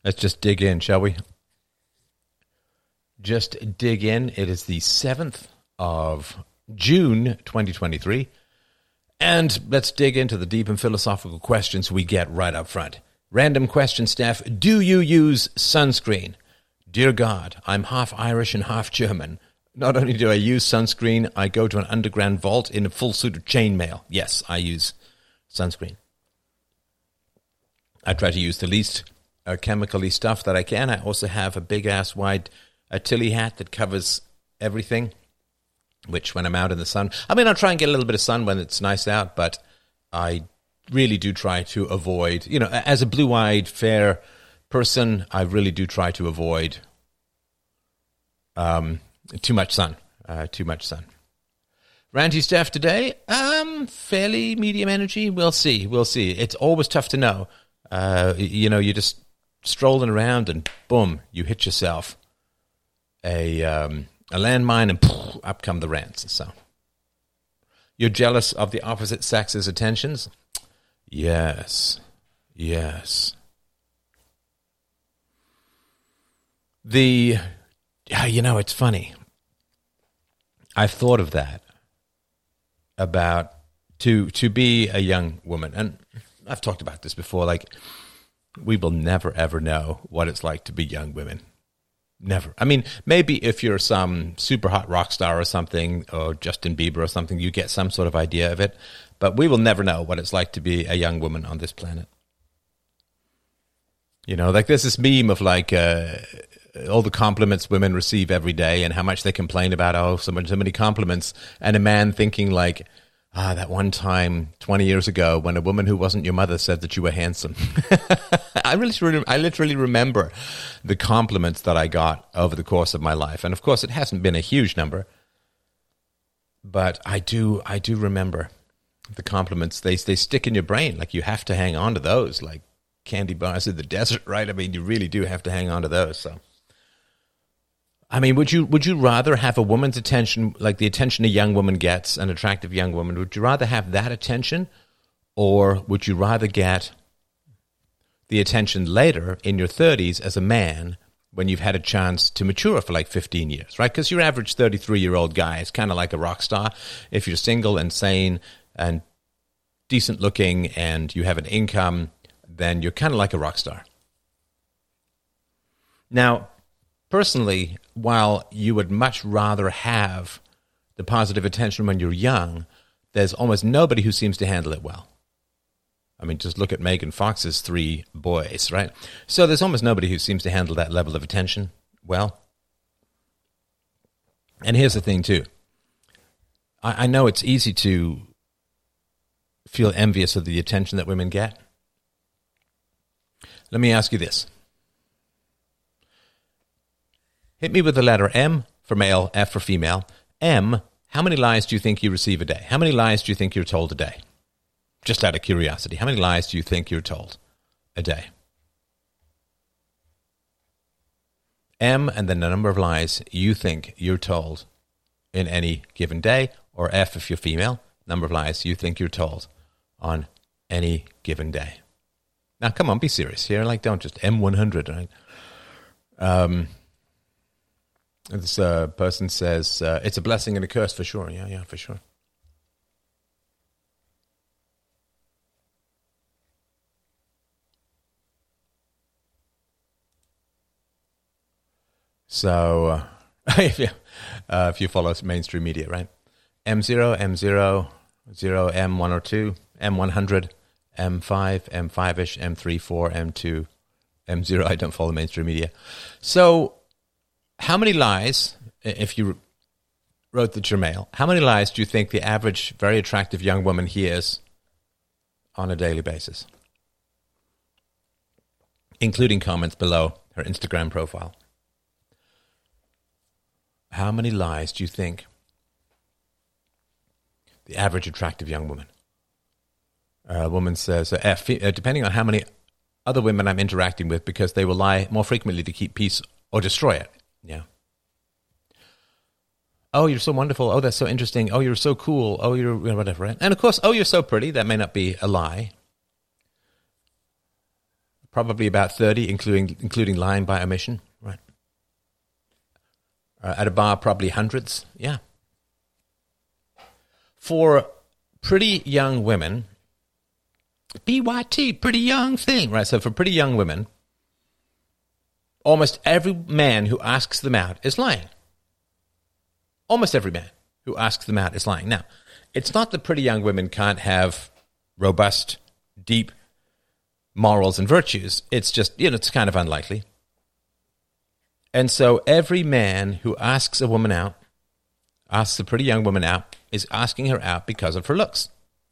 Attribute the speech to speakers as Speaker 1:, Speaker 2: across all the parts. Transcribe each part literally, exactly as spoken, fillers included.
Speaker 1: Let's just dig in, shall we? Just dig in. It is the seventh of June, twenty twenty-three. And let's dig into the deep and philosophical questions we get right up front. Random question, Steph. Do you use sunscreen? Dear God, I'm half Irish and half German. Not only do I use sunscreen, I go to an underground vault in a full suit of chainmail. Yes, I use sunscreen. I try to use the least uh, chemically stuff that I can. I also have a big-ass wide a Tilly hat that covers everything, which when I'm out in the sun, I mean, I'll try and get a little bit of sun when it's nice out, but I really do try to avoid, you know, as a blue-eyed, fair person, I really do try to avoid um, too much sun, uh, too much sun. Ranty Steph today, um, fairly medium energy. We'll see, we'll see. It's always tough to know. Uh, you know, you're just strolling around and boom, you hit yourself a um, a landmine and poof, up come the rants. So, you're jealous of the opposite sex's attentions? Yes, yes. The, yeah, you know, it's funny. I've thought of that about to to be a young woman, and I've talked about this before. Like, we will never ever know what it's like to be young women. Never. I mean, maybe if you're some super hot rock star or something, or Justin Bieber or something, you get some sort of idea of it. But we will never know what it's like to be a young woman on this planet. You know, like there's this meme of like uh, all the compliments women receive every day and how much they complain about, oh, so much, so many compliments. And a man thinking like, ah, that one time twenty years ago when a woman who wasn't your mother said that you were handsome. I really, I literally remember the compliments that I got over the course of my life. And of course, it hasn't been a huge number, but I do, I do remember the compliments. They, they stick in your brain. Like you have to hang on to those, like candy bars in the desert, right? I mean, you really do have to hang on to those. So, I mean, would you would you rather have a woman's attention, like the attention a young woman gets, an attractive young woman, would you rather have that attention, or would you rather get the attention later in your thirties as a man when you've had a chance to mature for like fifteen years, right? Because your average thirty-three-year-old guy is kind of like a rock star. If you're single and sane and decent looking and you have an income, then you're kind of like a rock star. Now, personally, while you would much rather have the positive attention when you're young, there's almost nobody who seems to handle it well. I mean, just look at Megan Fox's three boys, right? So there's almost nobody who seems to handle that level of attention well. And here's the thing, too. I, I know it's easy to feel envious of the attention that women get. Let me ask you this. Hit me with the letter M for male, F for female. M, how many lies do you think you receive a day? How many lies do you think you're told a day? Just out of curiosity, how many lies do you think you're told a day? M, and then the number of lies you think you're told in any given day, or F if you're female, number of lies you think you're told on any given day. Now, come on, be serious here. Like, don't just M one hundred, right? Um... This uh, person says, uh, it's a blessing and a curse for sure. Yeah, yeah, for sure. So, uh, if, you, uh, if you follow mainstream media, right? M zero, M zero, zero, M one or two, M one hundred, M five, M five-ish, M three, four, M two, M zero. I don't follow mainstream media. So, how many lies, if you wrote that you're male, how many lies do you think the average, very attractive young woman hears on a daily basis? Including comments below her Instagram profile. How many lies do you think the average attractive young woman? A woman says, uh, F, uh, depending on how many other women I'm interacting with, because they will lie more frequently to keep peace or destroy it. Yeah. Oh, you're so wonderful. Oh, that's so interesting. Oh, you're so cool. Oh, you're whatever. Right? And of course, oh, you're so pretty. That may not be a lie. probably about thirty, including including lying by omission. Right. Uh, at a bar, probably hundreds. Yeah. For pretty young women, P Y T, pretty young thing, right? So for pretty young women, almost every man who asks them out is lying. Almost every man who asks them out is lying. Now, it's not that pretty young women can't have robust, deep morals and virtues. It's just, you know, it's kind of unlikely. And so every man who asks a woman out, asks a pretty young woman out, is asking her out because of her looks.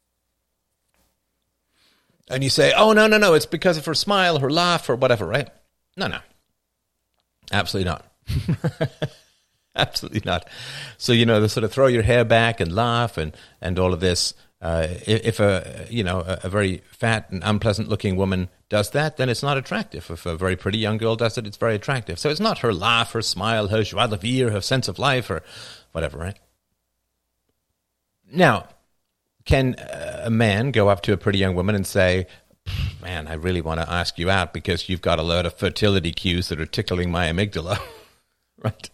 Speaker 1: And you say, oh, no, no, no, it's because of her smile, her laugh, or whatever, right? No, no. Absolutely not. Absolutely not. So, you know, the sort of throw your hair back and laugh and, and all of this. Uh, if a, you know, a, a very fat and unpleasant looking woman does that, then it's not attractive. If a very pretty young girl does it, it's very attractive. So it's not her laugh, her smile, her joie de vivre, her sense of life, or whatever, right? Now, can a man go up to a pretty young woman and say, man, I really want to ask you out because you've got a load of fertility cues that are tickling my amygdala, right?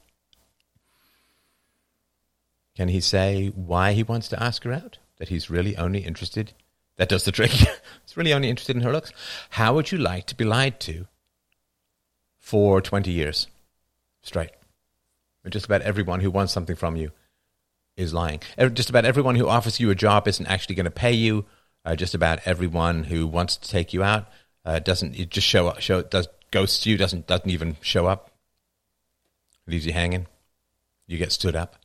Speaker 1: Can he say why he wants to ask her out? That he's really only interested? That does the trick. He's really only interested in her looks. How would you like to be lied to for twenty years straight? Just about everyone who wants something from you is lying. Just about everyone who offers you a job isn't actually going to pay you. Uh, just about everyone who wants to take you out uh, doesn't. It just show up. Show does ghosts you. Doesn't doesn't even show up. Leaves you hanging. You get stood up.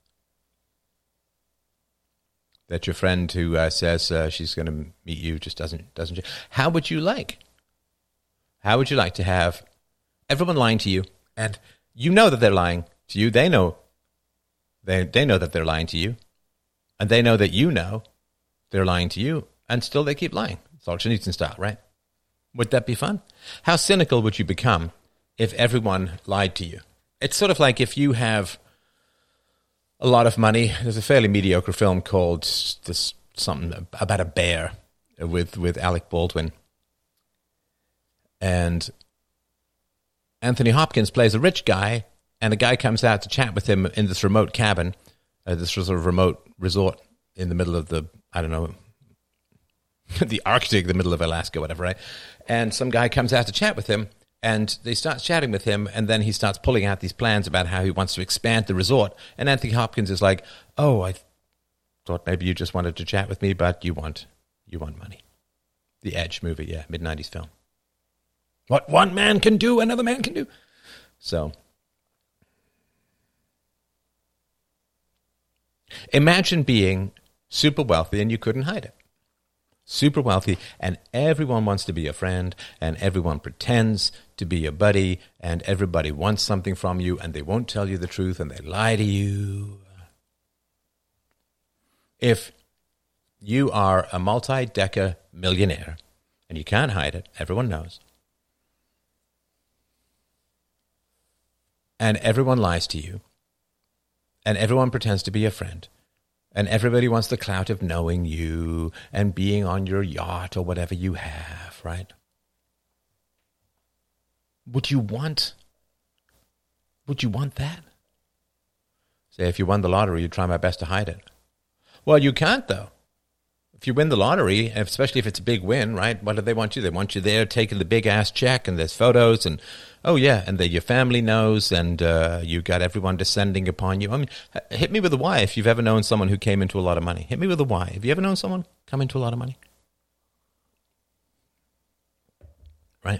Speaker 1: That your friend who uh, says uh, she's going to meet you just doesn't doesn't. How would you like? How would you like to have everyone lying to you, and you know that they're lying to you? They know. They they know that they're lying to you, and they know that you know they're lying to you, and still they keep lying. Solzhenitsyn style, right? Would that be fun? How cynical would you become if everyone lied to you? It's sort of like if you have a lot of money. There's a fairly mediocre film called this something about a bear with with Alec Baldwin, and Anthony Hopkins plays a rich guy, and a guy comes out to chat with him in this remote cabin, uh, this sort of remote resort in the middle of the, I don't know, the Arctic, the middle of Alaska, whatever, right? And some guy comes out to chat with him, and they start chatting with him, and then he starts pulling out these plans about how he wants to expand the resort. And Anthony Hopkins is like, oh, I th- thought maybe you just wanted to chat with me, but you want you want money. The Edge movie, yeah, mid nineties film. What one man can do, another man can do. So imagine being super wealthy and you couldn't hide it. Super wealthy, and everyone wants to be your friend, and everyone pretends to be your buddy, and everybody wants something from you, and they won't tell you the truth, and they lie to you. If you are a multi-decker millionaire, and you can't hide it, everyone knows, and everyone lies to you, and everyone pretends to be your friend, and everybody wants the clout of knowing you and being on your yacht or whatever you have, right? Would you want, would you want that? Say, if you won the lottery, you'd try my best to hide it. Well, you can't, though. If you win the lottery, especially if it's a big win, right? What do they want you? They want you there taking the big-ass check, and there's photos, and, oh, yeah, and the, your family knows, and uh, you got everyone descending upon you. I mean, hit me with a why if you've ever known someone who came into a lot of money. Hit me with a why. Have you ever known someone come into a lot of money? Right?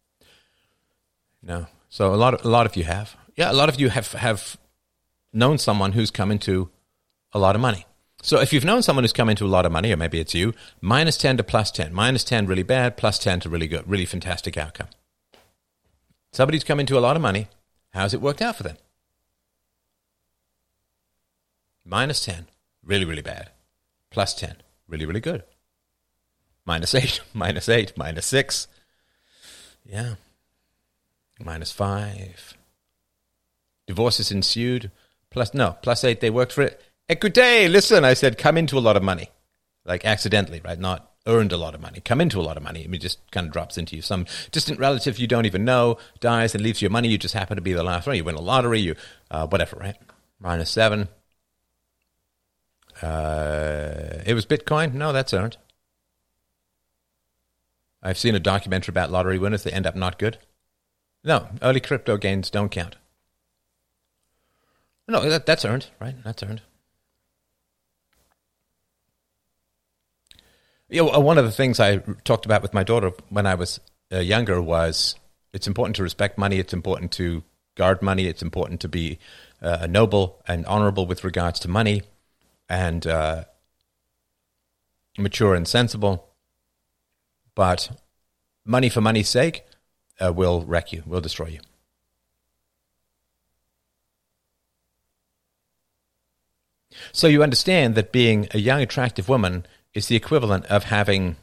Speaker 1: No. So a lot of, a lot of you have. Yeah, a lot of you have, have known someone who's come into a lot of money. So if you've known someone who's come into a lot of money, or maybe it's you, minus ten to plus ten. Minus ten, really bad. Plus ten to really good. Really fantastic outcome. Somebody's come into a lot of money. How's it worked out for them? Minus ten, really, really bad. Plus ten, really, really good. Minus eight, minus eight, minus six. Yeah. Minus five. Divorces ensued. Plus, no, plus eight, they worked for it. Écoutez, listen, I said, come into a lot of money. Like accidentally, right? Not earned a lot of money, come into a lot of money. I mean, it just kind of drops into you. Some distant relative you don't even know dies and leaves you money. You just happen to be the last one. You win a lottery, you uh, whatever, right? Minus seven. Uh, it was Bitcoin? No, that's earned. I've seen a documentary about lottery winners. They end up not good. No, early crypto gains don't count. No, that, that's earned, right? That's earned. You know, one of the things I talked about with my daughter when I was uh, younger was it's important to respect money. It's important to guard money. It's important to be uh, noble and honorable with regards to money, and uh, mature and sensible. But money for money's sake uh, will wreck you, will destroy you. So you understand that being a young, attractive woman is the equivalent of having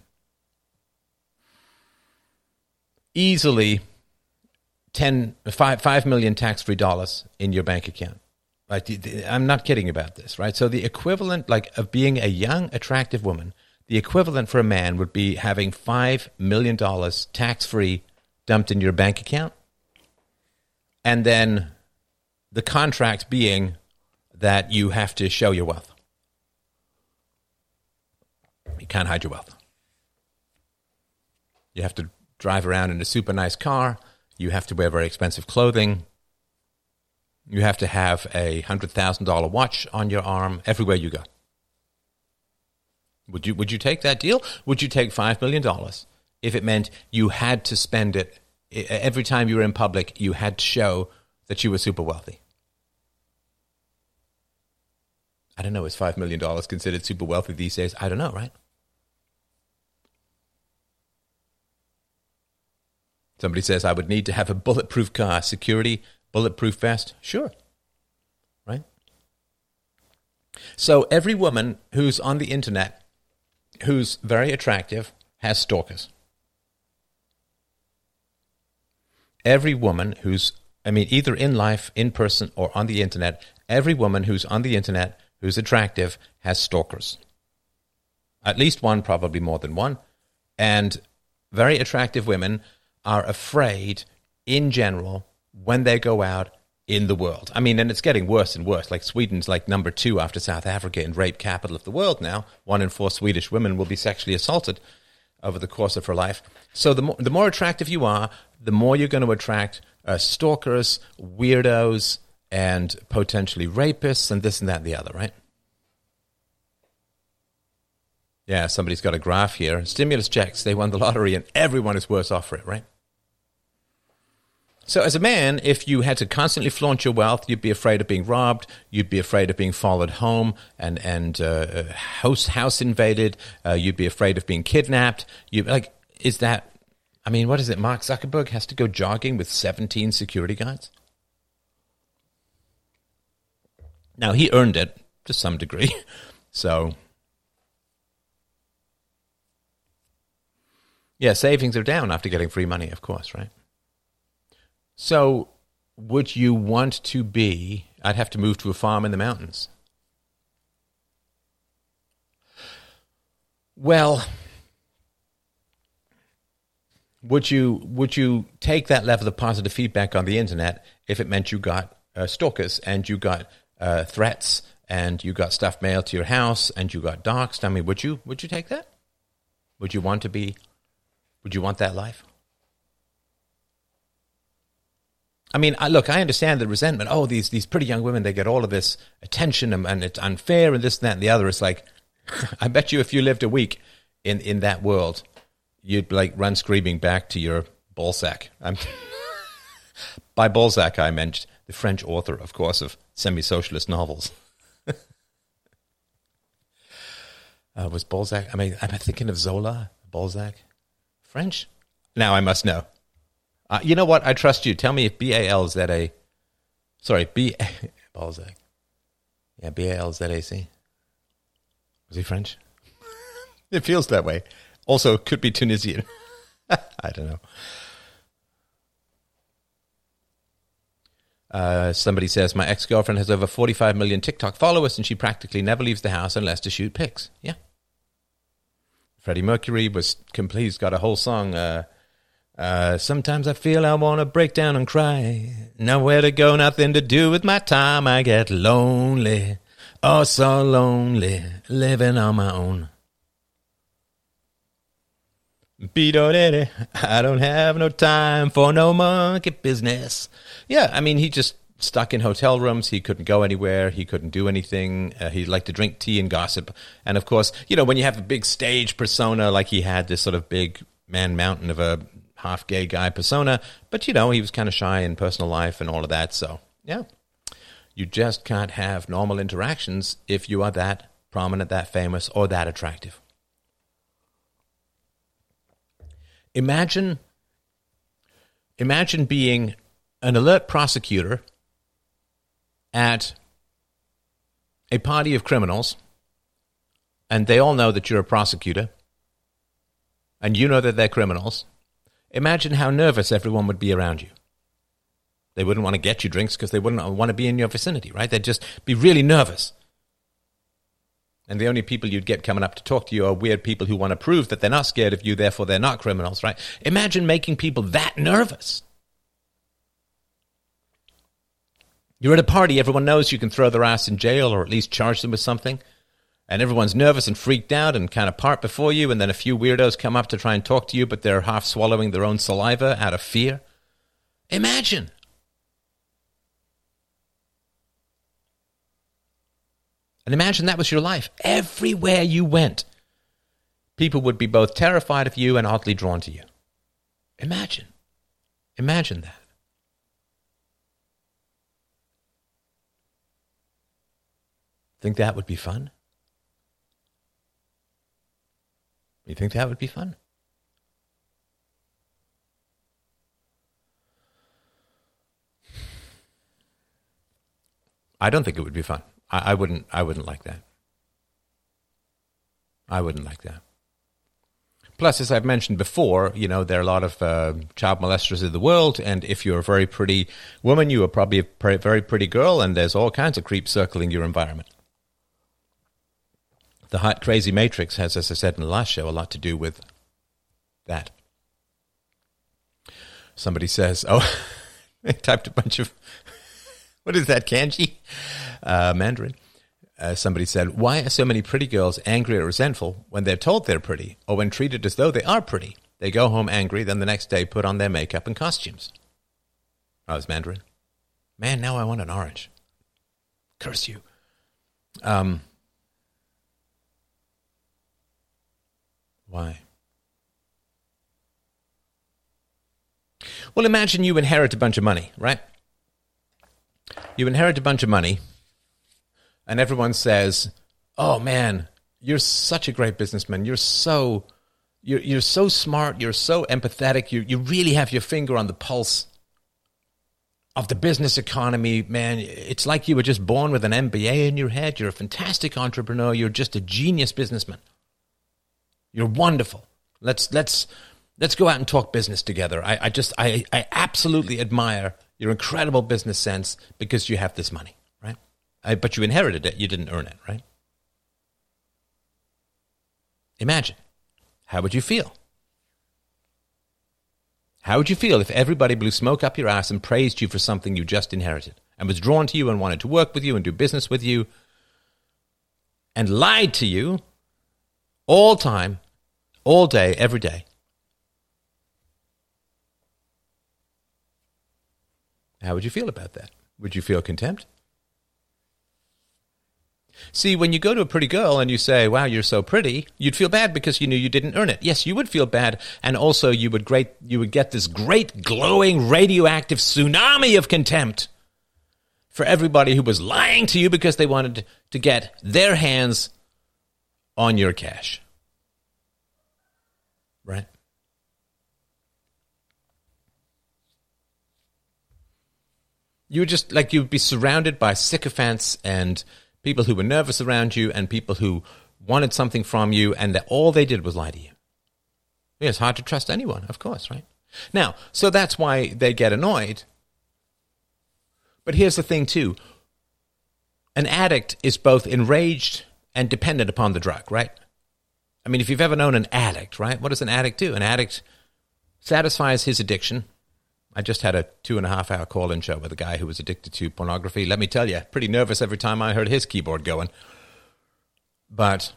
Speaker 1: easily ten, five, five million tax-free dollars in your bank account. Like, I'm not kidding about this, right? So the equivalent, like, of being a young, attractive woman, the equivalent for a man would be having five million dollars tax-free dumped in your bank account, and then the contract being that you have to show your wealth. You can't hide your wealth. You have to drive around in a super nice car. You have to wear very expensive clothing. You have to have a one hundred thousand dollars watch on your arm everywhere you go. Would you would you take that deal? Would you take five million dollars if it meant you had to spend it every time you were in public, you had to show that you were super wealthy? I don't know. Is five million dollars considered super wealthy these days? I don't know, right? Somebody says, I would need to have a bulletproof car. Security, bulletproof vest. Sure. Right? So every woman who's on the internet, who's very attractive, has stalkers. Every woman who's, I mean, either in life, in person, or on the internet, every woman who's on the internet, who's attractive, has stalkers. At least one, probably more than one. And very attractive women are afraid, in general, when they go out in the world. I mean, and it's getting worse and worse. Like, Sweden's like number two after South Africa in rape capital of the world now. One in four Swedish women will be sexually assaulted over the course of her life. So the more, the more attractive you are, the more you're going to attract uh, stalkers, weirdos, and potentially rapists, and this and that and the other, right? Yeah, somebody's got a graph here. Stimulus checks, they won the lottery, and everyone is worse off for it, right? So as a man, if you had to constantly flaunt your wealth, you'd be afraid of being robbed, you'd be afraid of being followed home and, and uh, house, house invaded, uh, you'd be afraid of being kidnapped. You like, is that, I mean, what is it? Mark Zuckerberg has to go jogging with seventeen security guards? Now, he earned it to some degree, so... Yeah, savings are down after getting free money, of course, right? So would you want to be, I'd have to move to a farm in the mountains. Well, would you would you take that level of positive feedback on the internet if it meant you got uh, stalkers and you got uh, threats and you got stuff mailed to your house and you got doxxed? I mean, would you would you take that? Would you want to be, would you want that life? I mean, I, look, I understand the resentment. Oh, these these pretty young women, they get all of this attention and, and it's unfair and this and that and the other. It's like, I bet you if you lived a week in, in that world, you'd like run screaming back to your Balzac. I'm by Balzac, I meant the French author, of course, of semi-socialist novels. uh, was Balzac, I mean, I'm thinking of Zola, Balzac. French? Now I must know. Uh, you know what? I trust you. Tell me if B A L Z A... Sorry, B... Balzac. Yeah, B A L Z A C. Was he French? It feels that way. Also, could be Tunisian. I don't know. Uh, somebody says, my ex-girlfriend has over forty-five million TikTok followers and she practically never leaves the house unless to shoot pics. Yeah. Freddie Mercury was complete. He's got a whole song. Uh, uh, Sometimes I feel I want to break down and cry. Nowhere to go, nothing to do with my time. I get lonely, oh so lonely, living on my own. Be-do-de-de, I don't have no time for no monkey business. Yeah, I mean, he just stuck in hotel rooms. He couldn't go anywhere. He couldn't do anything. Uh, he liked to drink tea and gossip. And of course, you know, when you have a big stage persona, like he had this sort of big man mountain of a half gay guy persona, but you know, he was kind of shy in personal life and all of that. So yeah, you just can't have normal interactions if you are that prominent, that famous, or that attractive. Imagine, imagine being an alert prosecutor at a party of criminals, and they all know that you're a prosecutor, and you know that they're criminals. Imagine how nervous everyone would be around you. They wouldn't want to get you drinks because they wouldn't want to be in your vicinity, right? They'd just be really nervous. And the only people you'd get coming up to talk to you are weird people who want to prove that they're not scared of you, therefore they're not criminals, right? Imagine making people that nervous. You're at a party, everyone knows you can throw their ass in jail or at least charge them with something, and everyone's nervous and freaked out and kind of part before you, and then a few weirdos come up to try and talk to you, but they're half swallowing their own saliva out of fear. Imagine. And imagine that was your life. Everywhere you went, people would be both terrified of you and oddly drawn to you. Imagine. Imagine that. Think that would be fun? You think that would be fun? I don't think it would be fun. I, I wouldn't. I wouldn't like that. I wouldn't like that. Plus, as I've mentioned before, you know, there are a lot of uh, child molesters in the world, and if you're a very pretty woman, you are probably a pre- very pretty girl, and there's all kinds of creeps circling your environment. The hot, crazy matrix has, as I said in the last show, a lot to do with that. Somebody says, oh, I typed a bunch of, what is that, kanji? Uh, Mandarin. Uh, somebody said, why are so many pretty girls angry or resentful when they're told they're pretty or when treated as though they are pretty? They go home angry, then the next day put on their makeup and costumes. Oh, it's Mandarin. Man, now I want an orange. Curse you. Um... Why? Well, imagine you inherit a bunch of money, right? You inherit a bunch of money, and everyone says, oh, man, you're such a great businessman. You're so, you're, you're so smart. You're so empathetic. You, you really have your finger on the pulse of the business economy, man. It's like you were just born with an M B A in your head. You're a fantastic entrepreneur. You're just a genius businessman. You're wonderful. Let's let's let's go out and talk business together. I, I just I, I absolutely admire your incredible business sense because you have this money, right? I, but you inherited it. You didn't earn it, right? Imagine. How would you feel? How would you feel if everybody blew smoke up your ass and praised you for something you just inherited and was drawn to you and wanted to work with you and do business with you and lied to you all time, all day, every day? How would you feel about that? Would you feel contempt? See, when you go to a pretty girl and you say, wow, you're so pretty, you'd feel bad because you knew you didn't earn it. Yes, you would feel bad, and also you would great you would get this great glowing radioactive tsunami of contempt for everybody who was lying to you because they wanted to get their hands on your cash. Right? You would just, like, you'd be surrounded by sycophants and people who were nervous around you and people who wanted something from you, and that all they did was lie to you. Yeah, it's hard to trust anyone, of course, right? Now, so that's why they get annoyed. But here's the thing, too. An addict is both enraged and dependent upon the drug, right? I mean, if you've ever known an addict, right? What does an addict do? An addict satisfies his addiction. I just had a two and a half hour call-in show with a guy who was addicted to pornography. Let me tell you, pretty nervous every time I heard his keyboard going. But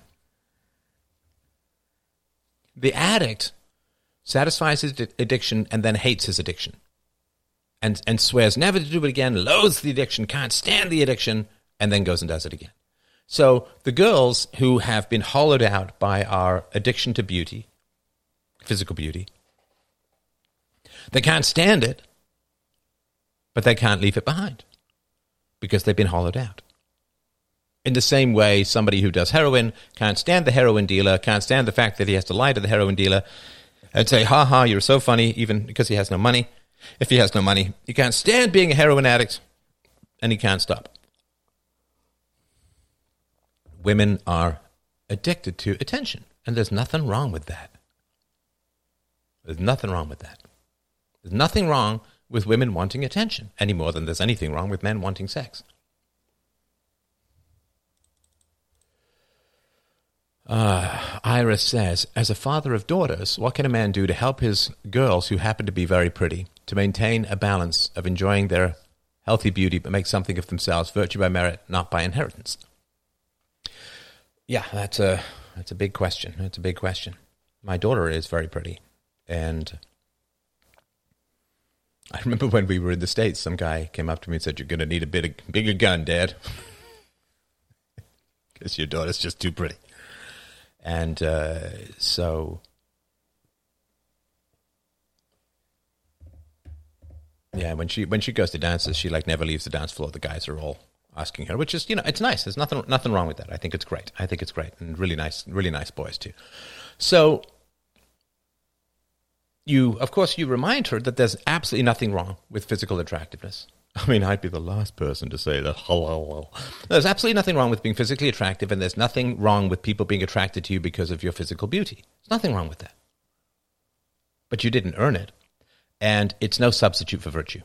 Speaker 1: the addict satisfies his addiction and then hates his addiction. And, and swears never to do it again, loathes the addiction, can't stand the addiction, and then goes and does it again. So the girls who have been hollowed out by our addiction to beauty, physical beauty, they can't stand it, but they can't leave it behind because they've been hollowed out. In the same way, somebody who does heroin can't stand the heroin dealer, can't stand the fact that he has to lie to the heroin dealer and say, ha ha, you're so funny, even because he has no money. If he has no money, he can't stand being a heroin addict, and he can't stop. Women are addicted to attention, and there's nothing wrong with that. There's nothing wrong with that. There's nothing wrong with women wanting attention any more than there's anything wrong with men wanting sex. Uh, Iris says, as a father of daughters, what can a man do to help his girls who happen to be very pretty to maintain a balance of enjoying their healthy beauty but make something of themselves, virtue by merit, not by inheritance? Yeah, that's a that's a big question. That's a big question. My daughter is very pretty, and I remember when we were in the States, some guy came up to me and said, "You're going to need a bit of, bigger gun, Dad, because your daughter's just too pretty." And uh, so, yeah, when she when she goes to dances, she like never leaves the dance floor. The guys are all asking her, which is, you know, it's nice. There's nothing nothing wrong with that. I think it's great. I think it's great, and really nice, really nice boys too. So, you of course you remind her that there's absolutely nothing wrong with physical attractiveness. I mean, I'd be the last person to say that. Hello. There's absolutely nothing wrong with being physically attractive, and there's nothing wrong with people being attracted to you because of your physical beauty. There's nothing wrong with that. But you didn't earn it, and it's no substitute for virtue.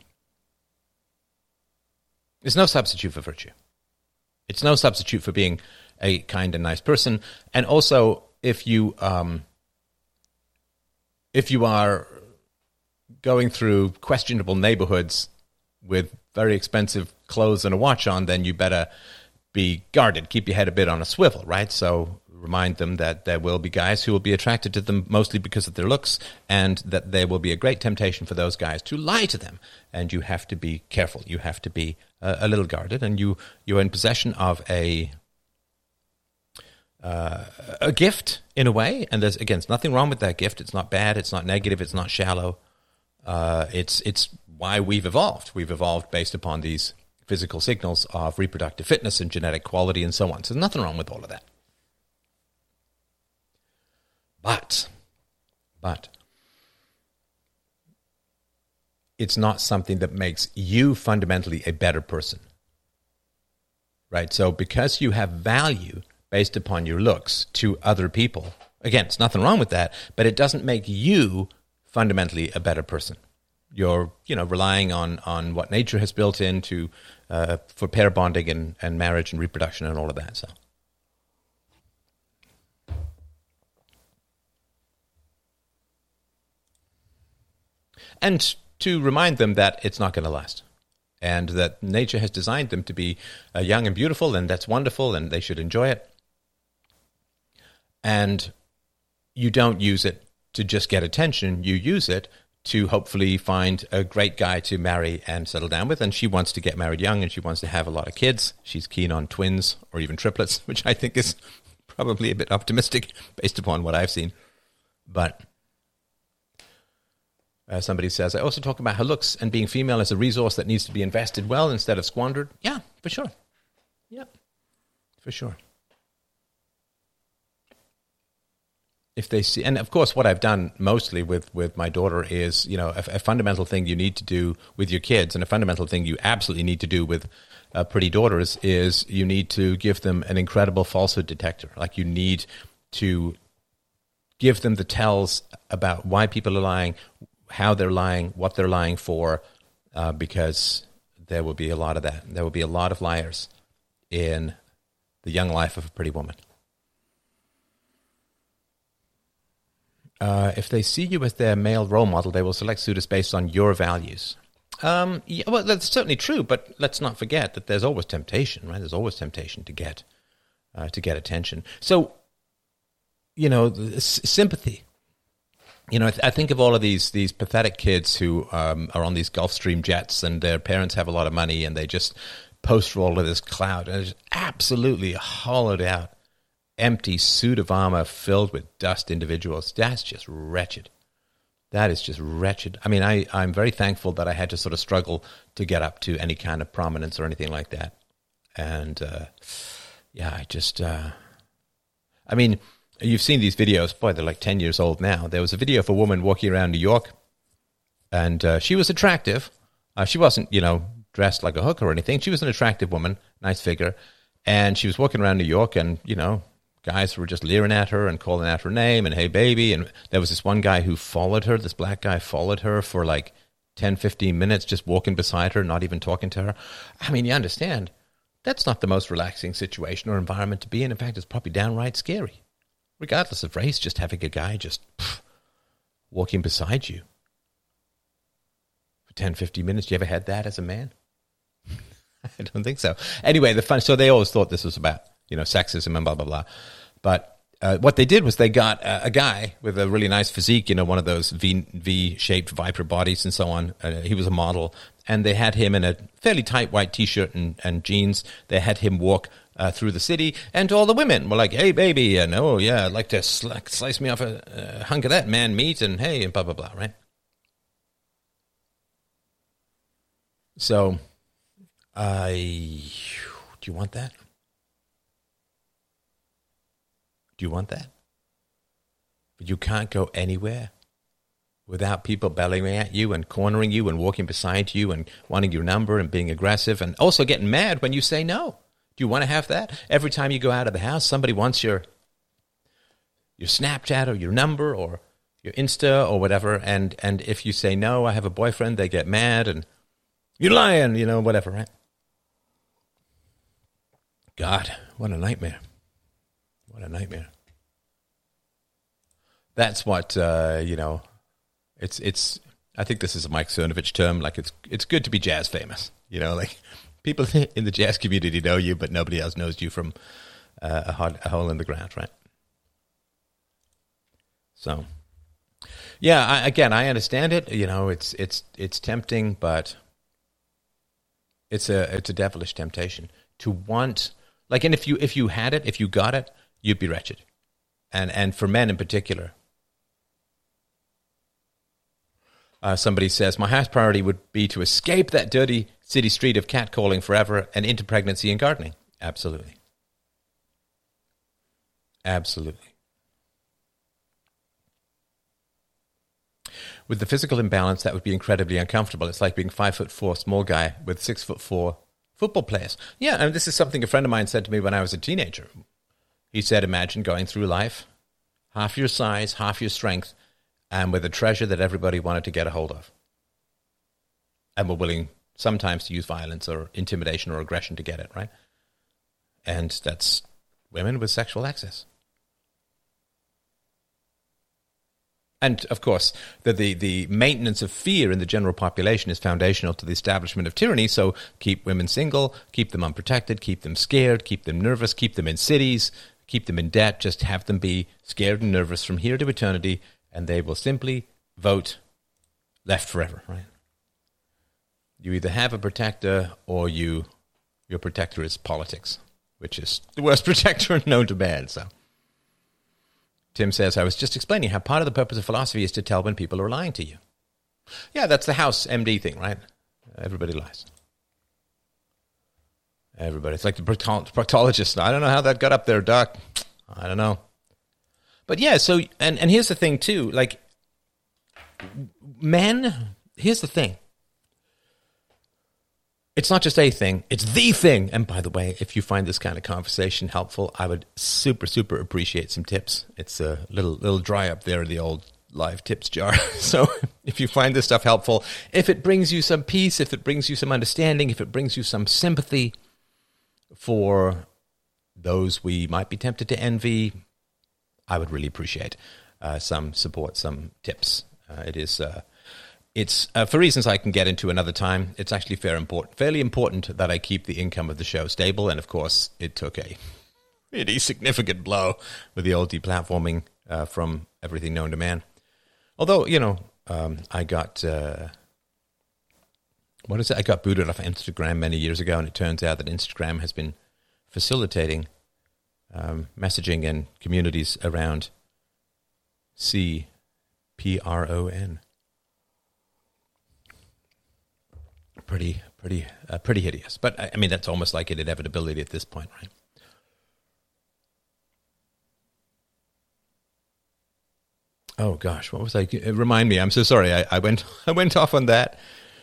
Speaker 1: It's no substitute for virtue. It's no substitute for being a kind and nice person. And also, if you um, if you are going through questionable neighborhoods with very expensive clothes and a watch on, then you better be guarded. Keep your head a bit on a swivel, right? So remind them that there will be guys who will be attracted to them mostly because of their looks, and that there will be a great temptation for those guys to lie to them. And you have to be careful. You have to be uh, a little guarded, and you, you're in possession of a uh, a gift in a way. And there's, again, there's nothing wrong with that gift. It's not bad. It's not negative. It's not shallow. Uh, it's it's why we've evolved. We've evolved based upon these physical signals of reproductive fitness and genetic quality and so on. So there's nothing wrong with all of that. But, but, it's not something that makes you fundamentally a better person. Right? So because you have value based upon your looks to other people, again, it's nothing wrong with that, but it doesn't make you fundamentally a better person. You're, you know, relying on, on what nature has built into uh, for pair bonding and, and marriage and reproduction and all of that. So, and to remind them that it's not going to last, and that nature has designed them to be uh, young and beautiful, and that's wonderful, and they should enjoy it. And you don't use it to just get attention. You use it to hopefully find a great guy to marry and settle down with. And she wants to get married young, and she wants to have a lot of kids. She's keen on twins or even triplets, which I think is probably a bit optimistic based upon what I've seen. But uh, somebody says, I also talk about her looks and being female as a resource that needs to be invested well instead of squandered. Yeah, for sure. Yeah, for sure. If they see, and of course, what I've done mostly with, with my daughter is, you know, a, a fundamental thing you need to do with your kids, and a fundamental thing you absolutely need to do with uh, pretty daughters is you need to give them an incredible falsehood detector. Like, you need to give them the tells about why people are lying, how they're lying, what they're lying for, uh, because there will be a lot of that. There will be a lot of liars in the young life of a pretty woman. Uh, if they see you as their male role model, they will select suitors based on your values. Um, yeah, well, that's certainly true, but let's not forget that there's always temptation, right? There's always temptation to get uh, to get attention. So, you know, the, s- sympathy. You know, I, th- I think of all of these these pathetic kids who um, are on these Gulfstream jets, and their parents have a lot of money, and they just post roll to this cloud, and it's absolutely hollowed out, empty suit of armor filled with dust individuals. That's just wretched. That is just wretched. I mean, I, I'm very thankful that I had to sort of struggle to get up to any kind of prominence or anything like that. And, uh, yeah, I just, uh, I mean, you've seen these videos. Boy, they're like ten years old now. There was a video of a woman walking around New York, and uh, she was attractive. Uh, she wasn't, you know, dressed like a hooker or anything. She was an attractive woman, nice figure. And she was walking around New York, and, you know, guys were just leering at her and calling out her name and, hey, baby. And there was this one guy who followed her. This black guy followed her for like ten, fifteen minutes, just walking beside her, not even talking to her. I mean, you understand, that's not the most relaxing situation or environment to be in. In fact, it's probably downright scary. Regardless of race, just having a guy just pff, walking beside you for ten, fifteen minutes. You ever had that as a man? I don't think so. Anyway, the fun. So they always thought this was about, you know, sexism and blah, blah, blah. But uh, what they did was they got uh, a guy with a really nice physique, you know, one of those V, V-shaped Viper bodies and so on. Uh, he was a model. And they had him in a fairly tight white T-shirt and, and jeans. They had him walk uh, through the city. And all the women were like, hey, baby, and oh, yeah, I'd like to sl- slice me off a, a hunk of that man meat and hey, and blah, blah, blah, right? So, I, do you want that? Do you want that? But you can't go anywhere without people bellowing at you and cornering you and walking beside you and wanting your number and being aggressive and also getting mad when you say no. Do you want to have that? Every time you go out of the house, somebody wants your your Snapchat or your number or your Insta or whatever, and, and if you say no, I have a boyfriend, they get mad and you're lying, you know, whatever, right? God, what a nightmare. What a nightmare. That's what, uh, you know, it's, it's, I think this is a Mike Cernovich term, like it's, it's good to be jazz famous, you know, like people in the jazz community know you, but nobody else knows you from uh, a, hot, a hole in the ground, right? So, yeah, I, again, I understand it, you know, it's, it's, it's tempting, but it's a, it's a devilish temptation to want, like, and if you, if you had it, if you got it, you'd be wretched. And, and for men in particular, Uh, somebody says, my highest priority would be to escape that dirty city street of catcalling forever and into pregnancy and gardening. Absolutely. Absolutely. With the physical imbalance, that would be incredibly uncomfortable. It's like being five foot four, small guy with six foot four football players. Yeah, and this is something a friend of mine said to me when I was a teenager. He said, imagine going through life, half your size, half your strength, and with a treasure that everybody wanted to get a hold of. And were willing sometimes to use violence or intimidation or aggression to get it, right? And that's women with sexual access. And, of course, the, the, the maintenance of fear in the general population is foundational to the establishment of tyranny, so keep women single, keep them unprotected, keep them scared, keep them nervous, keep them in cities, keep them in debt, just have them be scared and nervous from here to eternity, and they will simply vote left forever, right? You either have a protector or you your protector is politics, which is the worst protector known to man. So Tim says, I was just explaining how part of the purpose of philosophy is to tell when people are lying to you. Yeah, that's the House M D thing, right? Everybody lies. Everybody. It's like the proctologist. I don't know how that got up there, Doc. I don't know. But yeah, so, and, and here's the thing too, like, men, here's the thing. It's not just a thing, it's the thing. And by the way, if you find this kind of conversation helpful, I would super, super appreciate some tips. It's a little, little dry up there in the old live tips jar. So if you find this stuff helpful, if it brings you some peace, if it brings you some understanding, if it brings you some sympathy for those we might be tempted to envy, I would really appreciate. uh, some support, some tips. Uh, it is, uh, it's uh, for reasons I can get into another time. It's actually fair important, fairly important that I keep the income of the show stable. And of course, it took a really significant blow with the old deplatforming uh, from everything known to man. Although, you know, um, I got, uh, what is it? I got booted off Instagram many years ago, and it turns out that Instagram has been facilitating um, messaging and communities around C P R O N. Pretty, pretty, uh, pretty hideous. But, I mean, that's almost like an inevitability at this point, right? Oh gosh, what was I? Remind me. I'm so sorry. I, I went. I went off on that.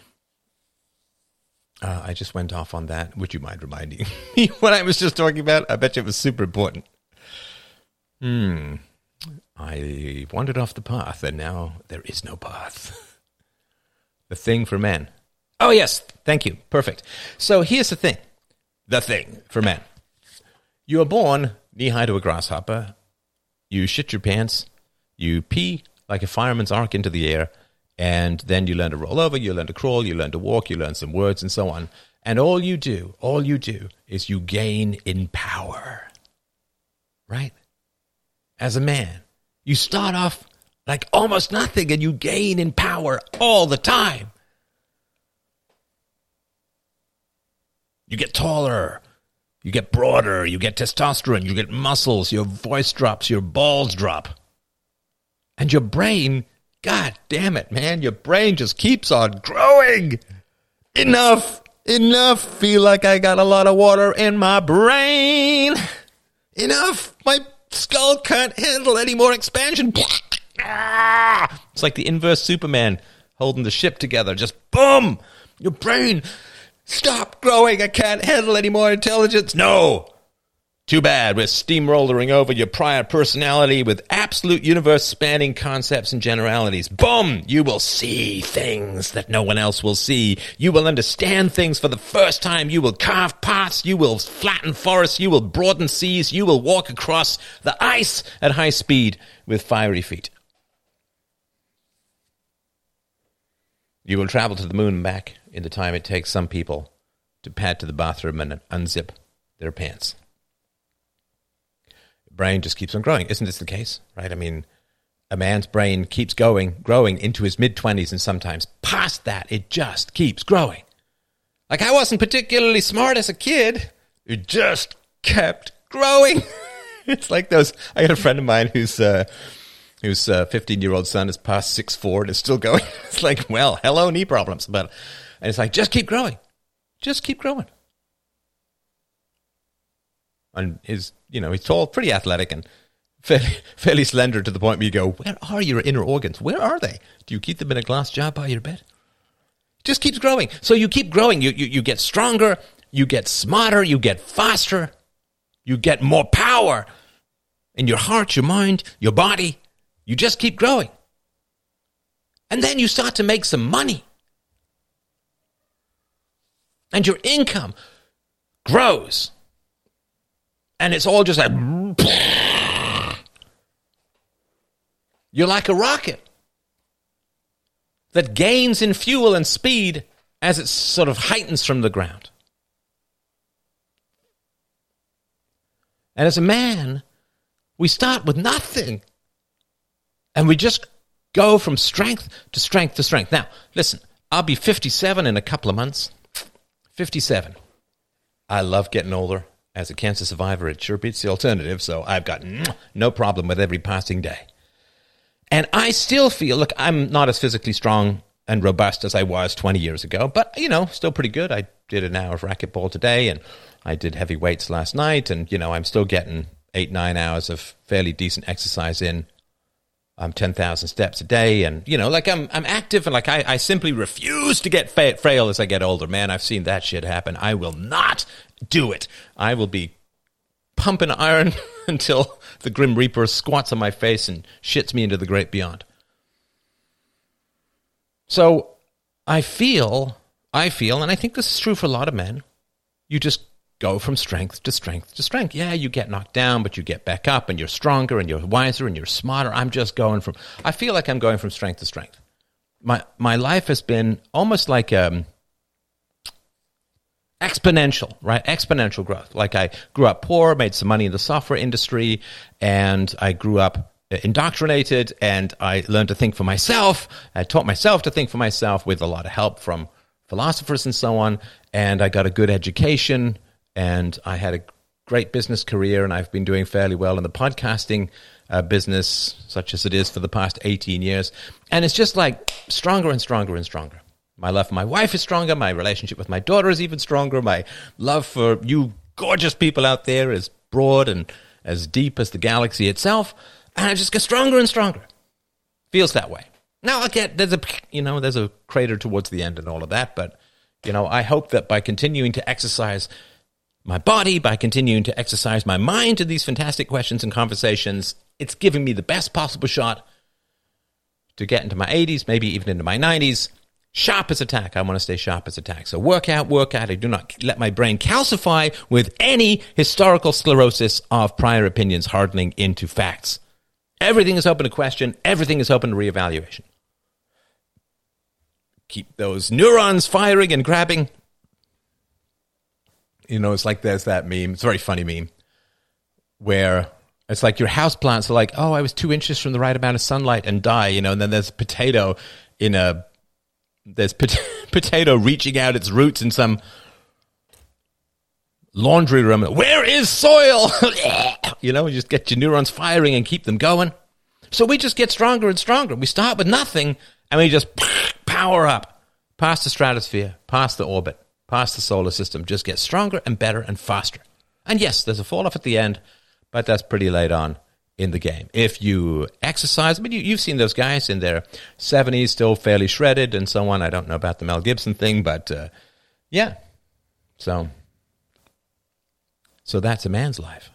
Speaker 1: Uh, I just went off on that. Would you mind reminding me what I was just talking about? I bet you it was super important. Hmm. I wandered off the path, and now there is no path. The thing for men. Oh yes, thank you. Perfect. So here's the thing. The thing for men. You are born knee-high to a grasshopper. You shit your pants. You pee like a fireman's arc into the air, and then you learn to roll over, you learn to crawl, you learn to walk, you learn some words and so on. And all you do, all you do is you gain in power, right? As a man, you start off like almost nothing, and you gain in power all the time. You get taller, you get broader, you get testosterone, you get muscles, your voice drops, your balls drop. And your brain, God damn it, man, your brain just keeps on growing. Enough, enough. Feel like I got a lot of water in my brain. Enough. My skull can't handle any more expansion. It's like the inverse Superman holding the ship together. Just boom. Your brain, stop growing. I can't handle any more intelligence. No. Too bad, we're steamrollering over your prior personality with absolute universe-spanning concepts and generalities. Boom! You will see things that no one else will see. You will understand things for the first time. You will carve paths. You will flatten forests. You will broaden seas. You will walk across the ice at high speed with fiery feet. You will travel to the moon and back in the time it takes some people to pad to the bathroom and unzip their pants. Brain just keeps on growing. Isn't this the case, right? I mean, a man's brain keeps going, growing into his mid-twenties, and sometimes past that, it just keeps growing. Like, I wasn't particularly smart as a kid. It just kept growing. It's like those, I got a friend of mine who's, uh, whose uh, fifteen-year-old son is past six foot four and is still going. It's like, well, hello, knee problems. But, and it's like, just keep growing. Just keep growing. And his, you know, he's tall, pretty athletic, and fairly, fairly slender to the point where you go, where are your inner organs? Where are they? Do you keep them in a glass jar by your bed? It just keeps growing. So you keep growing. You, you, you get stronger. You get smarter. You get faster. You get more power in your heart, your mind, your body. You just keep growing. And then you start to make some money. And your income grows. And it's all just like, you're like a rocket that gains in fuel and speed as it sort of heightens from the ground. And as a man, we start with nothing. And we just go from strength to strength to strength. Now, listen, I'll be fifty-seven in a couple of months. fifty-seven. I love getting older. As a cancer survivor, it sure beats the alternative, so I've got no problem with every passing day. And I still feel, look, I'm not as physically strong and robust as I was twenty years ago, but, you know, still pretty good. I did an hour of racquetball today, and I did heavy weights last night, and, you know, I'm still getting eight, nine hours of fairly decent exercise in. I'm ten thousand steps a day, and, you know, like, I'm I'm active, and, like, I, I simply refuse to get fa- frail as I get older. Man, I've seen that shit happen. I will not do it. I will be pumping iron until the Grim Reaper squats on my face and shits me into the great beyond. So I feel, I feel, and I think this is true for a lot of men, you just go from strength to strength to strength. Yeah, you get knocked down, but you get back up and you're stronger and you're wiser and you're smarter. I'm just going from, I feel like I'm going from strength to strength. My my life has been almost like um, exponential, right? Exponential growth. Like I grew up poor, made some money in the software industry, and I grew up indoctrinated, and I learned to think for myself. I taught myself to think for myself with a lot of help from philosophers and so on, and I got a good education, and I had a great business career, and I've been doing fairly well in the podcasting uh, business, such as it is for the past eighteen years, and it's just like stronger and stronger and stronger. My love for my wife is stronger, my relationship with my daughter is even stronger, my love for you gorgeous people out there is broad and as deep as the galaxy itself, and I just get stronger and stronger. Feels that way. Now, I get, there's a, you know, there's a crater towards the end and all of that, but, you know, I hope that by continuing to exercise my body, by continuing to exercise my mind to these fantastic questions and conversations, it's giving me the best possible shot to get into my eighties, maybe even into my nineties, sharp as a tack. I want to stay sharp as a tack. So work out, work out. I do not let my brain calcify with any historical sclerosis of prior opinions hardening into facts. Everything is open to question. Everything is open to reevaluation. Keep those neurons firing and grabbing. You know, it's like there's that meme. It's a very funny meme where it's like your houseplants are like, oh, I was two inches from the right amount of sunlight and die, you know, and then there's a potato in a, there's pot- potato reaching out its roots in some laundry room. Where is soil? You know, you just get your neurons firing and keep them going. So we just get stronger and stronger. We start with nothing and we just power up past the stratosphere, past the orbit, past the solar system. Just get stronger and better and faster. And yes, there's a fall off at the end, but that's pretty late on in the game. If you exercise, I mean, you, you've seen those guys in their seventies, still fairly shredded and so on. I don't know about the Mel Gibson thing, but uh, yeah. So, so that's a man's life.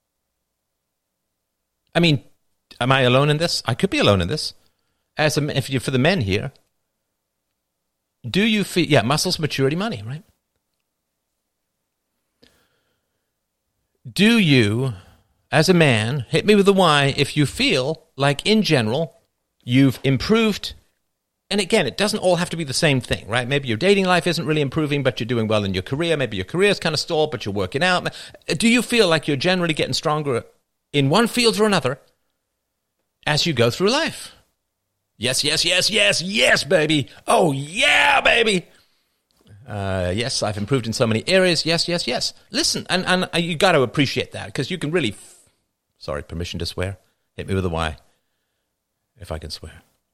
Speaker 1: I mean, am I alone in this? I could be alone in this. As a, if you for the men here, do you feel, yeah, muscles, maturity, money, right? Do you, as a man, hit me with a why, if you feel like in general you've improved, and again, it doesn't all have to be the same thing, right? Maybe your dating life isn't really improving, but you're doing well in your career. Maybe your career's kind of stalled, but you're working out. Do you feel like you're generally getting stronger in one field or another as you go through life? Yes, yes, yes, yes, yes, baby. Oh, yeah, baby. Uh, yes, I've improved in so many areas. Yes, yes, yes. Listen, and, and you got to appreciate that because you can really, f- sorry, permission to swear. Hit me with a Y, if I can swear.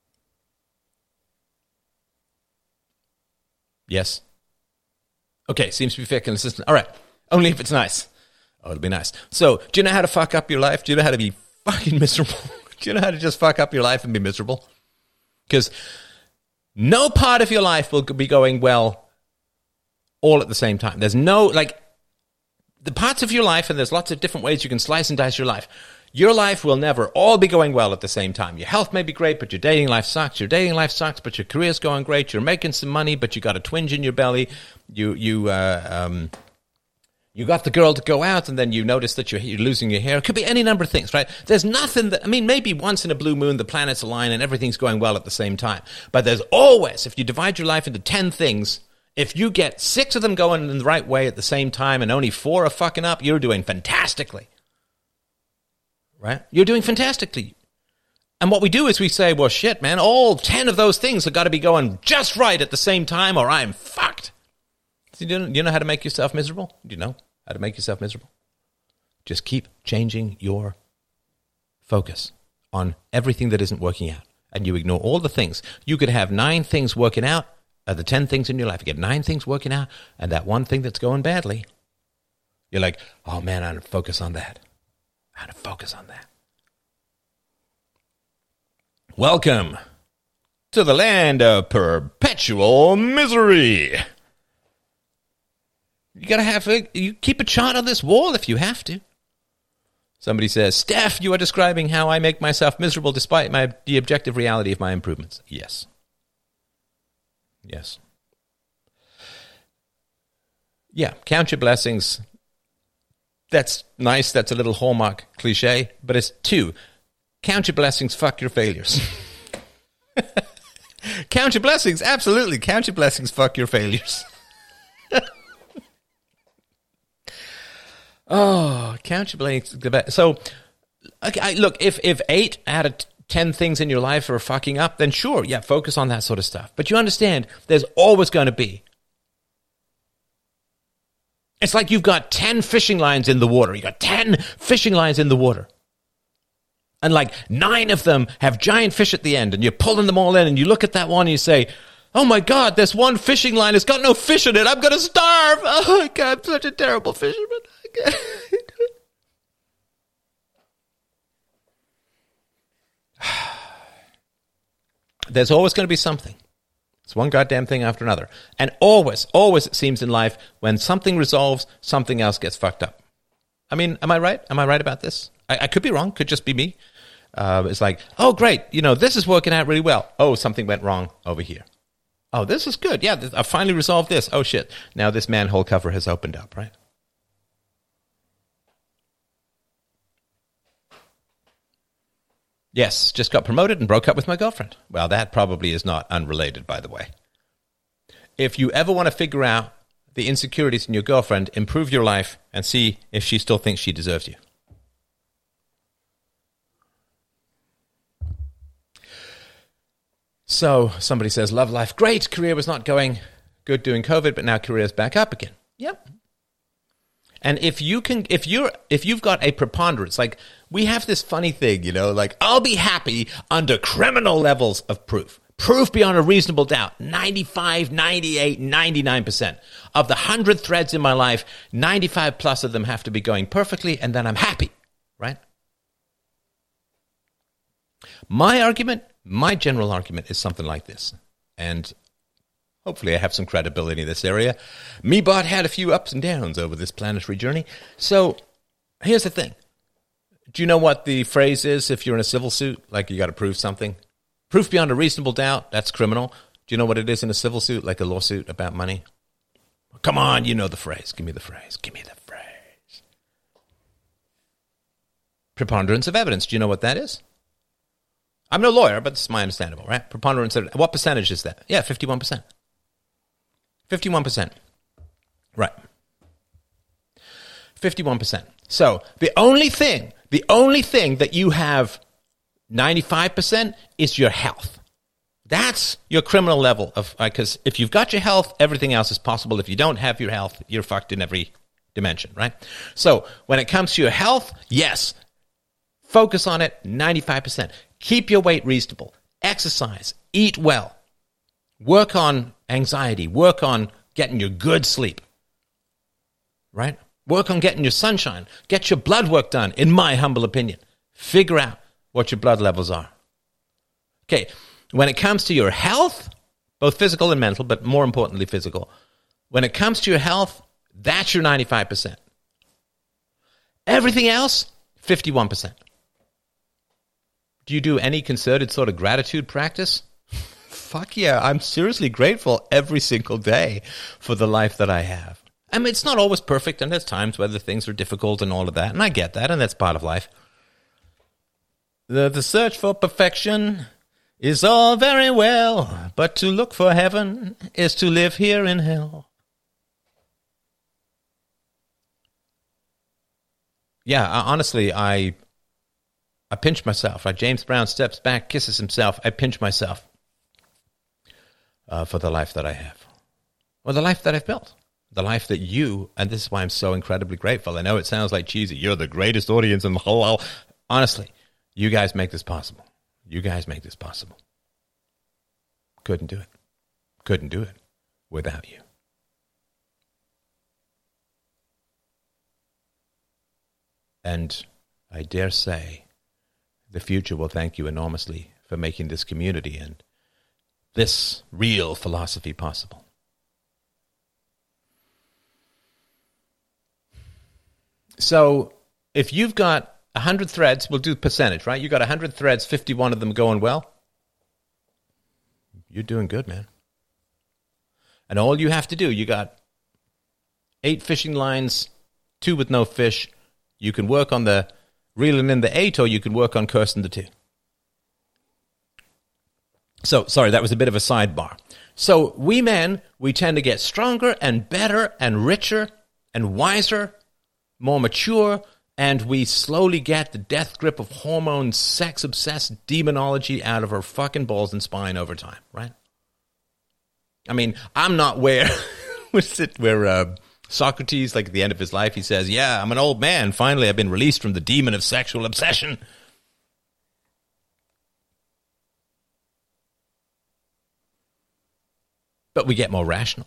Speaker 1: Yes? Okay, seems to be fair and consistent. All right, only if it's nice. Oh, it'll be nice. So, do you know how to fuck up your life? Do you know how to be fucking miserable? Do you know how to just fuck up your life and be miserable? Because no part of your life will be going well all at the same time. There's no, like, the parts of your life, and there's lots of different ways you can slice and dice your life. Your life will never all be going well at the same time. Your health may be great, but your dating life sucks. Your dating life sucks, but your career's going great. You're making some money, but you got a twinge in your belly. You, you, uh, um... You got the girl to go out, and then you notice that you're, you're losing your hair. It could be any number of things, right? There's nothing that, I mean, maybe once in a blue moon, the planets align and everything's going well at the same time. But there's always, if you divide your life into ten things, if you get six of them going in the right way at the same time and only four are fucking up, you're doing fantastically. Right? You're doing fantastically. And what we do is we say, well, shit, man, all ten of those things have got to be going just right at the same time or I'm fucked. Do you know, you know how to make yourself miserable? Do you know how to make yourself miserable? Just keep changing your focus on everything that isn't working out. And you ignore all the things. You could have nine things working out, uh, the ten things in your life. You get nine things working out, and that one thing that's going badly, you're like, oh man, I'm going to focus on that. I'm going to focus on that. Welcome to the land of perpetual misery. You gotta have a, you keep a chart on this wall if you have to. Somebody says, Steph, you are describing how I make myself miserable despite my the objective reality of my improvements. Yes. Yes. Yeah, count your blessings. That's nice. That's a little Hallmark cliche. But it's two. Count your blessings, fuck your failures. Count your blessings. Absolutely. Count your blessings, fuck your failures. Oh, count your blessings. So, okay, look, if, if eight out of ten things in your life are fucking up, then sure, yeah, focus on that sort of stuff. But you understand, there's always going to be. It's like you've got ten fishing lines in the water. You've got ten fishing lines in the water. And like nine of them have giant fish at the end, and you're pulling them all in, and you look at that one and you say, oh my God, this one fishing line has got no fish in it. I'm going to starve. Oh my God, I'm such a terrible fisherman. There's always going to be something. It's one goddamn thing after another. And always, always it seems in life, when something resolves, something else gets fucked up. I mean, am I right? Am I right about this? I, I could be wrong. Could just be me. Uh, it's like, oh, great. You know, this is working out really well. Oh, something went wrong over here. Oh, this is good. Yeah, I finally resolved this. Oh, shit. Now this manhole cover has opened up, right? Yes, just got promoted and broke up with my girlfriend. Well, that probably is not unrelated, by the way. If you ever want to figure out the insecurities in your girlfriend, improve your life and see if she still thinks she deserves you. So somebody says, love life, great. Career was not going good during COVID, but now career's back up again. Yep. And if you can, if you're, if you've got a preponderance, like we have this funny thing, you know, like I'll be happy under criminal levels of proof. Proof beyond a reasonable doubt, ninety-five, ninety-eight, ninety-nine percent. Of the one hundred threads in my life, ninety-five plus of them have to be going perfectly, and then I'm happy, right? My argument, my general argument is something like this, and hopefully I have some credibility in this area. MeBot had a few ups and downs over this planetary journey. So here's the thing. Do you know what the phrase is if you're in a civil suit? Like you got to prove something? Proof beyond a reasonable doubt, that's criminal. Do you know what it is in a civil suit, like a lawsuit about money? Come on, you know the phrase. Give me the phrase. Give me the phrase. Preponderance of evidence. Do you know what that is? I'm no lawyer, but this is my understandable, right? Preponderance of, what percentage is that? Yeah, fifty-one percent. fifty-one percent. Right. fifty-one percent. So the only thing, the only thing that you have ninety-five percent is your health. That's your criminal level of, because uh, if you've got your health, everything else is possible. If you don't have your health, you're fucked in every dimension, right? So when it comes to your health, yes, focus on it, ninety-five percent. Keep your weight reasonable. Exercise. Eat well. Work on anxiety. Work on getting your good sleep. Right? Work on getting your sunshine. Get your blood work done, in my humble opinion. Figure out what your blood levels are. Okay, when it comes to your health, both physical and mental, but more importantly physical, when it comes to your health, that's your ninety-five percent. Everything else, fifty-one percent. Do you do any concerted sort of gratitude practice? Fuck yeah, I'm seriously grateful every single day for the life that I have. I mean, it's not always perfect, and there's times where the things are difficult and all of that, and I get that, and that's part of life. The, the search for perfection is all very well, but to look for heaven is to live here in hell. Yeah, I, honestly, I I pinch myself. Right? James Brown steps back, kisses himself. I pinch myself uh, for the life that I have, or the life that I've built, the life that you, and this is why I'm so incredibly grateful. I know it sounds like cheesy. You're the greatest audience in the whole world. Honestly, you guys make this possible. You guys make this possible. Couldn't do it. Couldn't do it without you. And I dare say the future will thank you enormously for making this community and this real philosophy possible. So if you've got one hundred threads, we'll do percentage, right? You got one hundred threads, fifty-one of them going well. You're doing good, man. And all you have to do, you got eight fishing lines, two with no fish, You can work on the reeling in the eight, or you can work on cursing the two. So, sorry, that was a bit of a sidebar. So we men, we tend to get stronger and better and richer and wiser, more mature, and we slowly get the death grip of hormones, sex-obsessed demonology out of our fucking balls and spine over time, right? I mean, I'm not where, what's it, where uh, Socrates, like at the end of his life, he says, yeah, I'm an old man. Finally, I've been released from the demon of sexual obsession. But we get more rational,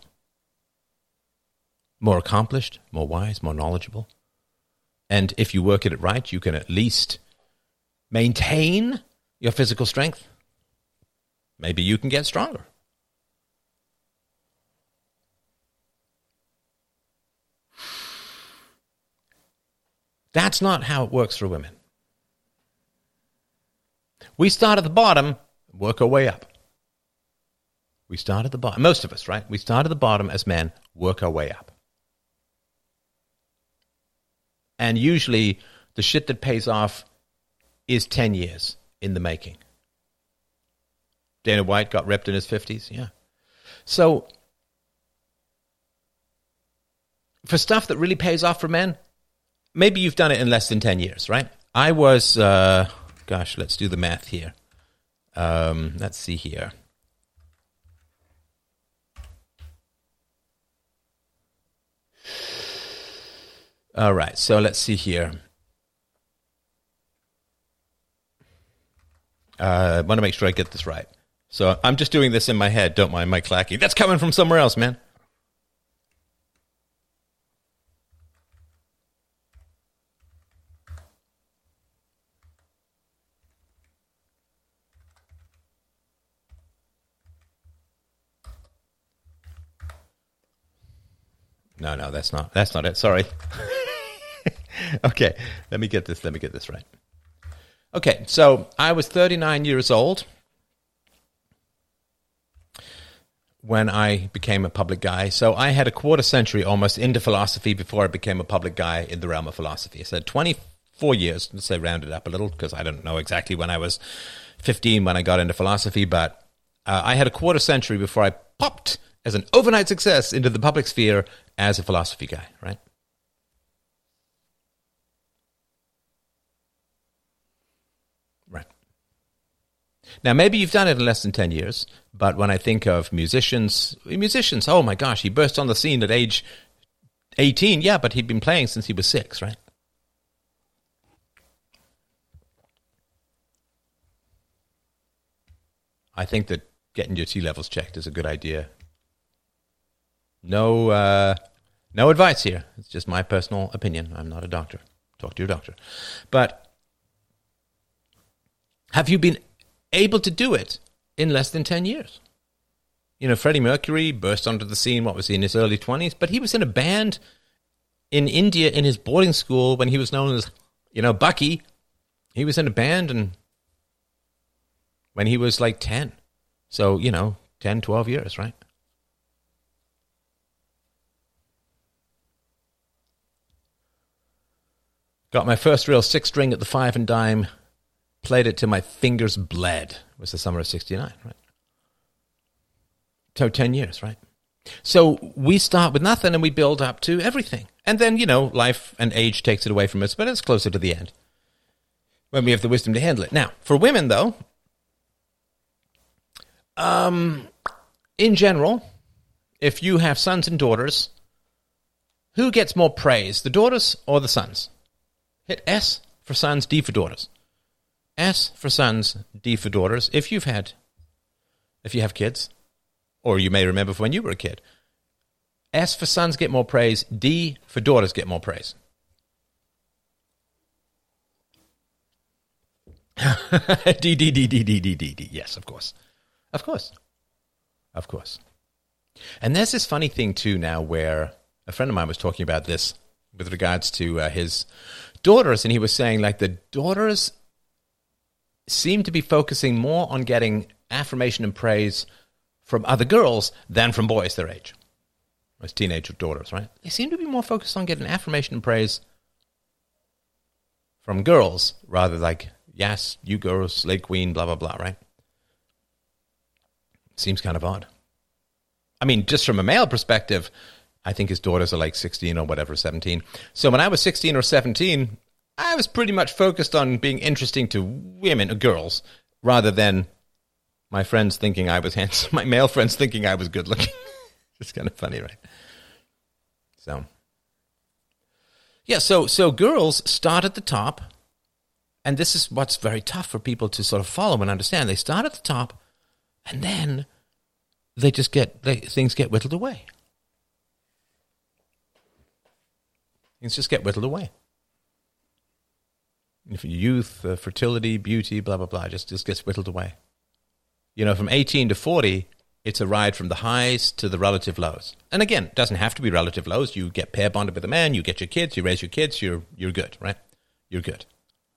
Speaker 1: more accomplished, more wise, more knowledgeable. And if you work at it right, you can at least maintain your physical strength. Maybe you can get stronger. That's not how it works for women. We start at the bottom, work our way up. We start at the bottom. Most of us, right? We start at the bottom as men, work our way up. And usually the shit that pays off is ten years in the making. Dana White got ripped in his fifties, yeah. So for stuff that really pays off for men, maybe you've done it in less than ten years, right? I was, uh, gosh, let's do the math here. Um, let's see here. All right, so let's see here. Uh, I want to make sure I get this right. So I'm just doing this in my head. Don't mind my clacking. That's coming from somewhere else, man. No, no, that's not. That's not it. Sorry. Okay, let me get this. Let me get this right. Okay, so I was thirty-nine years old when I became a public guy. So I had a quarter century almost into philosophy before I became a public guy in the realm of philosophy. I said twenty-four years, let's say round it up a little, because I don't know exactly when I was fifteen when I got into philosophy, but uh, I had a quarter century before I popped as an overnight success into the public sphere as a philosophy guy, right? Right. Now, maybe you've done it in less than ten years, but when I think of musicians, musicians, oh my gosh, he burst on the scene at age eighteen. Yeah, but he'd been playing since he was six, right? I think that getting your T levels checked is a good idea. No, uh, no advice here. It's just my personal opinion. I'm not a doctor. Talk to your doctor. But have you been able to do it in less than ten years? You know, Freddie Mercury burst onto the scene, what was he, in his early twenties? But he was in a band in India in his boarding school when he was known as, you know, Bucky. He was in a band and when he was like ten. So, you know, ten, twelve years, right? Got my first real six string at the Five and Dime. Played it till my fingers bled. It was the summer of sixty-nine, right? So ten years, right? So we start with nothing and we build up to everything. And then, you know, life and age takes it away from us, but it's closer to the end when we have the wisdom to handle it. Now, for women, though, um, in general, if you have sons and daughters, who gets more praise, the daughters or the sons? Hit S for sons, D for daughters. S for sons, D for daughters. If you've had, if you have kids, or you may remember from when you were a kid, S for sons get more praise, D for daughters get more praise. D, D, D, D, D, D, D, D. Yes, of course. Of course. Of course. And there's this funny thing, too, now where a friend of mine was talking about this with regards to uh, his daughters, and he was saying, like, the daughters seem to be focusing more on getting affirmation and praise from other girls than from boys their age. As teenage daughters, right? They seem to be more focused on getting affirmation and praise from girls, rather like, yes, you girls, slay queen, blah, blah, blah, right? Seems kind of odd. I mean, just from a male perspective, I think his daughters are like sixteen or whatever, seventeen. So when I was sixteen or seventeen, I was pretty much focused on being interesting to women, or girls, rather than my friends thinking I was handsome, my male friends thinking I was good looking. It's kind of funny, right? So, yeah, so so girls start at the top, and this is what's very tough for people to sort of follow and understand. They start at the top, and then they just get, they, things get whittled away. Things just get whittled away. If youth, uh, fertility, beauty, blah, blah, blah, just, just gets whittled away. You know, from eighteen to forty, it's a ride from the highs to the relative lows. And again, it doesn't have to be relative lows. You get pair bonded with a man, you get your kids, you raise your kids, you're you're good, right? You're good.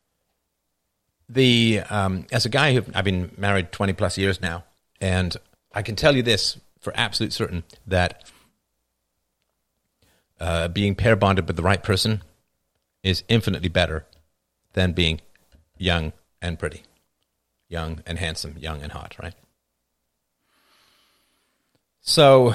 Speaker 1: The um, as a guy who I've been married twenty plus years now, and I can tell you this for absolute certain, that uh, being pair bonded with the right person is infinitely better than being young and pretty, young and handsome, young and hot, right? So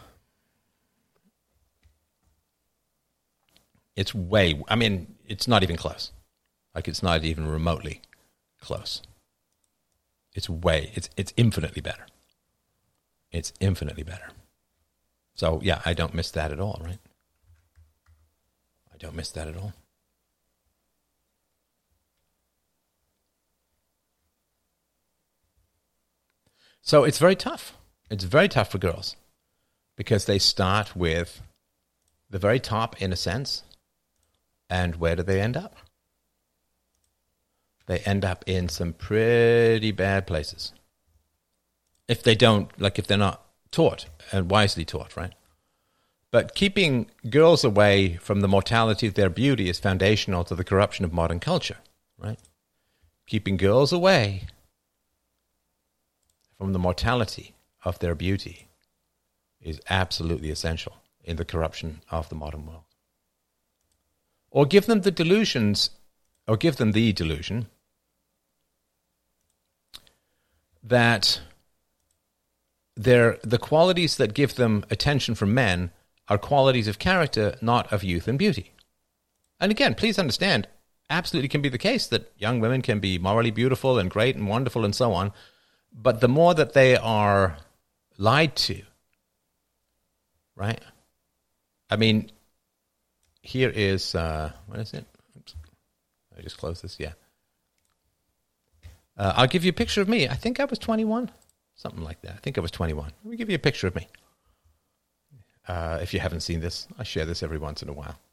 Speaker 1: it's way, I mean, it's not even close. Like, it's not even remotely close. It's way, it's it's infinitely better. It's infinitely better. So, yeah, I don't miss that at all, right? I don't miss that at all. So it's very tough. It's very tough for girls because they start with the very top, in a sense, and where do they end up? They end up in some pretty bad places. If they don't, like if they're not taught and wisely taught, right? But keeping girls away from the mortality of their beauty is foundational to the corruption of modern culture, right? Keeping girls away from the mortality of their beauty is absolutely essential in the corruption of the modern world. Or give them the delusions, or give them the delusion that they're, the qualities that give them attention from men are qualities of character, not of youth and beauty. And again, please understand, absolutely can be the case that young women can be morally beautiful and great and wonderful and so on, but the more that they are lied to, right? I mean, here is, uh, what is it? Oops. I just closed this, yeah. Uh, I'll give you a picture of me. I think I was twenty-one, something like that. I think I was twenty-one. Let me give you a picture of me. Uh, if you haven't seen this, I share this every once in a while.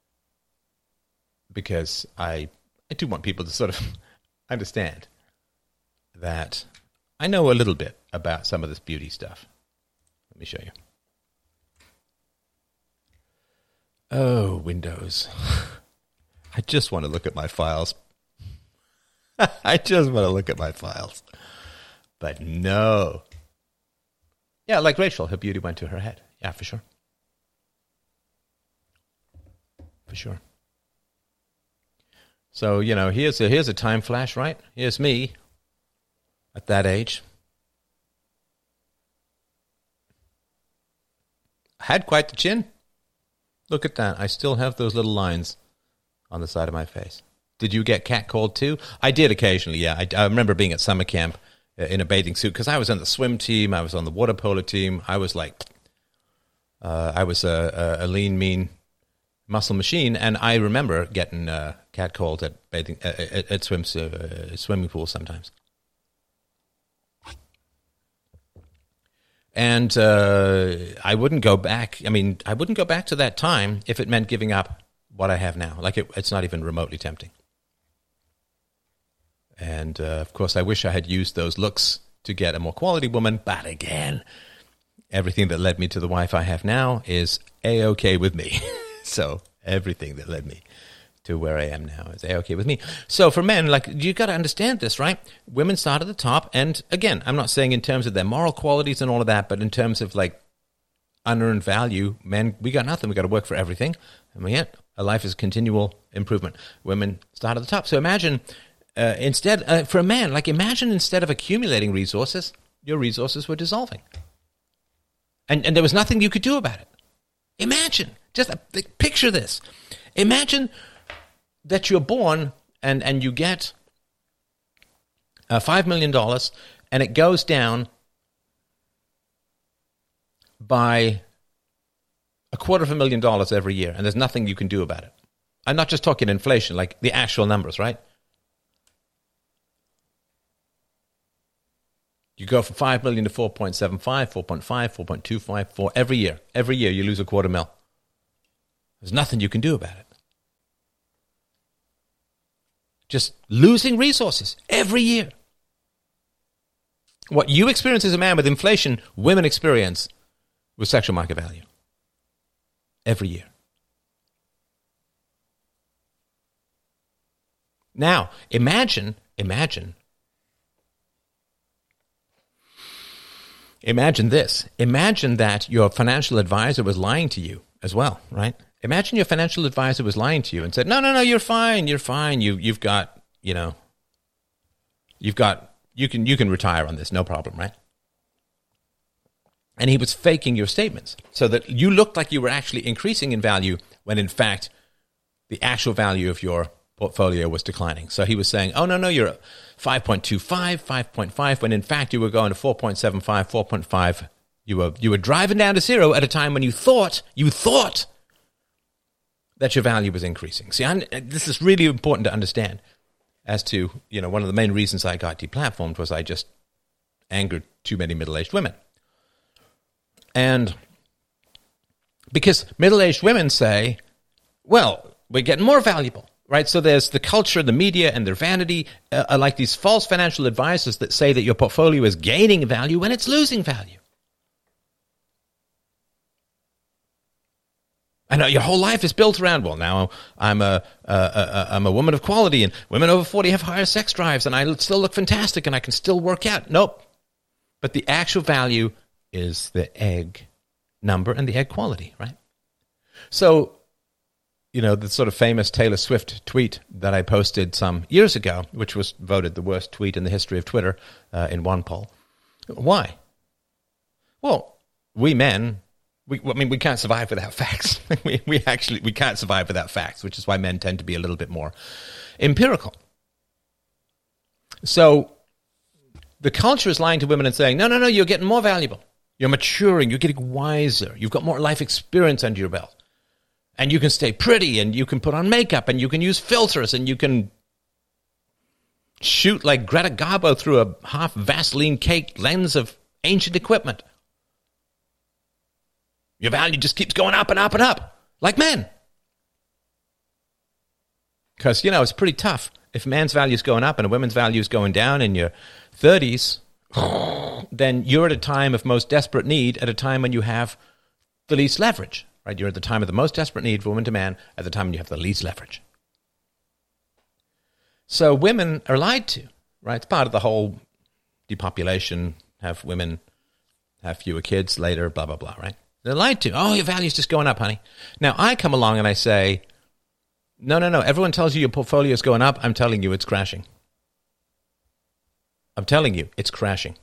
Speaker 1: Because I, I do want people to sort of understand that I know a little bit about some of this beauty stuff. Let me show you. Oh, Windows. I just want to look at my files. I just want to look at my files. But no. Yeah, like Rachel, her beauty went to her head. Yeah, for sure. For sure. So, you know, here's a, here's a time flash, right? Here's me at that age. I had quite the chin. Look at that. I still have those little lines on the side of my face. Did you get catcalled too? I did occasionally, yeah. I, I remember being at summer camp uh, in a bathing suit because I was on the swim team. I was on the water polo team. I was like, uh, I was a, a, a lean, mean muscle machine. And I remember getting uh, catcalled at bathing uh, at, at swim, uh, swimming pools sometimes. And uh, I wouldn't go back. I mean, I wouldn't go back to that time if it meant giving up what I have now. Like, it, it's not even remotely tempting. And, uh, of course, I wish I had used those looks to get a more quality woman. But again, everything that led me to the wife I have now is A-okay with me. So everything that led me to where I am now is A-okay with me. So for men, like, you got to understand this, right? Women start at the top. And, again, I'm not saying in terms of their moral qualities and all of that, but in terms of, like, unearned value, men, we got nothing. We got to work for everything. And yet, A life is continual improvement. Women start at the top. So imagine uh, instead, uh, for a man, like imagine instead of accumulating resources, your resources were dissolving. And, and there was nothing you could do about it. Imagine, just uh, like, picture this. Imagine that you're born and, and you get uh, five million dollars and it goes down by a quarter of a million dollars every year, and there's nothing you can do about it. I'm not just talking inflation, like the actual numbers, right? You go from five million to four point seven five, four point five, four point two five, four every year. Every year you lose a quarter mil. There's nothing you can do about it. Just losing resources every year. What you experience as a man with inflation, women experience with sexual market value. Every year. Now, imagine, imagine, imagine this. Imagine that your financial advisor was lying to you as well, right? Imagine your financial advisor was lying to you and said, no, no, no, you're fine, you're fine. You, you've got, you know, you've got, you can, you can retire on this, no problem, right? And he was faking your statements so that you looked like you were actually increasing in value when in fact the actual value of your portfolio was declining. So he was saying, oh, no, no, you're at five point two five, five point five, when in fact you were going to four point seven five, four point five. You were, you were driving down to zero at a time when you thought, you thought that your value was increasing. See, I'm, this is really important to understand as to, you know, one of the main reasons I got deplatformed was I just angered too many middle-aged women. And because middle-aged women say, well, we're getting more valuable, right? So there's the culture, the media, and their vanity uh, are like these false financial advisors that say that your portfolio is gaining value when it's losing value. I know your whole life is built around, well, now I'm a, a, a, I'm a woman of quality, and women over forty have higher sex drives, and I still look fantastic, and I can still work out. Nope. But the actual value is the egg number and the egg quality, right? So, you know, the sort of famous Taylor Swift tweet that I posted some years ago, which was voted the worst tweet in the history of Twitter uh, in one poll. Why? Well, we men, we, I mean, we can't survive without facts. we, we actually, we can't survive without facts, which is why men tend to be a little bit more empirical. So the culture is lying to women and saying, no, no, no, you're getting more valuable. You're maturing. You're getting wiser. You've got more life experience under your belt. And you can stay pretty, and you can put on makeup, and you can use filters, and you can shoot like Greta Garbo through a half Vaseline-caked lens of ancient equipment. Your value just keeps going up and up and up, like men. Because, you know, it's pretty tough. If a man's value is going up and a woman's value is going down in your thirties, then you're at a time of most desperate need, at a time when you have the least leverage, right? You're at the time of the most desperate need for woman to man, at the time when you have the least leverage. So women are lied to, right? It's part of the whole depopulation, have women have fewer kids later, blah, blah, blah, right? They're lied to. Oh, your value's just going up, honey. Now, I come along and I say, no, no, no. Everyone tells you your portfolio is going up. I'm telling you it's crashing. I'm telling you, it's crashing.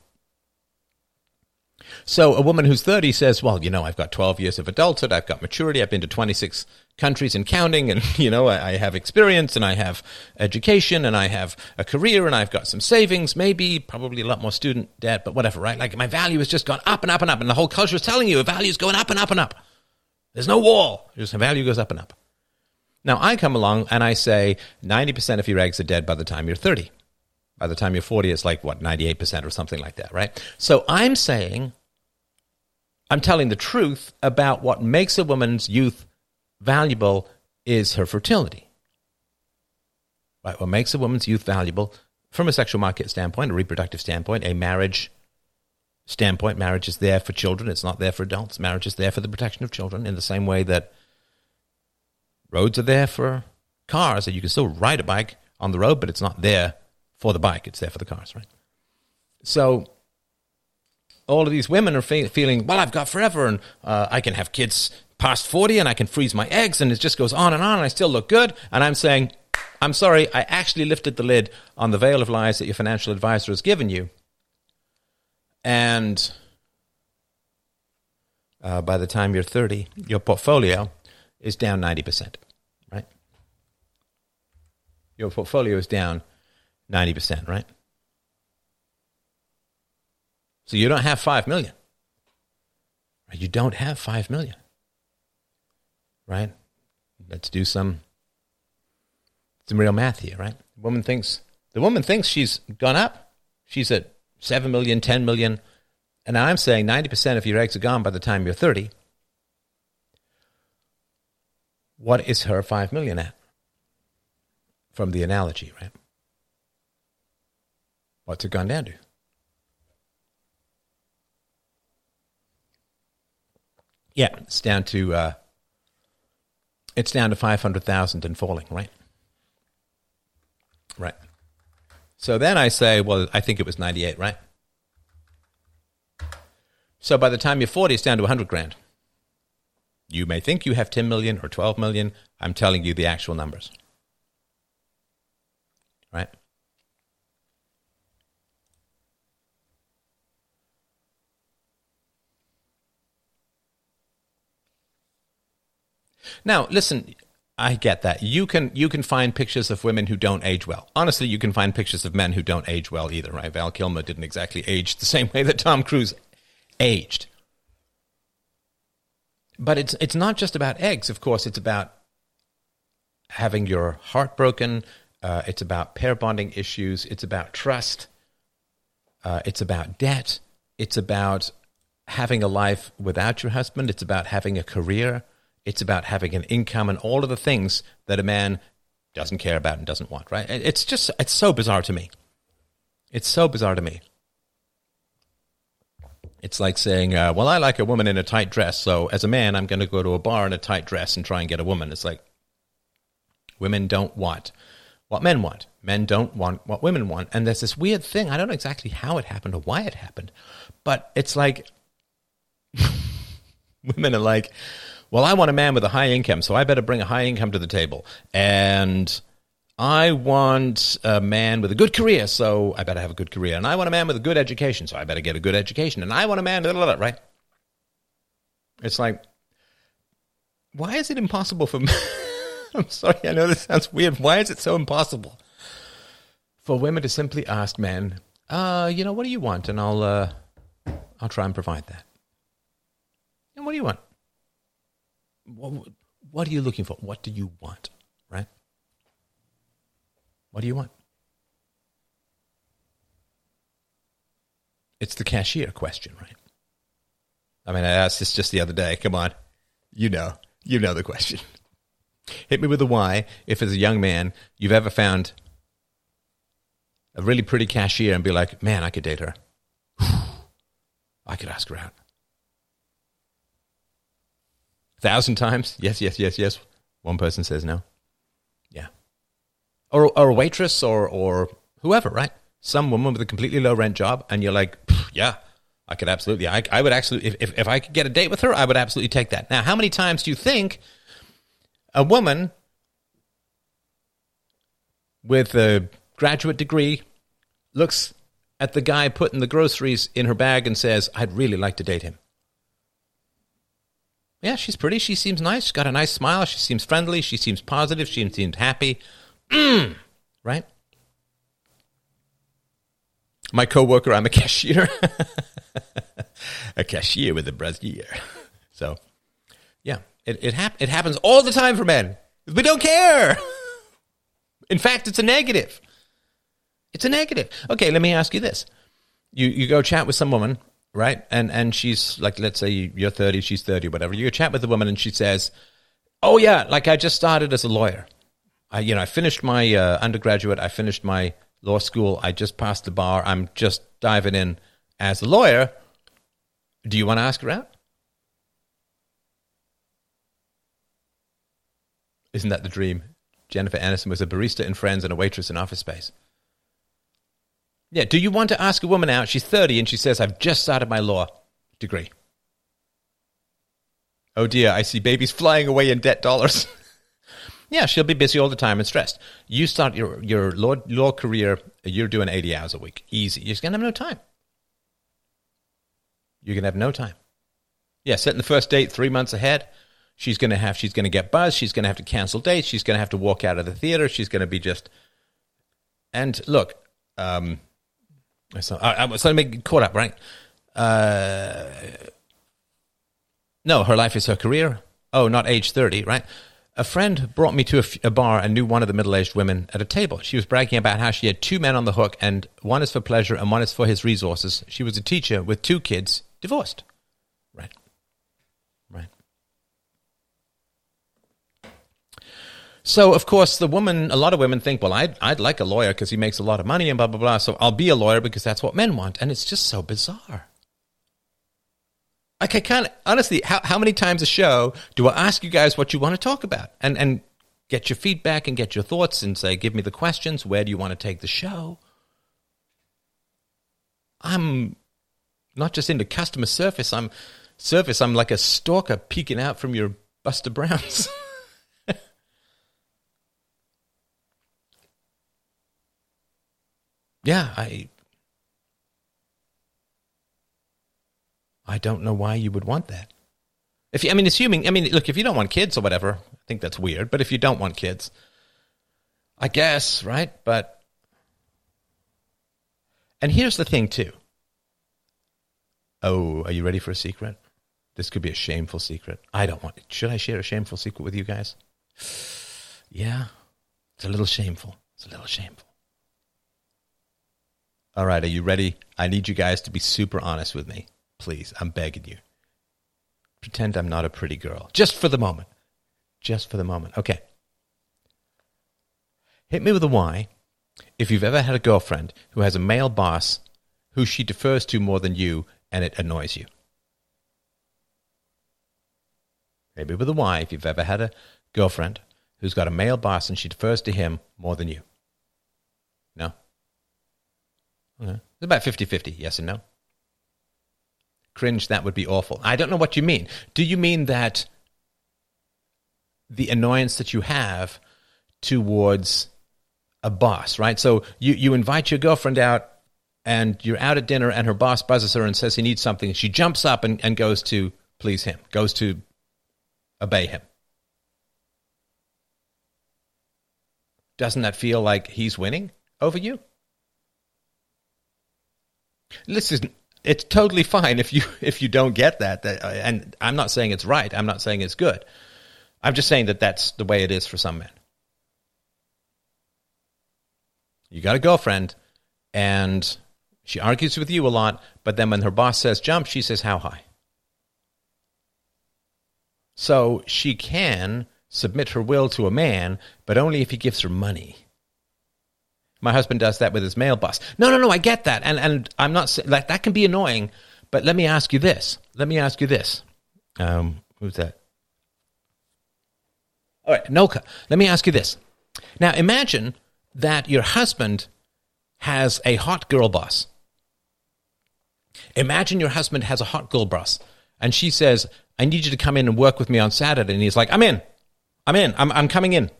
Speaker 1: So a woman who's thirty says, well, you know, I've got twelve years of adulthood, I've got maturity, I've been to twenty-six countries and counting, and, you know, I, I have experience, and I have education, and I have a career, and I've got some savings, maybe, probably a lot more student debt, but whatever, right? Like, my value has just gone up and up and up, and the whole culture is telling you, your value is going up and up and up. There's no wall. Just the value goes up and up. Now, I come along, and I say, ninety percent of your eggs are dead by the time you're thirty. By the time you're forty, it's like, what, ninety-eight percent or something like that, right? So I'm saying, I'm telling the truth about what makes a woman's youth valuable is her fertility. Right? What makes a woman's youth valuable from a sexual market standpoint, a reproductive standpoint, a marriage standpoint. Marriage is there for children. It's not there for adults. Marriage is there for the protection of children in the same way that roads are there for cars. And you can still ride a bike on the road, but it's not there for the bike. It's there for the cars, right? So all of these women are fe- feeling, well, I've got forever, and uh, I can have kids past forty and I can freeze my eggs and it just goes on and on and I still look good. And I'm saying, I'm sorry, I actually lifted the lid on the veil of lies that your financial advisor has given you. And uh, by the time you're thirty, your portfolio is down ninety percent, right? Your portfolio is down ninety percent, right? So you don't have five million. Right? You don't have five million. Right? Let's do some some real math here, right? The woman thinks the woman thinks she's gone up. She's at seven million, ten million. And I'm saying ninety percent of your eggs are gone by the time you're thirty. What is her five million at? From the analogy, right? What's it gone down to? Yeah, it's down to uh, it's down to five hundred thousand and falling, right? Right. So then I say, well, I think it was ninety-eight, right? So by the time you're forty, it's down to one hundred grand. You may think you have ten million or twelve million. I'm telling you the actual numbers. Right? Now, listen, I get that. You can you can find pictures of women who don't age well. Honestly, you can find pictures of men who don't age well either, right? Val Kilmer didn't exactly age the same way that Tom Cruise aged. But it's it's not just about eggs, of course. It's about having your heart broken. Uh, it's about pair bonding issues. It's about trust. Uh, it's about debt. It's about having a life without your husband. It's about having a career. It's about having an income and all of the things that a man doesn't care about and doesn't want, right? It's just, it's so bizarre to me. It's so bizarre to me. It's like saying, uh, well, I like a woman in a tight dress, so as a man, I'm going to go to a bar in a tight dress and try and get a woman. It's like, women don't want what men want. Men don't want what women want. And there's this weird thing. I don't know exactly how it happened or why it happened, but it's like women are like, well, I want a man with a high income, so I better bring a high income to the table. And I want a man with a good career, so I better have a good career. And I want a man with a good education, so I better get a good education. And I want a man, blah, blah, blah, right? It's like, why is it impossible for men? I'm sorry, I know this sounds weird. Why is it so impossible for women to simply ask men, uh, you know, what do you want? And I'll, uh, I'll try and provide that. And what do you want? What, what are you looking for? What do you want, right? What do you want? It's the cashier question, right? I mean, I asked this just the other day. Come on. You know. You know the question. Hit me with a why if as a young man you've ever found a really pretty cashier and be like, man, I could date her. I could ask her out. Thousand times? Yes, yes, yes, yes. One person says no. Yeah. Or or a waitress or or whoever, right? Some woman with a completely low rent job, and you're like, yeah, I could absolutely, I, I would actually, if, if, if I could get a date with her, I would absolutely take that. Now, how many times do you think a woman with a graduate degree looks at the guy putting the groceries in her bag and says, I'd really like to date him? Yeah, she's pretty. She seems nice. She's got a nice smile. She seems friendly. She seems positive. She seems happy. Mm, right? My coworker, I'm a cashier. A cashier with a brassiere. So, yeah, it it, hap- it happens all the time for men. We don't care. In fact, it's a negative. It's a negative. Okay, let me ask you this. You you go chat with some woman, right? And and she's like, let's say you're thirty, she's thirty, whatever. You chat with the woman and she says, oh yeah, like I just started as a lawyer. I, you know, I finished my uh, undergraduate. I finished my law school. I just passed the bar. I'm just diving in as a lawyer. Do you want to ask her out? Isn't that the dream? Jennifer Aniston was a barista in Friends and a waitress in Office Space. Yeah, do you want to ask a woman out? She's thirty and she says, I've just started my law degree. Oh dear, I see babies flying away in debt dollars. Yeah, she'll be busy all the time and stressed. You start your, your law, law career, you're doing eighty hours a week. Easy. You're just going to have no time. You're going to have no time. Yeah, setting the first date three months ahead. She's going to have, she's going to get buzzed. She's going to have to cancel dates. She's going to have to walk out of the theater. She's going to be just, and look, um, so I, I was going to make caught up, right? Uh, no, her life is her career. Oh, not age thirty, right? A friend brought me to a, a bar and knew one of the middle-aged women at a table. She was bragging about how she had two men on the hook, and one is for pleasure and one is for his resources. She was a teacher with two kids, divorced. Right. Right. So, of course, the woman, a lot of women think, well, I'd, I'd like a lawyer because he makes a lot of money and blah, blah, blah, so I'll be a lawyer because that's what men want. And it's just so bizarre. Like, I can't, honestly, how, how many times a show do I ask you guys what you want to talk about? And and get your feedback and get your thoughts and say, give me the questions. Where do you want to take the show? I'm not just into customer service. I'm service. I'm like a stalker peeking out from your Buster Browns. Yeah, I... I don't know why you would want that. If you, I mean, assuming, I mean, look, if you don't want kids or whatever, I think that's weird. But if you don't want kids, I guess, right? But, and here's the thing too. Oh, are you ready for a secret? This could be a shameful secret. I don't want, should I share a shameful secret with you guys? Yeah, it's a little shameful. It's a little shameful. All right, are you ready? I need you guys to be super honest with me. Please, I'm begging you. Pretend I'm not a pretty girl. Just for the moment. Just for the moment. Okay. Hit me with a why if you've ever had a girlfriend who has a male boss who she defers to more than you and it annoys you. Hit me with a why if you've ever had a girlfriend who's got a male boss and she defers to him more than you. No? Okay. It's about fifty-fifty, yes and no. Cringe, that would be awful. I don't know what you mean. Do you mean that the annoyance that you have towards a boss, right? So you, you invite your girlfriend out and you're out at dinner and her boss buzzes her and says he needs something. She jumps up and, and goes to please him, goes to obey him. Doesn't that feel like he's winning over you? Listen, it's totally fine if you if you don't get that, that. And I'm not saying it's right. I'm not saying it's good. I'm just saying that that's the way it is for some men. You got a girlfriend, and she argues with you a lot, but then when her boss says jump, she says how high. So she can submit her will to a man, but only if he gives her money. My husband does that with his male boss. No, no, no, I get that. And and I'm not saying, like, that can be annoying, but let me ask you this. Let me ask you this. Um, who's that? All right, Noka. Let me ask you this. Now, imagine that your husband has a hot girl boss. Imagine your husband has a hot girl boss, and she says, I need you to come in and work with me on Saturday. And he's like, I'm in. I'm in. I'm I'm coming in.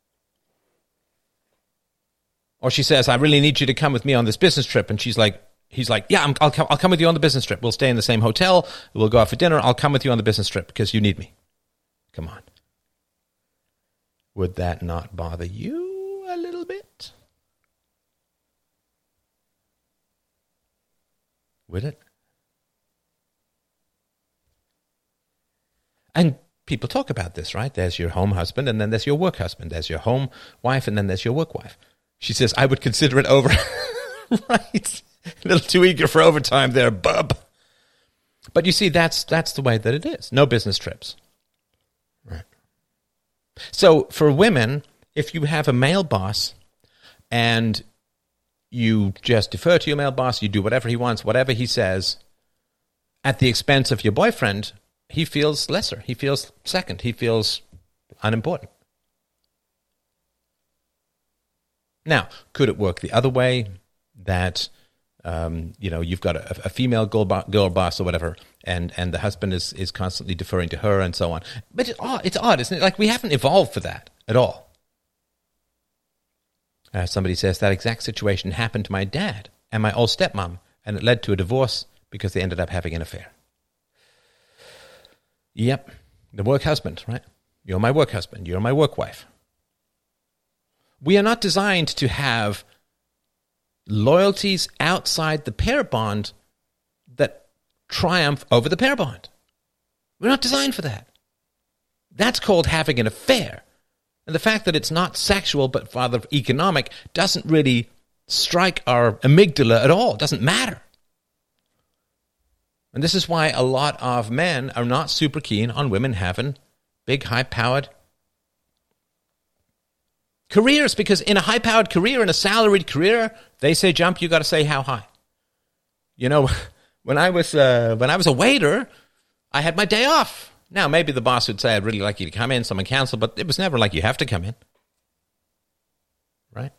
Speaker 1: Or she says, I really need you to come with me on this business trip. And she's like, he's like, yeah, I'm, I'll come, I'll come with you on the business trip. We'll stay in the same hotel. We'll go out for dinner. I'll come with you on the business trip because you need me. Come on. Would that not bother you a little bit? Would it? And people talk about this, right? There's your home husband and then there's your work husband. There's your home wife and then there's your work wife. She says, I would consider it over. Right. A little too eager for overtime there, bub. But you see, that's that's the way that it is. No business trips. Right. So for women, if you have a male boss and you just defer to your male boss, you do whatever he wants, whatever he says, at the expense of your boyfriend, he feels lesser. He feels second. He feels unimportant. Now, could it work the other way, that Um, you know, you've got a, a female girl, bo- girl boss or whatever, and, and the husband is, is constantly deferring to her and so on. But it's odd, it's odd, isn't it? Like, we haven't evolved for that at all. Uh, somebody says, that exact situation happened to my dad and my old stepmom, and it led to a divorce because they ended up having an affair. Yep, the work husband, right? You're my work husband. You're my work wife. We are not designed to have loyalties outside the pair bond that triumph over the pair bond. We're not designed for that. That's called having an affair. And the fact that it's not sexual but rather economic doesn't really strike our amygdala at all. It doesn't matter. And this is why a lot of men are not super keen on women having big, high-powered careers, because in a high-powered career, in a salaried career, they say jump, you got to say how high. You know, when I was uh, when I was a waiter, I had my day off. Now, maybe the boss would say, I'd really like you to come in, someone cancel, but it was never like you have to come in. Right?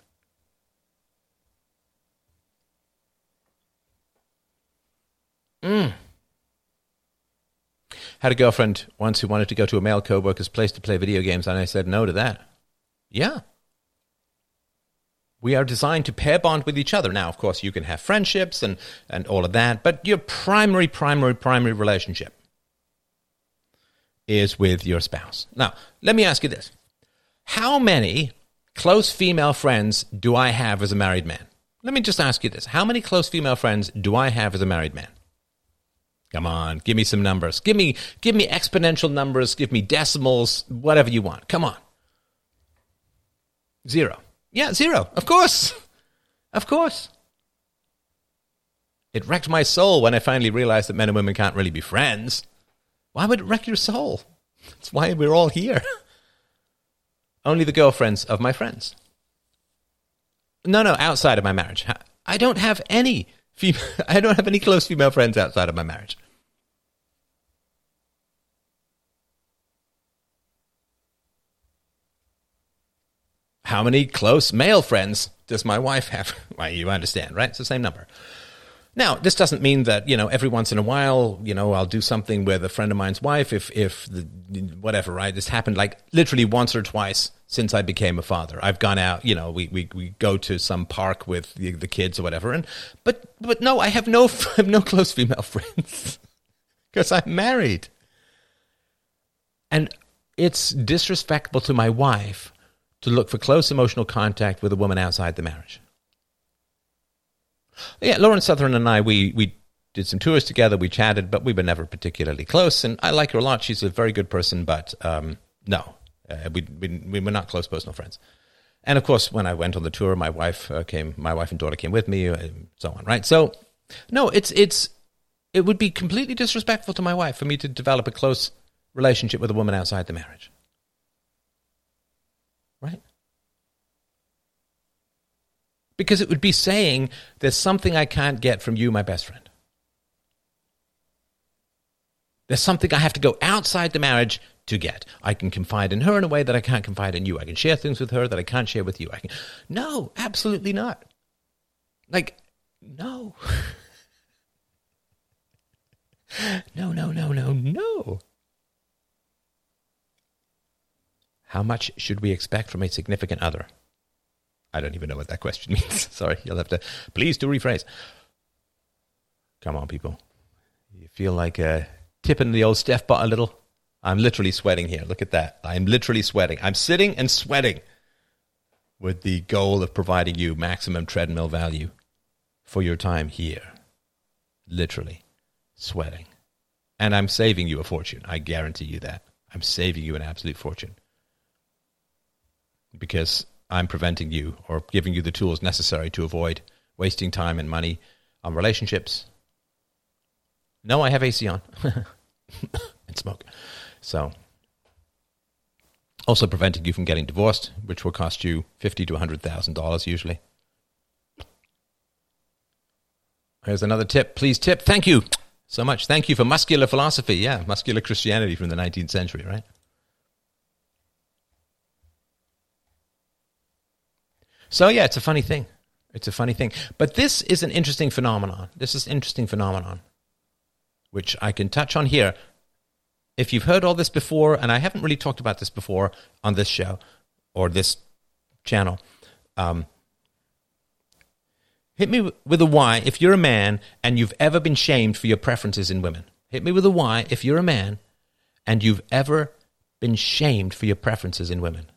Speaker 1: Mm. Had a girlfriend once who wanted to go to a male co-worker's place to play video games, and I said no to that. Yeah. We are designed to pair bond with each other. Now, of course, you can have friendships and, and all of that, but your primary, primary, primary relationship is with your spouse. Now, let me ask you this. How many close female friends do I have as a married man? Let me just ask you this. How many close female friends do I have as a married man? Come on, give me some numbers. Give me, give me exponential numbers. Give me decimals, whatever you want. Come on. Zero. Yeah, zero. Of course. Of course. It wrecked my soul when I finally realized that men and women can't really be friends. Why would it wreck your soul? That's why we're all here. Only the girlfriends of my friends. No, no, outside of my marriage. I don't have any female, I don't have any close female friends outside of my marriage. How many close male friends does my wife have? Well, you understand, right? It's the same number. Now, this doesn't mean that, you know, every once in a while, you know, I'll do something with a friend of mine's wife if, if the, whatever, right? This happened like literally once or twice since I became a father. I've gone out, you know, we, we, we go to some park with the, the kids or whatever. And, but, but no, I have no, I have no close female friends because I'm married. And it's disrespectful to my wife to look for close emotional contact with a woman outside the marriage. Yeah, Lauren Southern and I, we, we did some tours together, we chatted, but we were never particularly close, and I like her a lot. She's a very good person, but um, no, uh, we, we we were not close personal friends. And of course, when I went on the tour, my wife uh, came, my wife and daughter came with me, and so on, right? So, no, it's it's it would be completely disrespectful to my wife for me to develop a close relationship with a woman outside the marriage. Right? Because it would be saying there's something I can't get from you, my best friend. There's something I have to go outside the marriage to get. I can confide in her in a way that I can't confide in you. I can share things with her that I can't share with you. I can. No, absolutely not. Like, no. no, no, no, no, no. How much should we expect from a significant other? I don't even know what that question means. Sorry, you'll have to, please do rephrase. Come on, people. You feel like uh, tipping the old Steph butt a little? I'm literally sweating here. Look at that. I'm literally sweating. I'm sitting and sweating with the goal of providing you maximum treadmill value for your time here. Literally sweating. And I'm saving you a fortune. I guarantee you that. I'm saving you an absolute fortune. Because I'm preventing you or giving you the tools necessary to avoid wasting time and money on relationships. No, I have A C on and smoke. So, also preventing you from getting divorced, which will cost you fifty thousand to one hundred thousand dollars usually. Here's another tip. Please tip. Thank you so much. Thank you for muscular philosophy. Yeah, muscular Christianity from the nineteenth century, right? So, yeah, it's a funny thing. It's a funny thing. But this is an interesting phenomenon. This is an interesting phenomenon, which I can touch on here. If you've heard all this before, and I haven't really talked about this before on this show or this channel, um, hit me with a Y if you're a man and you've ever been shamed for your preferences in women. Hit me with a Y if you're a man and you've ever been shamed for your preferences in women.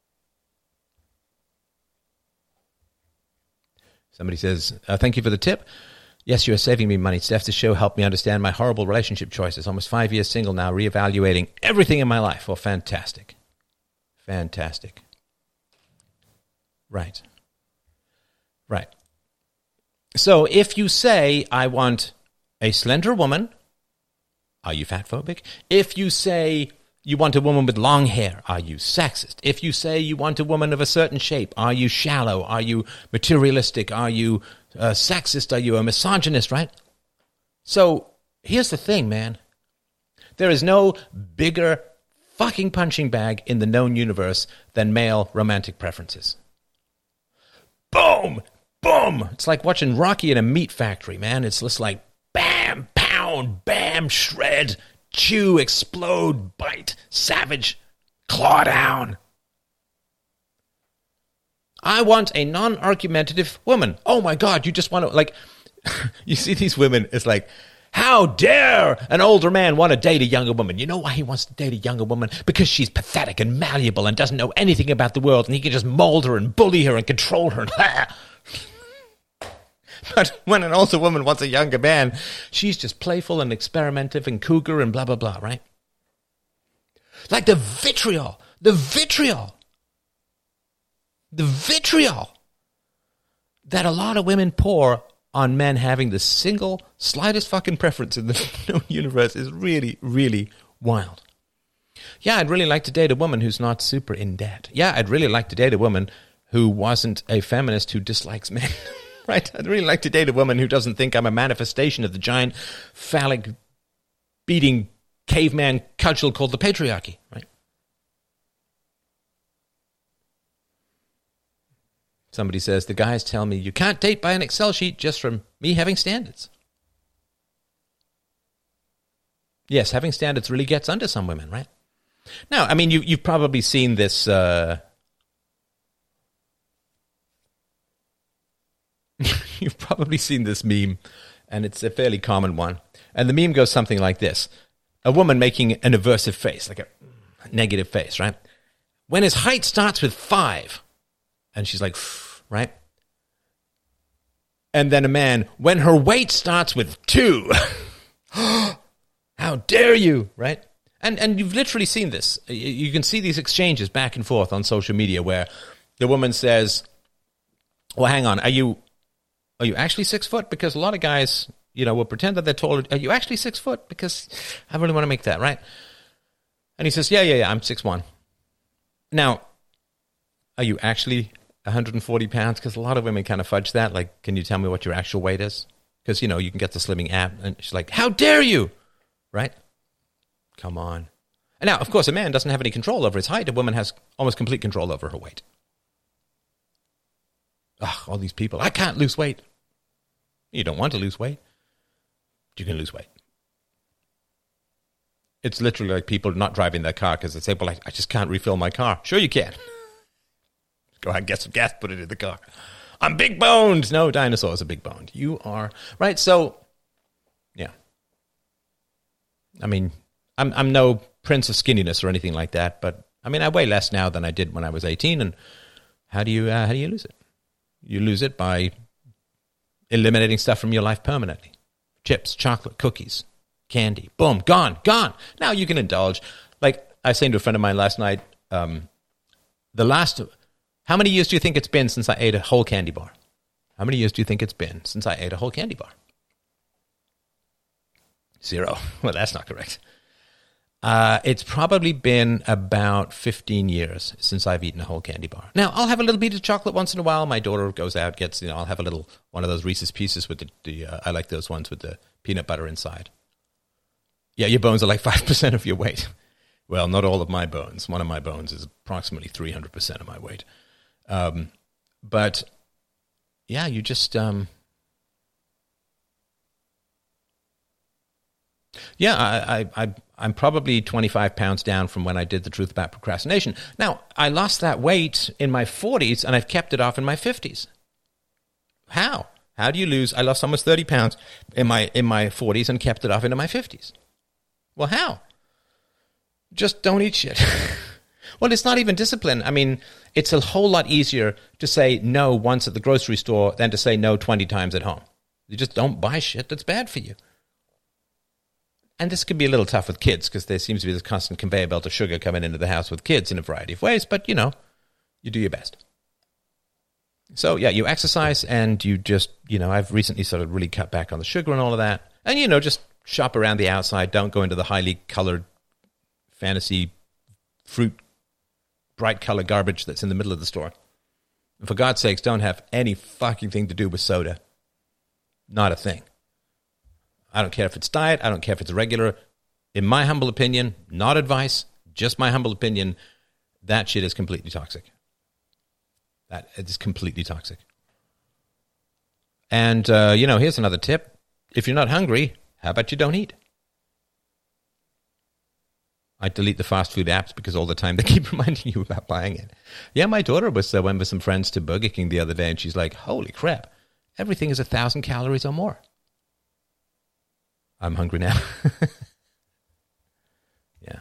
Speaker 1: Somebody says, uh, thank you for the tip. Yes, you are saving me money. Steph, this show helped me understand my horrible relationship choices. Almost five years single now, reevaluating everything in my life. Well, fantastic. Fantastic. Right. Right. So if you say, I want a slender woman, are you fat phobic? If you say you want a woman with long hair, are you sexist? If you say you want a woman of a certain shape, are you shallow? Are you materialistic? Are you uh, sexist? Are you a misogynist, right? So here's the thing, man. There is no bigger fucking punching bag in the known universe than male romantic preferences. Boom! Boom! It's like watching Rocky in a meat factory, man. It's just like bam, pound, bam, shred, chew, explode, bite, savage, claw down. I want a non-argumentative woman. Oh my God, you just want to, like, you see these women, it's like, how dare an older man want to date a younger woman? You know why he wants to date a younger woman? Because she's pathetic and malleable and doesn't know anything about the world, and he can just mold her and bully her and control her. But when an older woman wants a younger man, she's just playful and experimentative and cougar and blah, blah, blah, right? Like the vitriol, the vitriol, the vitriol that a lot of women pour on men having the single slightest fucking preference in the known universe is really, really wild. Yeah, I'd really like to date a woman who's not super in debt. Yeah, I'd really like to date a woman who wasn't a feminist who dislikes men. Right? I'd really like to date a woman who doesn't think I'm a manifestation of the giant phallic beating caveman cudgel called the patriarchy, right? Somebody says, the guys tell me you can't date by an Excel sheet just from me having standards. Yes, having standards really gets under some women, right? Now, I mean, you, you've probably seen this... Uh, You've probably seen this meme, and it's a fairly common one. And the meme goes something like this. A woman making an aversive face, like a negative face, right? When his height starts with five, and she's like, right? And then a man, when her weight starts with two, how dare you, right? And and you've literally seen this. You can see these exchanges back and forth on social media where the woman says, well, hang on, are you... Are you actually six foot? Because a lot of guys, you know, will pretend that they're taller. Are you actually six foot? Because I really want to make that, right? And he says, yeah, yeah, yeah, I'm six one. Now, are you actually one hundred forty pounds? Because a lot of women kind of fudge that. Like, can you tell me what your actual weight is? Because, you know, you can get the slimming app. And she's like, how dare you? Right? Come on. And now, of course, a man doesn't have any control over his height. A woman has almost complete control over her weight. Ugh, all these people, I can't lose weight. You don't want to lose weight. You can lose weight. It's literally like people not driving their car because they say, well, I, I just can't refill my car. Sure you can. Go ahead and get some gas, put it in the car. I'm big boned. No, dinosaurs are big boned. You are, right? So, yeah. I mean, I'm I'm no prince of skinniness or anything like that, but I mean, I weigh less now than I did when I was eighteen, and how do you uh, how do you lose it? You lose it by eliminating stuff from your life permanently. Chips, chocolate, cookies, candy. Boom, gone, gone. Now you can indulge. Like I was saying to a friend of mine last night, um, the last, how many years do you think it's been since I ate a whole candy bar? How many years do you think it's been since I ate a whole candy bar? Zero. Well, that's not correct. Uh, it's probably been about fifteen years since I've eaten a whole candy bar. Now, I'll have a little bit of chocolate once in a while. My daughter goes out, gets, you know, I'll have a little, one of those Reese's Pieces with the, the uh, I like those ones with the peanut butter inside. Yeah, your bones are like five percent of your weight. Well, not all of my bones. One of my bones is approximately three hundred percent of my weight. Um, but yeah, you just, um, yeah, I, I, I, I'm probably twenty-five pounds down from when I did The Truth About Procrastination. Now, I lost that weight in my forties, and I've kept it off in my fifties. How? How do you lose? I lost almost thirty pounds in my in my forties and kept it off into my fifties. Well, how? Just don't eat shit. Well, it's not even discipline. I mean, it's a whole lot easier to say no once at the grocery store than to say no twenty times at home. You just don't buy shit that's bad for you. And this could be a little tough with kids because there seems to be this constant conveyor belt of sugar coming into the house with kids in a variety of ways. But, you know, you do your best. So, yeah, you exercise and you just, you know, I've recently sort of really cut back on the sugar and all of that. And, you know, just shop around the outside. Don't go into the highly colored fantasy fruit, bright color garbage that's in the middle of the store. And for God's sakes, don't have any fucking thing to do with soda. Not a thing. I don't care if it's diet. I don't care if it's regular. In my humble opinion, not advice, just my humble opinion, that shit is completely toxic. That is completely toxic. And, uh, you know, here's another tip. If you're not hungry, how about you don't eat? I delete the fast food apps because all the time they keep reminding you about buying it. Yeah, my daughter was uh, went with some friends to Burger King the other day, and she's like, holy crap, everything is a thousand calories or more. I'm hungry now. Yeah.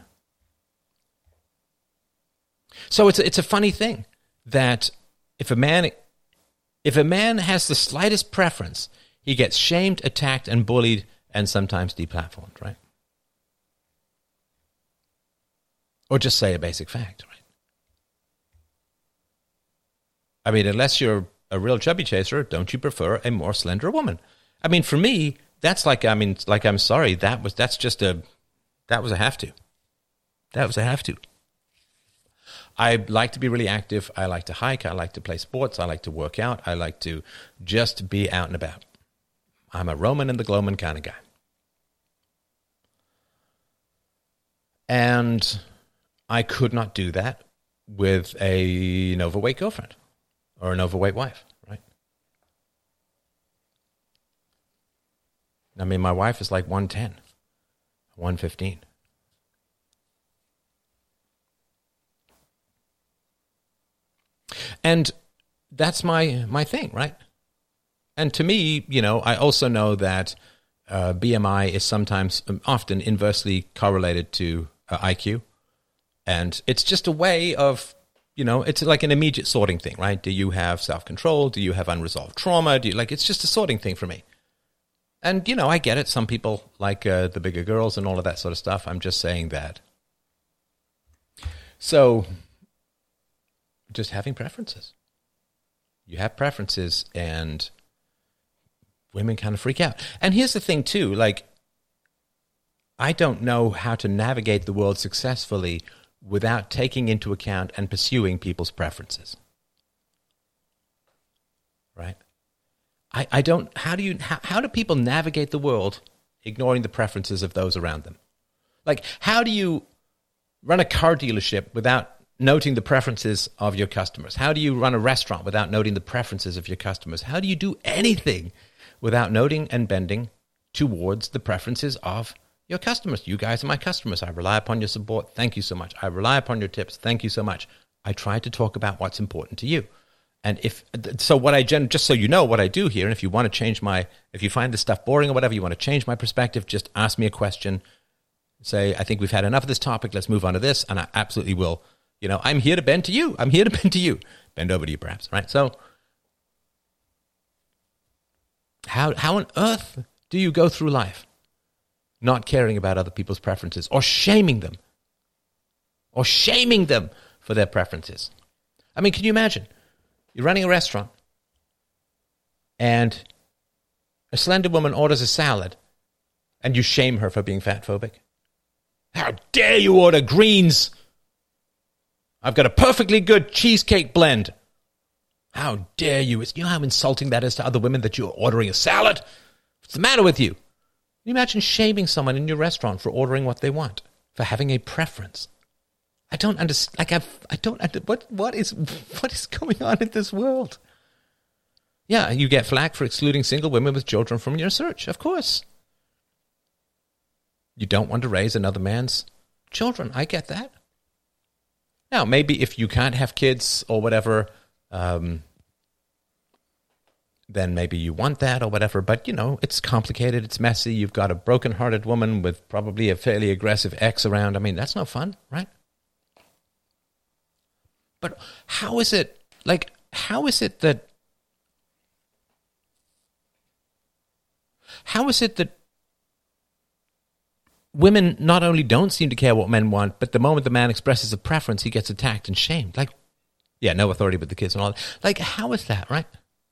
Speaker 1: So it's a, it's a funny thing that if a man if a man has the slightest preference, he gets shamed, attacked, and bullied, and sometimes deplatformed, right? Or just say a basic fact, right? I mean, unless you're a real chubby chaser, don't you prefer a more slender woman? I mean, for me, that's like, I mean, like, I'm sorry, that was, that's just a, that was a have to. That was a have to. I like to be really active. I like to hike. I like to play sports. I like to work out. I like to just be out and about. I'm a Roman and the Gloman kind of guy. And I could not do that with a, an overweight girlfriend or an overweight wife, right? I mean, my wife is like one ten, one fifteen. And that's my my thing, right? And to me, you know, I also know that uh, B M I is sometimes, um, often inversely correlated to uh, I Q. And it's just a way of, you know, it's like an immediate sorting thing, right? Do you have self-control? Do you have unresolved trauma? Do you, like, it's just a sorting thing for me. And, you know, I get it. Some people like uh, the bigger girls and all of that sort of stuff. I'm just saying that. So, just having preferences. You have preferences and women kind of freak out. And here's the thing, too. Like, I don't know how to navigate the world successfully without taking into account and pursuing people's preferences. Right? I, I don't, how do you, how, how do people navigate the world ignoring the preferences of those around them? Like, how do you run a car dealership without noting the preferences of your customers? How do you run a restaurant without noting the preferences of your customers? How do you do anything without noting and bending towards the preferences of your customers? You guys are my customers. I rely upon your support. Thank you so much. I rely upon your tips. Thank you so much. I try to talk about what's important to you. And if, so what I, just so you know what I do here, and if you want to change my, if you find this stuff boring or whatever, you want to change my perspective, just ask me a question. Say, I think we've had enough of this topic. Let's move on to this. And I absolutely will. You know, I'm here to bend to you. I'm here to bend to you. Bend over to you, perhaps, right? So how how on earth do you go through life not caring about other people's preferences or shaming them? Or shaming them for their preferences? I mean, can you imagine? You're running a restaurant and a slender woman orders a salad and you shame her for being fat phobic. How dare you order greens? I've got a perfectly good cheesecake blend. How dare you? You know how insulting that is to other women that you're ordering a salad? What's the matter with you? Can you imagine shaming someone in your restaurant for ordering what they want, for having a preference? I don't understand. Like I've, I don't. What what is what is going on in this world? Yeah, you get flack for excluding single women with children from your search, of course. You don't want to raise another man's children. I get that. Now, maybe if you can't have kids or whatever, um, then maybe you want that or whatever. But, you know, it's complicated. It's messy. You've got a broken-hearted woman with probably a fairly aggressive ex around. I mean, that's no fun, right? But how is it, like, how is it that, how is it that women not only don't seem to care what men want, but the moment the man expresses a preference, he gets attacked and shamed. Like, yeah, no authority but the kids and all that. Like, how is that, right?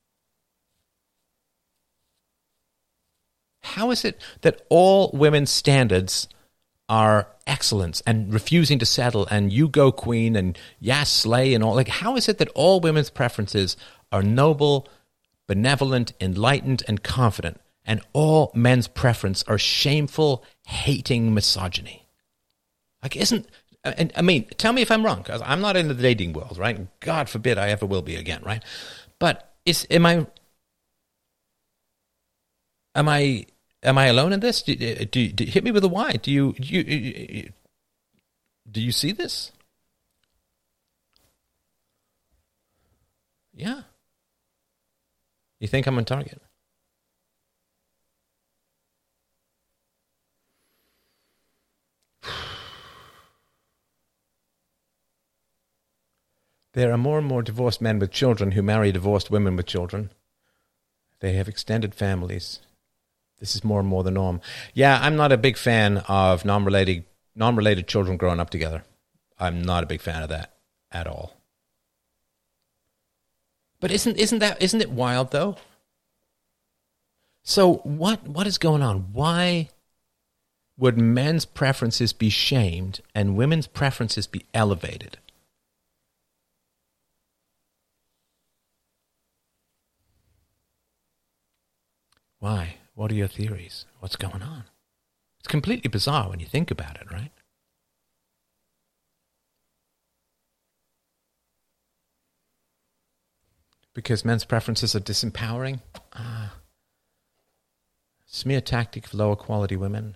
Speaker 1: How is it that all women's standards are excellence and refusing to settle and you go queen and yes, slay and all? Like, how is it that all women's preferences are noble, benevolent, enlightened, and confident, and all men's preference are shameful, hating misogyny? Like, isn't, and I mean, tell me if I'm wrong, because I'm not in the dating world, right? God forbid I ever will be again, right? But is, am I, am I, am I alone in this? Do, do, do hit me with a why? Do you, do you, do you see this? Yeah. You think I'm on target? There are more and more divorced men with children who marry divorced women with children. They have extended families. This is more and more the norm. Yeah, I'm not a big fan of non-related non-related children growing up together. I'm not a big fan of that at all. But isn't isn't that isn't it wild though? So what what is going on? Why would men's preferences be shamed and women's preferences be elevated? Why? What are your theories? What's going on? It's completely bizarre when you think about it, right? Because men's preferences are disempowering? Ah. Smear tactic for lower quality women.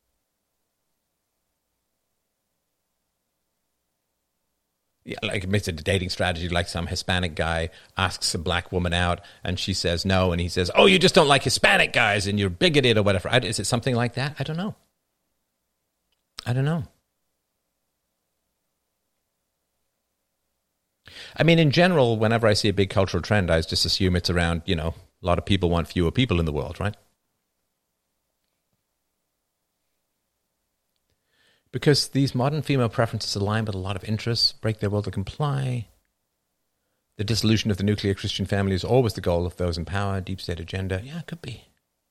Speaker 1: Yeah, like it's a dating strategy, like some Hispanic guy asks a black woman out and she says no, and he says, oh, you just don't like Hispanic guys and you're bigoted or whatever. Is it something like that? I don't know. I don't know. I mean, in general, whenever I see a big cultural trend, I just assume it's around, you know, a lot of people want fewer people in the world, right? Because these modern female preferences align with a lot of interests, break their will to comply. The dissolution of the nuclear Christian family is always the goal of those in power, deep state agenda. Yeah, it could be.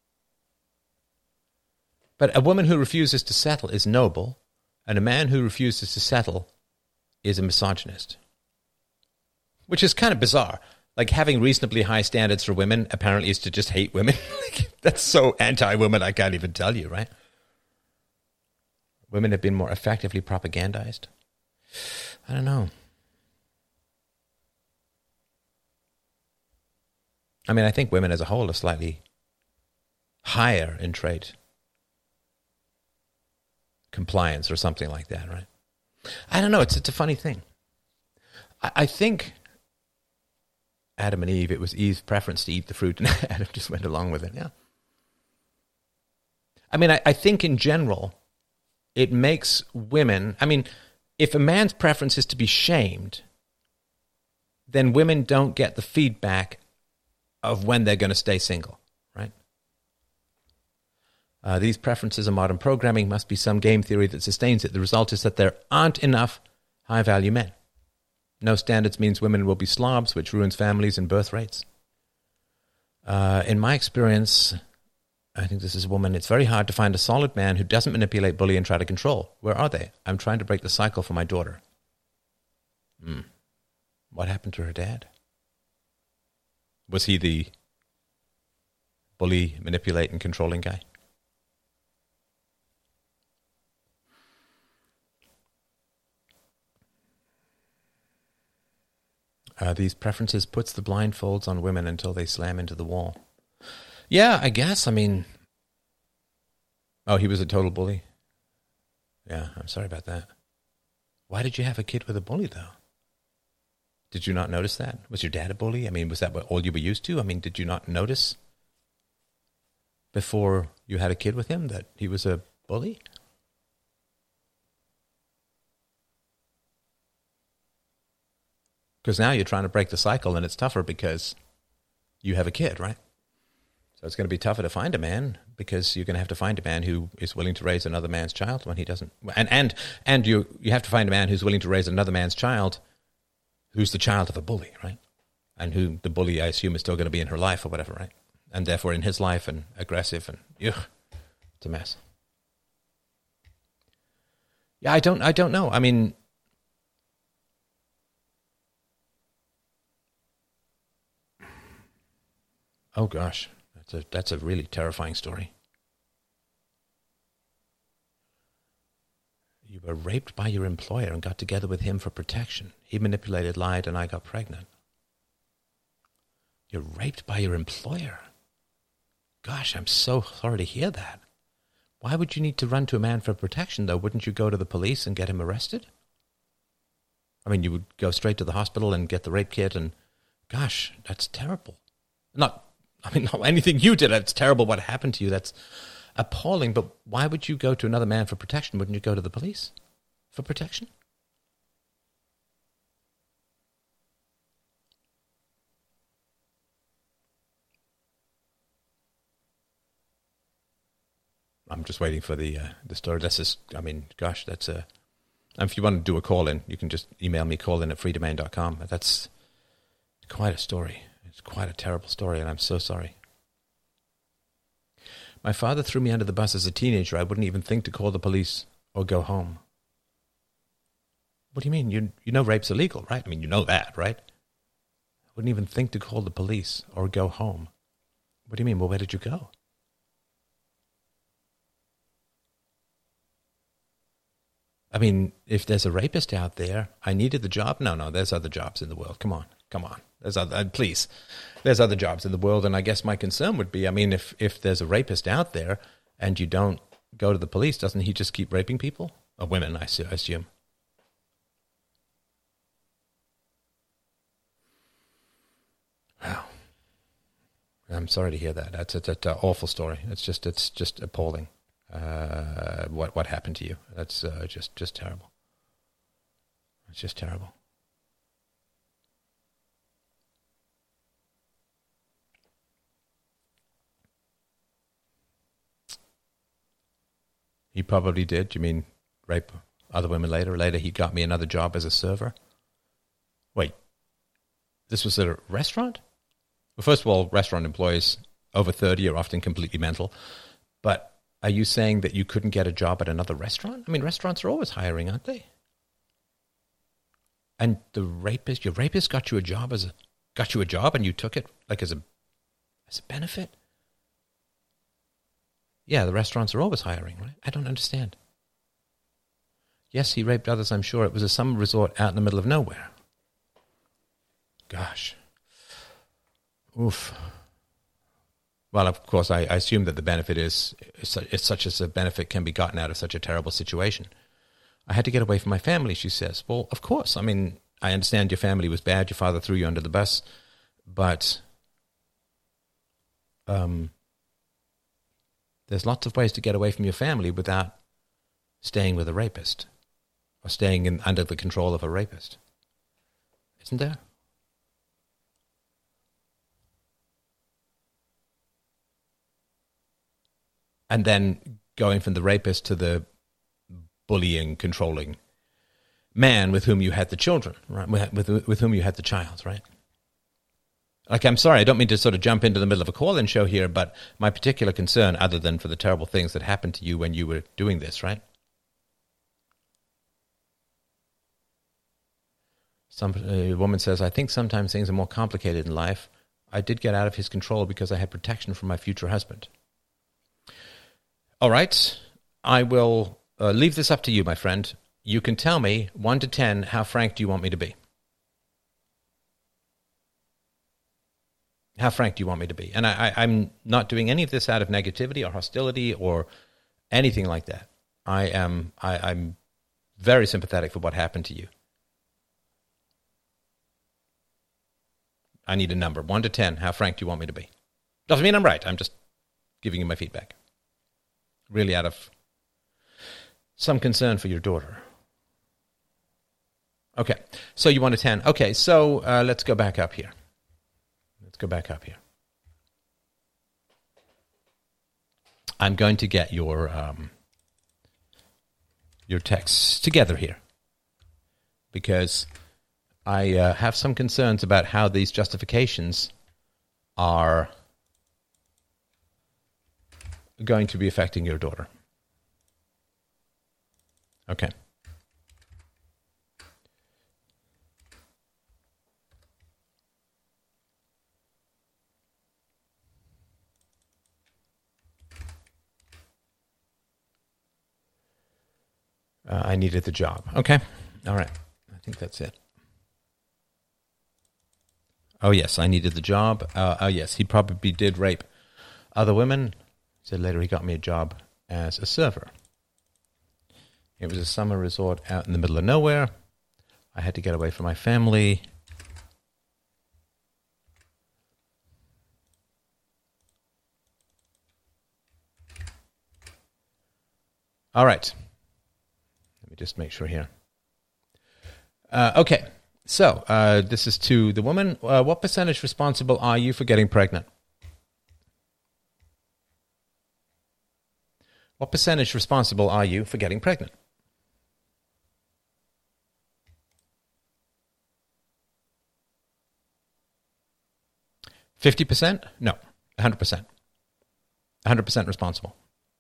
Speaker 1: But a woman who refuses to settle is noble, and a man who refuses to settle is a misogynist. Which is kind of bizarre. Like, having reasonably high standards for women apparently is to just hate women. That's so anti-woman, I can't even tell you, right? Women have been more effectively propagandized. I don't know. I mean, I think women as a whole are slightly higher in trait compliance or something like that, right? I don't know. It's, it's a funny thing. I, I think Adam and Eve, it was Eve's preference to eat the fruit, and Adam just went along with it, yeah. I mean, I, I think in general, it makes women, I mean, if a man's preference is to be shamed, then women don't get the feedback of when they're going to stay single, right? Uh, these preferences of modern programming must be some game theory that sustains it. The result is that there aren't enough high-value men. No standards means women will be slobs, which ruins families and birth rates. Uh, in my experience, I think this is a woman, it's very hard to find a solid man who doesn't manipulate, bully, and try to control. Where are they? I'm trying to break the cycle for my daughter. Hmm. What happened to her dad? Was he the bully, manipulate, and controlling guy? Uh, these preferences puts the blindfolds on women until they slam into the wall. Yeah, I guess. I mean, oh, he was a total bully? Yeah, I'm sorry about that. Why did you have a kid with a bully, though? Did you not notice that? Was your dad a bully? I mean, was that what all you were used to? I mean, did you not notice before you had a kid with him that he was a bully? Because now you're trying to break the cycle, and it's tougher because you have a kid, right? So it's going to be tougher to find a man because you're going to have to find a man who is willing to raise another man's child when he doesn't. And and and you you have to find a man who's willing to raise another man's child who's the child of a bully, right? And who the bully, I assume, is still going to be in her life or whatever, right? And therefore in his life and aggressive and, ugh, it's a mess. Yeah, I don't, I don't know. I mean, oh gosh, that's a, that's a really terrifying story. You were raped by your employer and got together with him for protection. He manipulated, lied, and I got pregnant. You're raped by your employer. Gosh, I'm so sorry to hear that. Why would you need to run to a man for protection, though? Wouldn't you go to the police and get him arrested? I mean, you would go straight to the hospital and get the rape kit, and gosh, that's terrible. Not, I mean, not anything you did. That's terrible what happened to you. That's appalling, but why would you go to another man for protection? Wouldn't you go to the police for protection? I'm just waiting for the uh, the story. That's just, I mean, gosh, that's a... And if you want to do a call-in, you can just email me, call-in at free domain dot com. That's quite a story. It's quite a terrible story, and I'm so sorry. My father threw me under the bus as a teenager. I wouldn't even think to call the police or go home. What do you mean? You you know rape's illegal, right? I mean, you know that, right? I wouldn't even think to call the police or go home. What do you mean? Well, where did you go? I mean, if there's a rapist out there, I needed the job. No, no, there's other jobs in the world. Come on, come on. There's other, uh, please. There's other jobs in the world, and I guess my concern would be, I mean, if, if there's a rapist out there and you don't go to the police, doesn't he just keep raping people? Or women, I assume. Wow. I'm sorry to hear that. That's an awful story. It's just, it's just appalling. Uh, what what happened to you? That's uh, just just terrible. It's just terrible. He probably did. You mean rape other women later? Later he got me another job as a server. Wait, this was at a restaurant? Well, first of all, restaurant employees over thirty are often completely mental, but are you saying that you couldn't get a job at another restaurant? I mean, restaurants are always hiring, aren't they? And the rapist, your rapist got you a job as a, got you a job and you took it like as a, as a benefit? Yeah, the restaurants are always hiring, right? I don't understand. Yes, he raped others, I'm sure. It was a summer resort out in the middle of nowhere. Gosh. Oof. Well, of course, I, I assume that the benefit is, is such as a benefit can be gotten out of such a terrible situation. I had to get away from my family, she says. Well, of course. I mean, I understand your family was bad. Your father threw you under the bus. But um, there's lots of ways to get away from your family without staying with a rapist or staying in, under the control of a rapist. Isn't there? And then going from the rapist to the bullying, controlling man with whom you had the children, right? With, with, with whom you had the child, right? Like, I'm sorry, I don't mean to sort of jump into the middle of a call-in show here, but my particular concern, other than for the terrible things that happened to you when you were doing this, right? Some a woman says, I think sometimes things are more complicated in life. I did get out of his control because I had protection from my future husband. All right, I will uh, leave this up to you, my friend. You can tell me, one to ten, how frank do you want me to be? How frank do you want me to be? And I, I, I'm not doing any of this out of negativity or hostility or anything like that. I am, I, I'm very sympathetic for what happened to you. I need a number, one to ten. How frank do you want me to be? Doesn't mean I'm right. I'm just giving you my feedback. Really out of some concern for your daughter. Okay, so you want a ten. Okay, so uh, let's go back up here. Let's go back up here. I'm going to get your um, your texts together here because I uh, have some concerns about how these justifications are going to be affecting your daughter. Okay. Uh, I needed the job. Okay. All right. I think that's it. Oh, yes. I needed the job. Uh, oh, yes. He probably did rape other women. Said later he got me a job as a server. It was a summer resort out in the middle of nowhere. I had to get away from my family. All right. Let me just make sure here. Uh, okay. So uh, this is to the woman. Uh, what percentage responsible are you for getting pregnant? What percentage responsible are you for getting pregnant? fifty percent? No, one hundred percent. one hundred percent responsible.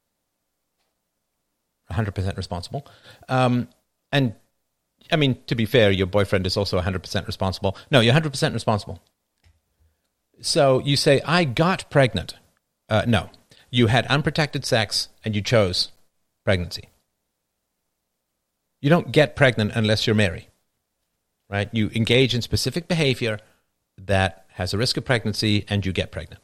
Speaker 1: one hundred percent responsible. Um, and, I mean, to be fair, your boyfriend is also one hundred percent responsible. No, you're one hundred percent responsible. So you say, I got pregnant. Uh, no. You had unprotected sex and you chose pregnancy. You don't get pregnant unless you're married, right? You engage in specific behavior that has a risk of pregnancy and you get pregnant.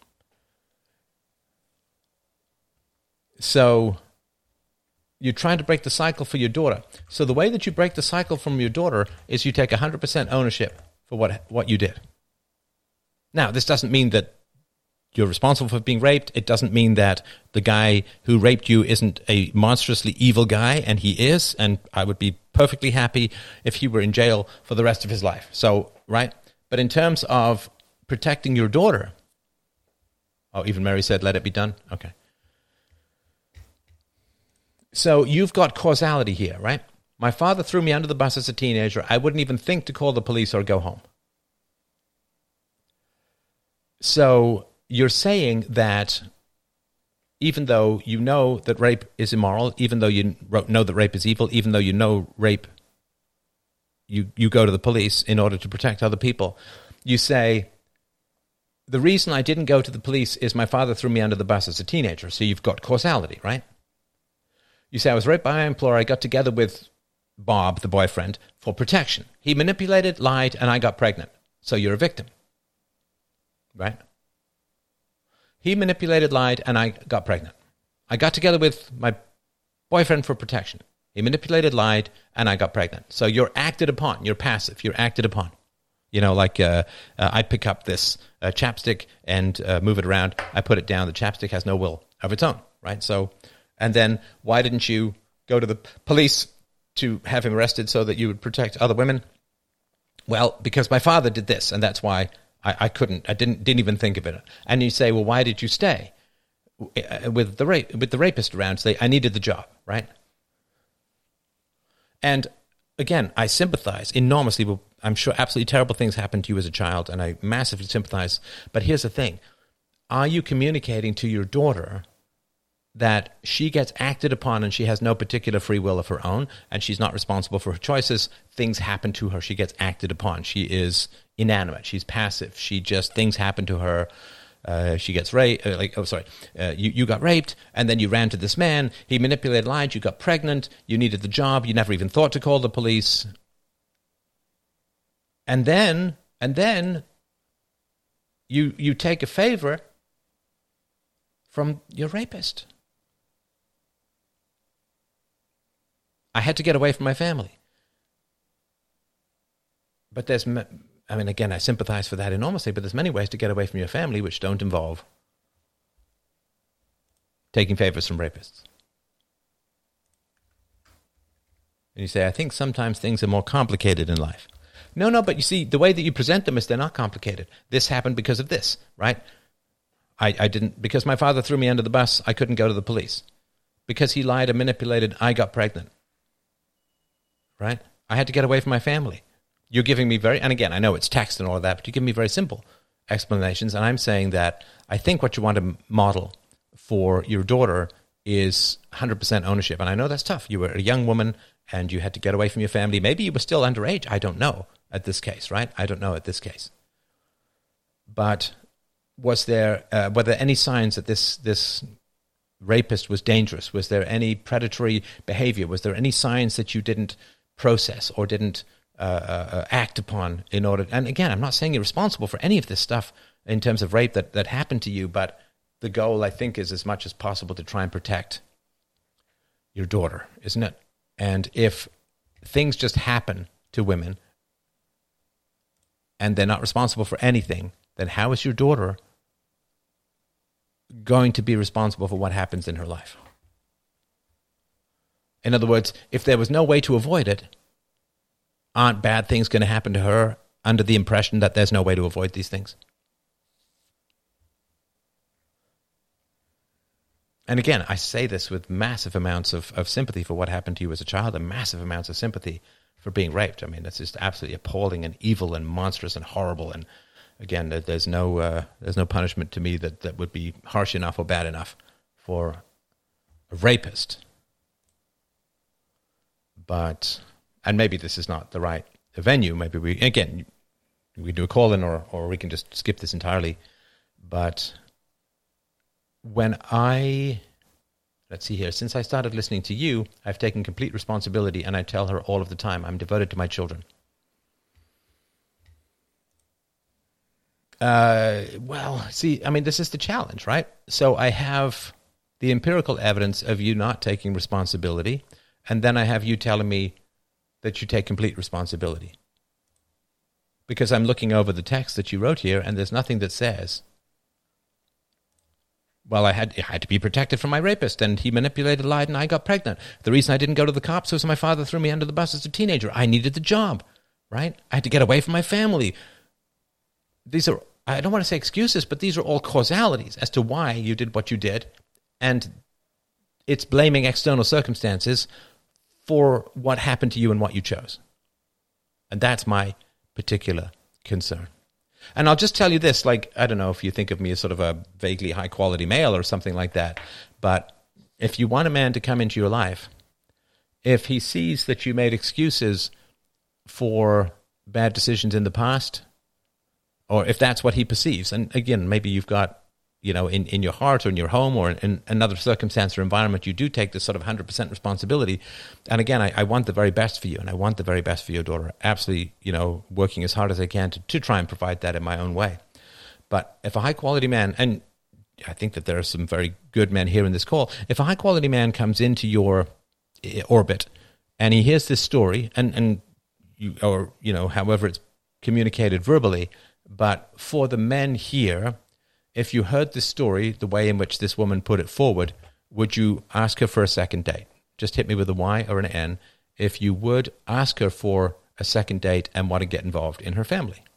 Speaker 1: So you're trying to break the cycle for your daughter. So the way that you break the cycle from your daughter is you take one hundred percent ownership for what, what you did. Now, this doesn't mean that you're responsible for being raped. It doesn't mean that the guy who raped you isn't a monstrously evil guy, and he is, and I would be perfectly happy if he were in jail for the rest of his life. So, right? But in terms of protecting your daughter, oh, even Mary said, let it be done? Okay. So you've got causality here, right? My father threw me under the bus as a teenager. I wouldn't even think to call the police or go home. So you're saying that even though you know that rape is immoral, even though you know that rape is evil, even though you know rape, you, you go to the police in order to protect other people, you say, the reason I didn't go to the police is my father threw me under the bus as a teenager. So you've got causality, right? You say, I was raped by my employer. I got together with Bob, the boyfriend, for protection. He manipulated, lied, and I got pregnant. So you're a victim, right? He manipulated, lied, and I got pregnant. I got together with my boyfriend for protection. He manipulated, lied, and I got pregnant. So you're acted upon. You're passive. You're acted upon. You know, like uh, uh, I pick up this uh, chapstick and uh, move it around. I put it down. The chapstick has no will of its own, right? So, and then why didn't you go to the police to have him arrested so that you would protect other women? Well, because my father did this, and that's why I, I couldn't. I didn't didn't even think of it. And you say, well, why did you stay with the rape with the rapist around? Say, I needed the job, right? And again, I sympathize enormously with, I'm sure absolutely terrible things happened to you as a child, and I massively sympathize. But here's the thing. Are you communicating to your daughter that she gets acted upon and she has no particular free will of her own, and she's not responsible for her choices? Things happen to her. She gets acted upon. She is inanimate. She's passive. She just, things happen to her. Uh, she gets raped, uh, like, oh, sorry, uh, you, you got raped, and then you ran to this man. He manipulated, lied, you got pregnant, you needed the job, you never even thought to call the police. And then, and then, you you take a favor from your rapist. I had to get away from my family. But there's, I mean, again, I sympathize for that enormously, but there's many ways to get away from your family which don't involve taking favors from rapists. And you say, I think sometimes things are more complicated in life. No, no, but you see, the way that you present them is they're not complicated. This happened because of this, right? I, I didn't, because my father threw me under the bus, I couldn't go to the police. Because he lied and manipulated, I got pregnant. Right? I had to get away from my family. You're giving me very, and again, I know it's text and all of that, but you give me very simple explanations. And I'm saying that I think what you want to model for your daughter is one hundred percent ownership. And I know that's tough. You were a young woman and you had to get away from your family. Maybe you were still underage. I don't know at this case, right? I don't know at this case. But was there, uh, were there any signs that this this rapist was dangerous? Was there any predatory behavior? Was there any signs that you didn't process or didn't uh, uh, act upon in order? And again, I'm not saying you're responsible for any of this stuff in terms of rape that, that happened to you, but the goal, I think, is as much as possible to try and protect your daughter, isn't it? And if things just happen to women and they're not responsible for anything, then how is your daughter going to be responsible for what happens in her life? In other words, if there was no way to avoid it, aren't bad things going to happen to her under the impression that there's no way to avoid these things? And again, I say this with massive amounts of, of sympathy for what happened to you as a child and massive amounts of sympathy for being raped. I mean, that's just absolutely appalling and evil and monstrous and horrible. And again, there's no uh, there's no punishment to me that, that would be harsh enough or bad enough for a rapist. But, and maybe this is not the right venue. Maybe we, again, we do a call-in or, or we can just skip this entirely. But when I, let's see here, since I started listening to you, I've taken complete responsibility and I tell her all of the time, I'm devoted to my children. Uh, well, see, I mean, this is the challenge, right? So I have the empirical evidence of you not taking responsibility, and then I have you telling me that you take complete responsibility. Because I'm looking over the text that you wrote here, and there's nothing that says, well, I had, I had to be protected from my rapist, and he manipulated, lied, and I got pregnant. The reason I didn't go to the cops was my father threw me under the bus as a teenager. I needed the job, right? I had to get away from my family. These are, I don't want to say excuses, but these are all causalities as to why you did what you did. And it's blaming external circumstances for what happened to you and what you chose. And that's my particular concern. And I'll just tell you this, like, I don't know if you think of me as sort of a vaguely high-quality male or something like that, but if you want a man to come into your life, if he sees that you made excuses for bad decisions in the past, or if that's what he perceives, and again, maybe you've got, you know, in, in your heart or in your home or in another circumstance or environment, you do take this sort of one hundred percent responsibility. And again, I, I want the very best for you, and I want the very best for your daughter. Absolutely, you know, working as hard as I can to, to try and provide that in my own way. But if a high-quality man, and I think that there are some very good men here in this call, if a high-quality man comes into your orbit and he hears this story, and, and you, or, you know, however it's communicated verbally, but for the men here, if you heard this story, the way in which this woman put it forward, would you ask her for a second date? Just hit me with a Y or an N. If you would ask her for a second date and want to get involved in her family.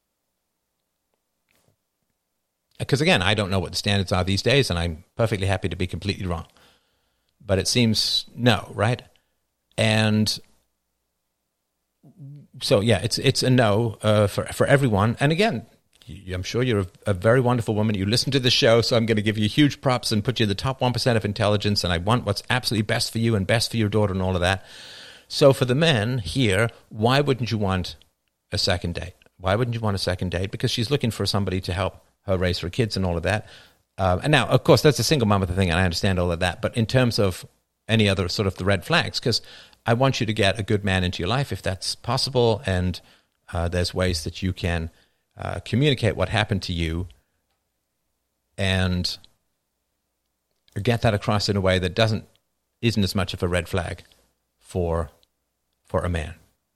Speaker 1: Because again, I don't know what the standards are these days, and I'm perfectly happy to be completely wrong. But it seems no, right? And so, yeah, it's it's a no uh, for, for everyone. And again, I'm sure you're a, a very wonderful woman. You listen to the show, so I'm going to give you huge props and put you in the top one percent of intelligence, and I want what's absolutely best for you and best for your daughter and all of that. So for the men here, why wouldn't you want a second date? Why wouldn't you want a second date? Because she's looking for somebody to help her raise her kids and all of that. Um, and now, of course, that's a single mom thing, and I understand all of that. But in terms of any other sort of the red flags, because I want you to get a good man into your life if that's possible, and uh, there's ways that you can uh, communicate what happened to you and get that across in a way that doesn't isn't as much of a red flag for for a man.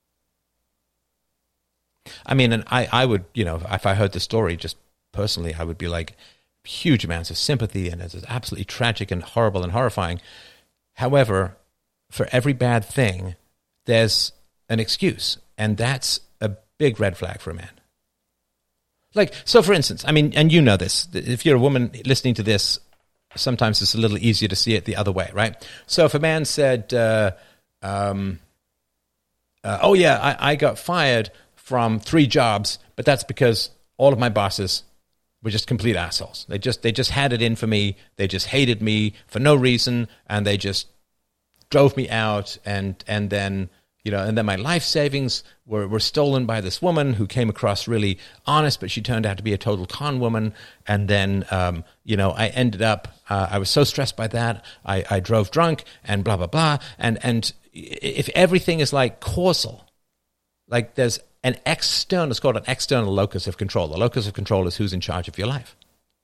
Speaker 1: I mean, and I, I would, you know, if I heard the story just personally, I would be like, huge amounts of sympathy, and it's absolutely tragic and horrible and horrifying. However, for every bad thing, there's an excuse, and that's a big red flag for a man. Like, so for instance, I mean, and you know this, if you're a woman listening to this, sometimes it's a little easier to see it the other way, right? So if a man said, uh, um, uh, oh yeah, I, I got fired from three jobs, but that's because all of my bosses were just complete assholes. They just they just had it in for me. They just hated me for no reason, and they just drove me out. And and then you know, and then my life savings were were stolen by this woman who came across really honest, but she turned out to be a total con woman. And then um, you know, I ended up. Uh, I was so stressed by that. I, I drove drunk and blah blah blah. And and if everything is like causal, like there's an external, it's called an external locus of control. The locus of control is who's in charge of your life.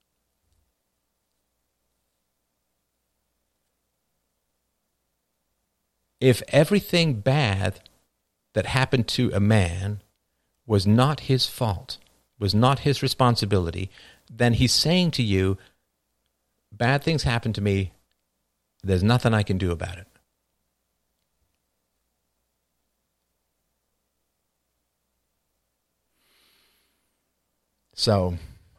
Speaker 1: If everything bad that happened to a man was not his fault, was not his responsibility, then he's saying to you, bad things happen to me, there's nothing I can do about it. So,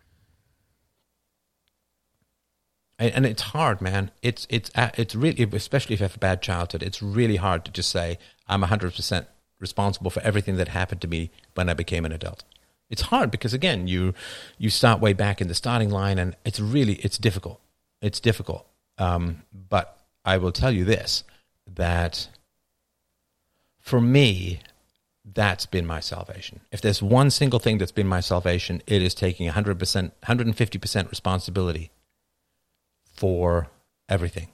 Speaker 1: and it's hard, man. It's it's it's really, especially if you have a bad childhood, it's really hard to just say, I'm one hundred percent responsible for everything that happened to me when I became an adult. It's hard because, again, you you start way back in the starting line, and it's really, it's difficult. It's difficult. Um, but I will tell you this, that for me, that's been my salvation. If there's one single thing that's been my salvation, it is taking one hundred percent, one hundred fifty percent responsibility for everything.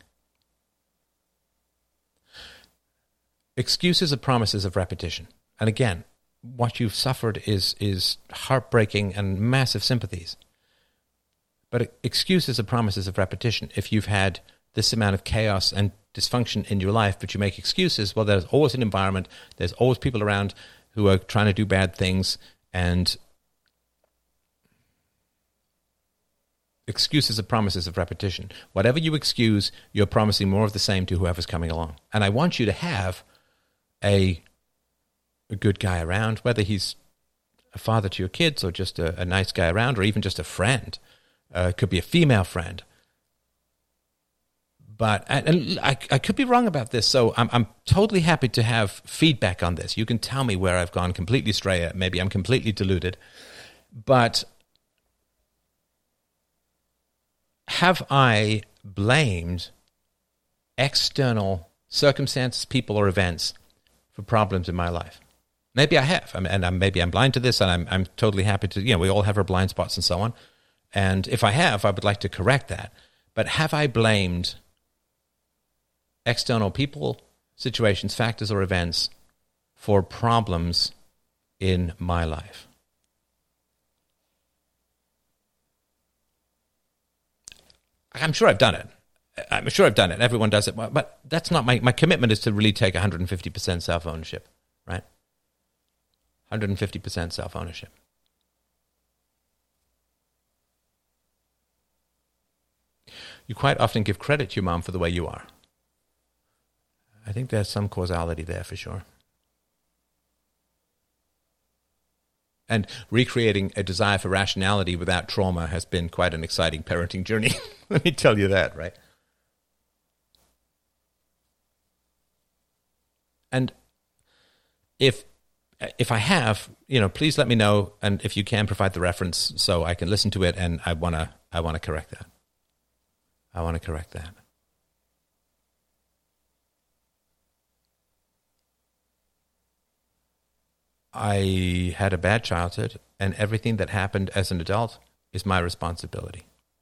Speaker 1: Excuses are promises of repetition. And again, what you've suffered is is heartbreaking and massive sympathies. But excuses are promises of repetition. If you've had this amount of chaos and dysfunction in your life, but you make excuses, well, there's always an environment, there's always people around who are trying to do bad things, and excuses are promises of repetition. Whatever you excuse, you're promising more of the same to whoever's coming along. And I want you to have a, a good guy around, whether he's a father to your kids or just a, a nice guy around, or even just a friend. Uh, it could be a female friend. But and I, I could be wrong about this, so I'm, I'm totally happy to have feedback on this. You can tell me where I've gone completely astray. Maybe I'm completely deluded. But have I blamed external circumstances, people, or events for problems in my life? Maybe I have, I mean, and I'm, maybe I'm blind to this, and I'm I'm totally happy to. You know, we all have our blind spots and so on. And if I have, I would like to correct that. But have I blamed external people, situations, factors, or events for problems in my life? I'm sure I've done it. I'm sure I've done it. Everyone does it. But that's not my, my commitment is to really take one hundred fifty percent self-ownership, right? one hundred fifty percent self-ownership. You quite often give credit to your mom for the way you are. I think there's some causality there for sure. And recreating a desire for rationality without trauma has been quite an exciting parenting journey. Let me tell you that, right? And if if I have, you know, please let me know, and if you can provide the reference so I can listen to it, and I wanna I wanna correct that. I want to correct that. I had a bad childhood, and everything that happened as an adult is my responsibility.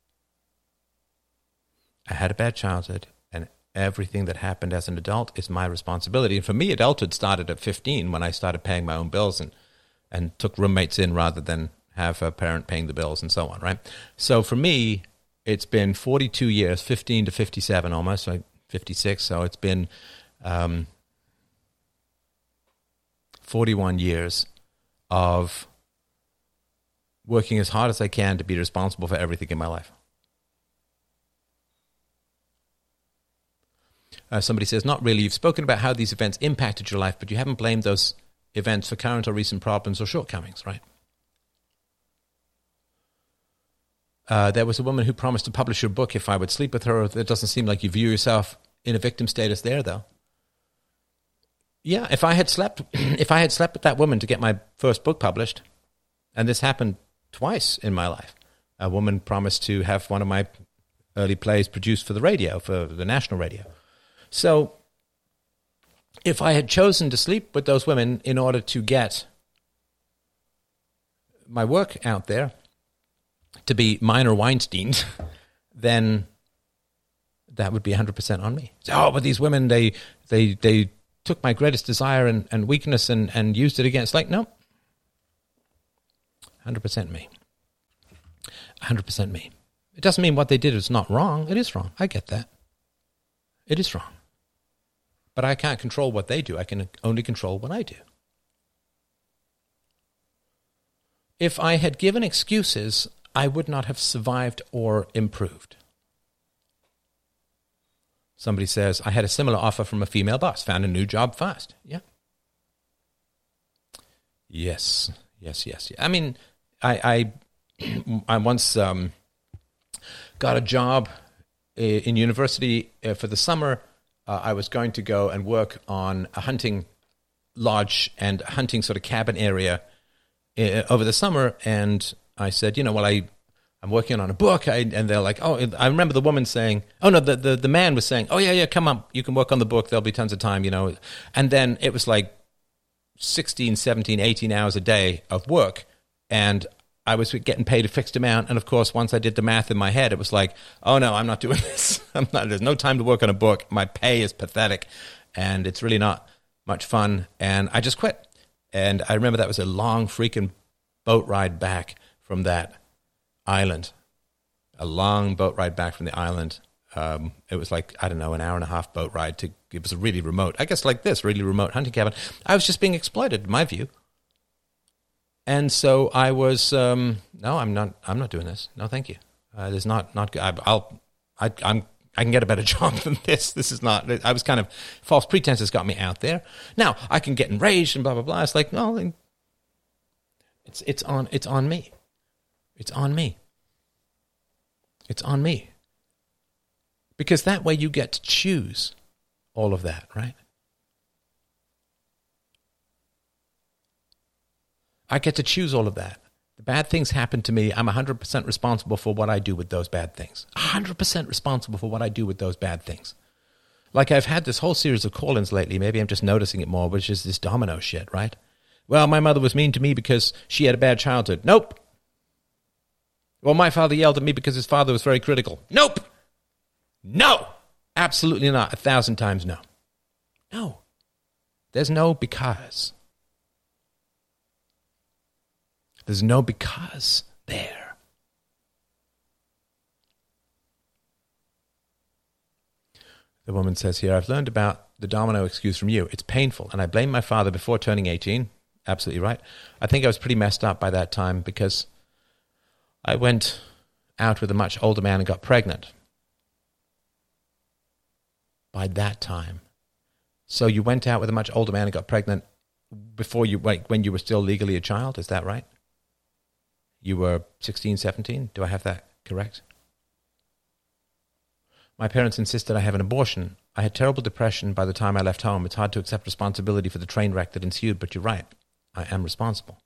Speaker 1: I had a bad childhood, and everything that happened as an adult is my responsibility. And for me, adulthood started at fifteen when I started paying my own bills and, and took roommates in rather than have a parent paying the bills and so on, right? So for me, it's been forty-two years, fifteen to fifty-seven almost, like fifty-six. So it's been um, forty-one years of working as hard as I can to be responsible for everything in my life. Uh, somebody says, not really. You've spoken about how these events impacted your life, but you haven't blamed those events for current or recent problems or shortcomings, right? Uh, there was a woman who promised to publish your book if I would sleep with her. It doesn't seem like you view yourself in a victim status there, though. Yeah, if I had slept, if I had slept with that woman to get my first book published, and this happened twice in my life. A woman promised to have one of my early plays produced for the radio, for the national radio. So if I had chosen to sleep with those women in order to get my work out there, to be minor Weinstein, then that would be one hundred percent on me. So, oh, but these women, they they they took my greatest desire and, and weakness and, and used it against. Like, no. one hundred percent me. one hundred percent me. It doesn't mean what they did is not wrong. It is wrong. I get that. It is wrong. But I can't control what they do. I can only control what I do. If I had given excuses, I would not have survived or improved. Somebody says, I had a similar offer from a female boss, found a new job fast. Yeah. Yes, yes, yes. yes. I mean, I I, I once um, got a job in university for the summer. Uh, I was going to go and work on a hunting lodge and hunting sort of cabin area uh, over the summer, and I said, you know, well, I, I'm working on a book, I, and they're like, oh, I remember the woman saying, oh, no, the, the, the man was saying, oh, yeah, yeah, come on, you can work on the book, there'll be tons of time, you know, and then it was like sixteen, seventeen, eighteen hours a day of work, and I was getting paid a fixed amount, and of course, once I did the math in my head, it was like, oh, no, I'm not doing this. I'm not, there's no time to work on a book. My pay is pathetic, and it's really not much fun, and I just quit. And I remember that was a long freaking boat ride back from that island, a long boat ride back from the island. Um, it was like, I don't know, an hour and a half boat ride. To It was a really remote, I guess like this, really remote hunting cabin. I was just being exploited, in my view. And so I was, um, no, I'm not. I'm not doing this. No, thank you. Uh, there's not, not. I, I'll, I, I'm, I can get a better job than this. This is not. I was kind of false pretenses got me out there. Now I can get enraged and blah blah blah. It's like no, it's it's on it's on me. It's on me. It's on me. Because that way you get to choose all of that, right? I get to choose all of that. The bad things happen to me. I'm one hundred percent responsible for what I do with those bad things. one hundred percent responsible for what I do with those bad things. Like I've had this whole series of call-ins lately. Maybe I'm just noticing it more, which is this domino shit, right? Well, my mother was mean to me because she had a bad childhood. Nope. Well, my father yelled at me because his father was very critical. Nope. No. Absolutely not. A thousand times no. No. There's no because. There's no because there. The woman says here, I've learned about the domino excuse from you. It's painful, and I blamed my father before turning eighteen. Absolutely right. I think I was pretty messed up by that time because I went out with a much older man and got pregnant. By that time. So you went out with a much older man and got pregnant before you, like, when you were still legally a child, is that right? You were sixteen, seventeen? Do I have that correct? My parents insisted I have an abortion. I had terrible depression by the time I left home. It's hard to accept responsibility for the train wreck that ensued, but you're right. I am responsible.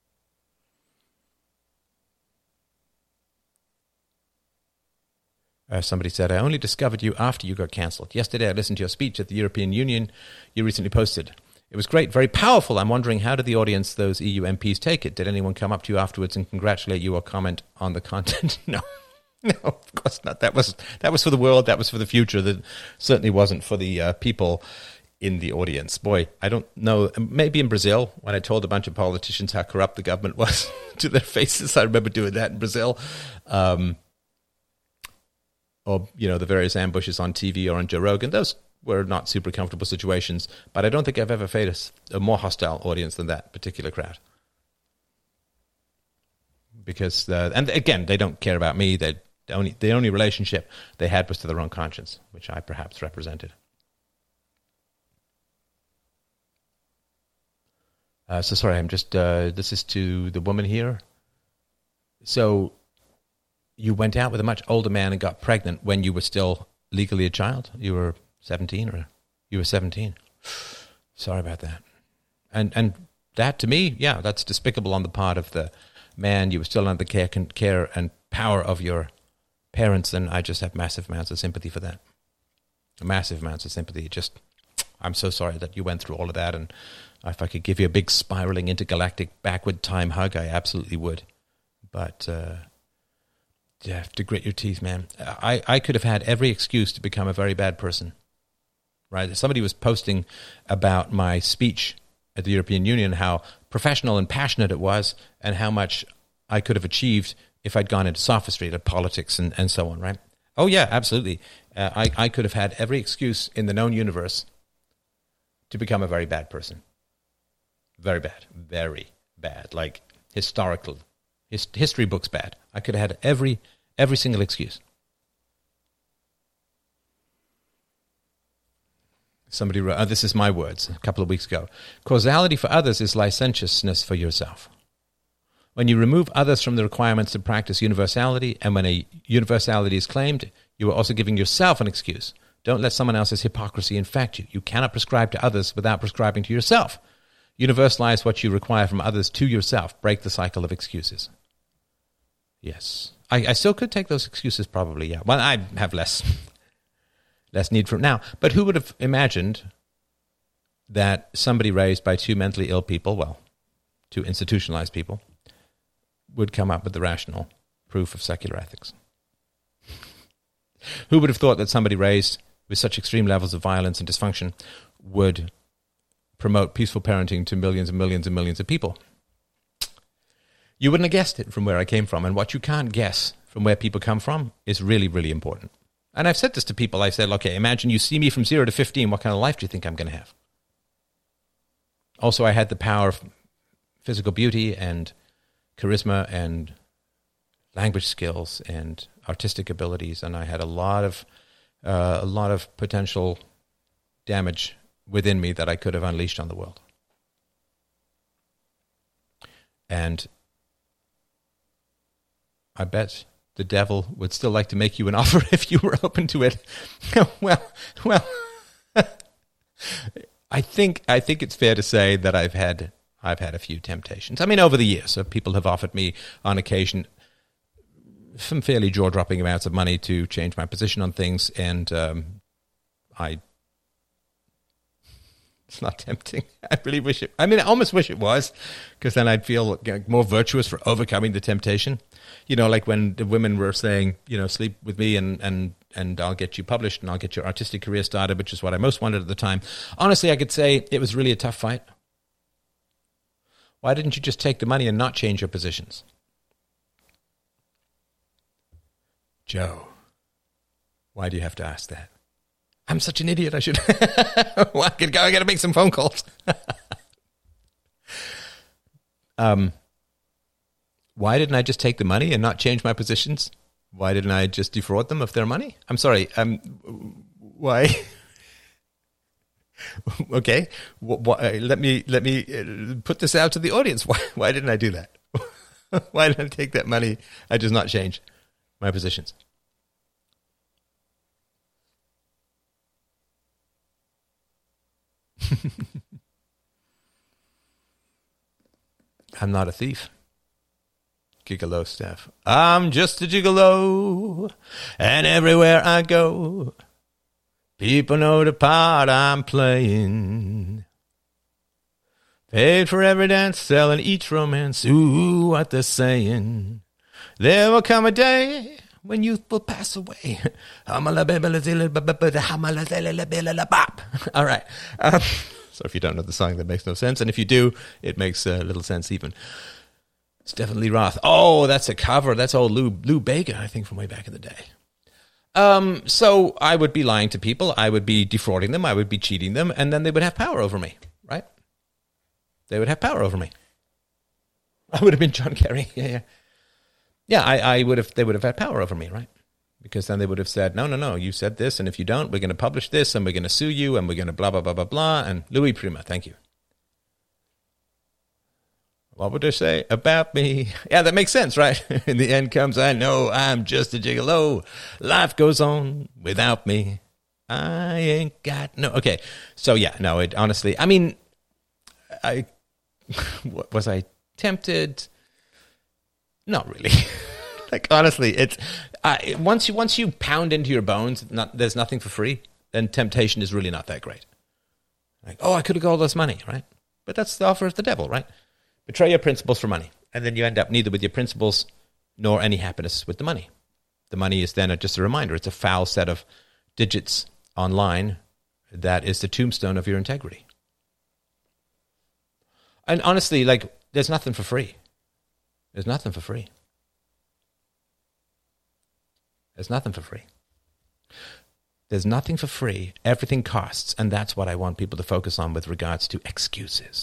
Speaker 1: Uh, somebody said, I only discovered you after you got cancelled. Yesterday I listened to your speech at the European Union you recently posted. It was great, very powerful. I'm wondering, how did the audience, those E U M Ps, take it? Did anyone come up to you afterwards and congratulate you or comment on the content? No, no, of course not. That was that was for the world. That was for the future. That certainly wasn't for the uh, people in the audience. Boy, I don't know. Maybe in Brazil, when I told a bunch of politicians how corrupt the government was to their faces. I remember doing that in Brazil. Um, or, you know, the various ambushes on T V or on Joe Rogan. Those were not super comfortable situations. But I don't think I've ever faced a, a more hostile audience than that particular crowd. Because, uh, and again, they don't care about me. They the only the only relationship they had was to their own conscience, which I perhaps represented. Uh, so sorry, I'm just, uh, this is to the woman here. So you went out with a much older man and got pregnant when you were still legally a child? You were seventeen or you were seventeen? Sorry about that. And and that to me, yeah, that's despicable on the part of the man. You were still under the care, care and power of your parents, and I just have massive amounts of sympathy for that. Massive amounts of sympathy. Just, I'm so sorry that you went through all of that, and if I could give you a big spiraling intergalactic backward time hug, I absolutely would. But uh, you have to grit your teeth, man. I, I could have had every excuse to become a very bad person, right? Somebody was posting about my speech at the European Union, how professional and passionate it was, and how much I could have achieved if I'd gone into sophistry, to politics, and, and so on, right? Oh, yeah, absolutely. Uh, I, I could have had every excuse in the known universe to become a very bad person. Very bad. Very bad. Like historical. His, history books bad. I could have had every every single excuse. Somebody wrote, oh, this is my words, a couple of weeks ago. Causality for others is licentiousness for yourself. When you remove others from the requirements to practice universality, and when a universality is claimed, you are also giving yourself an excuse. Don't let someone else's hypocrisy infect you. You cannot prescribe to others without prescribing to yourself. Universalize what you require from others to yourself. Break the cycle of excuses. Yes. I, I still could take those excuses probably, yeah. Well, I have less, less need for it now. But who would have imagined that somebody raised by two mentally ill people, well, two institutionalized people, would come up with the rational proof of secular ethics? Who would have thought that somebody raised with such extreme levels of violence and dysfunction would promote peaceful parenting to millions and millions and millions of people? You wouldn't have guessed it from where I came from. And what you can't guess from where people come from is really, really important. And I've said this to people. I said, okay, imagine you see me from zero to fifteen. What kind of life do you think I'm going to have? Also, I had the power of physical beauty and charisma and language skills and artistic abilities. And I had a lot of, uh, a lot of potential damage within me that I could have unleashed on the world. And I bet the devil would still like to make you an offer if you were open to it. well, well, I think I think it's fair to say that I've had I've had a few temptations. I mean, over the years, so people have offered me on occasion some fairly jaw-dropping amounts of money to change my position on things, and um, I. It's not tempting. I really wish it. I mean, I almost wish it was, because then I'd feel more virtuous for overcoming the temptation. You know, like when the women were saying, you know, sleep with me and and and I'll get you published and I'll get your artistic career started, which is what I most wanted at the time. Honestly, I could say it was really a tough fight. Why didn't you just take the money and not change your positions? Joe, why do you have to ask that? I'm such an idiot. I should. well, I could go. I got to make some phone calls. um, why didn't I just take the money and not change my positions? Why didn't I just defraud them of their money? I'm sorry. Um, why? okay. Why, let me let me put this out to the audience. Why? Why didn't I do that? Why didn't I take that money? I just not change my positions. I'm not a thief. Gigolo Steph. I'm just a gigolo, and everywhere I go, people know the part I'm playing. Paid for every dance, selling each romance. Ooh, what they're saying. There will come a day when youth will pass away. All right. Um, so if you don't know the song, that makes no sense. And if you do, it makes uh, little sense even. It's definitely Roth. Oh, that's a cover. That's old Lou, Lou Bega, I think, from way back in the day. Um, so I would be lying to people. I would be defrauding them. I would be cheating them. And then they would have power over me, right? They would have power over me. I would have been John Kerry. Yeah, yeah. Yeah, I, I would have. They would have had power over me, right? Because then they would have said, no, no, no, you said this, and if you don't, we're going to publish this, and we're going to sue you, and we're going to blah, blah, blah, blah, blah, and Louis Prima, thank you. What would they say about me? Yeah, that makes sense, right? In the end comes, I know I'm just a gigolo. Life goes on without me. I ain't got no... Okay, so yeah, no, it honestly, I mean, I was I tempted? Not really. Like, honestly, it's uh, once you once you pound into your bones, not, there's nothing for free, then temptation is really not that great. Like, oh, I could have got all this money, right? But that's the offer of the devil, right? Betray your principles for money, and then you end up neither with your principles nor any happiness with the money. The money is then a, just a reminder. It's a foul set of digits online that is the tombstone of your integrity. And honestly, like, there's nothing for free. There's nothing for free. There's nothing for free. There's nothing for free. Everything costs, and that's what I want people to focus on with regards to excuses.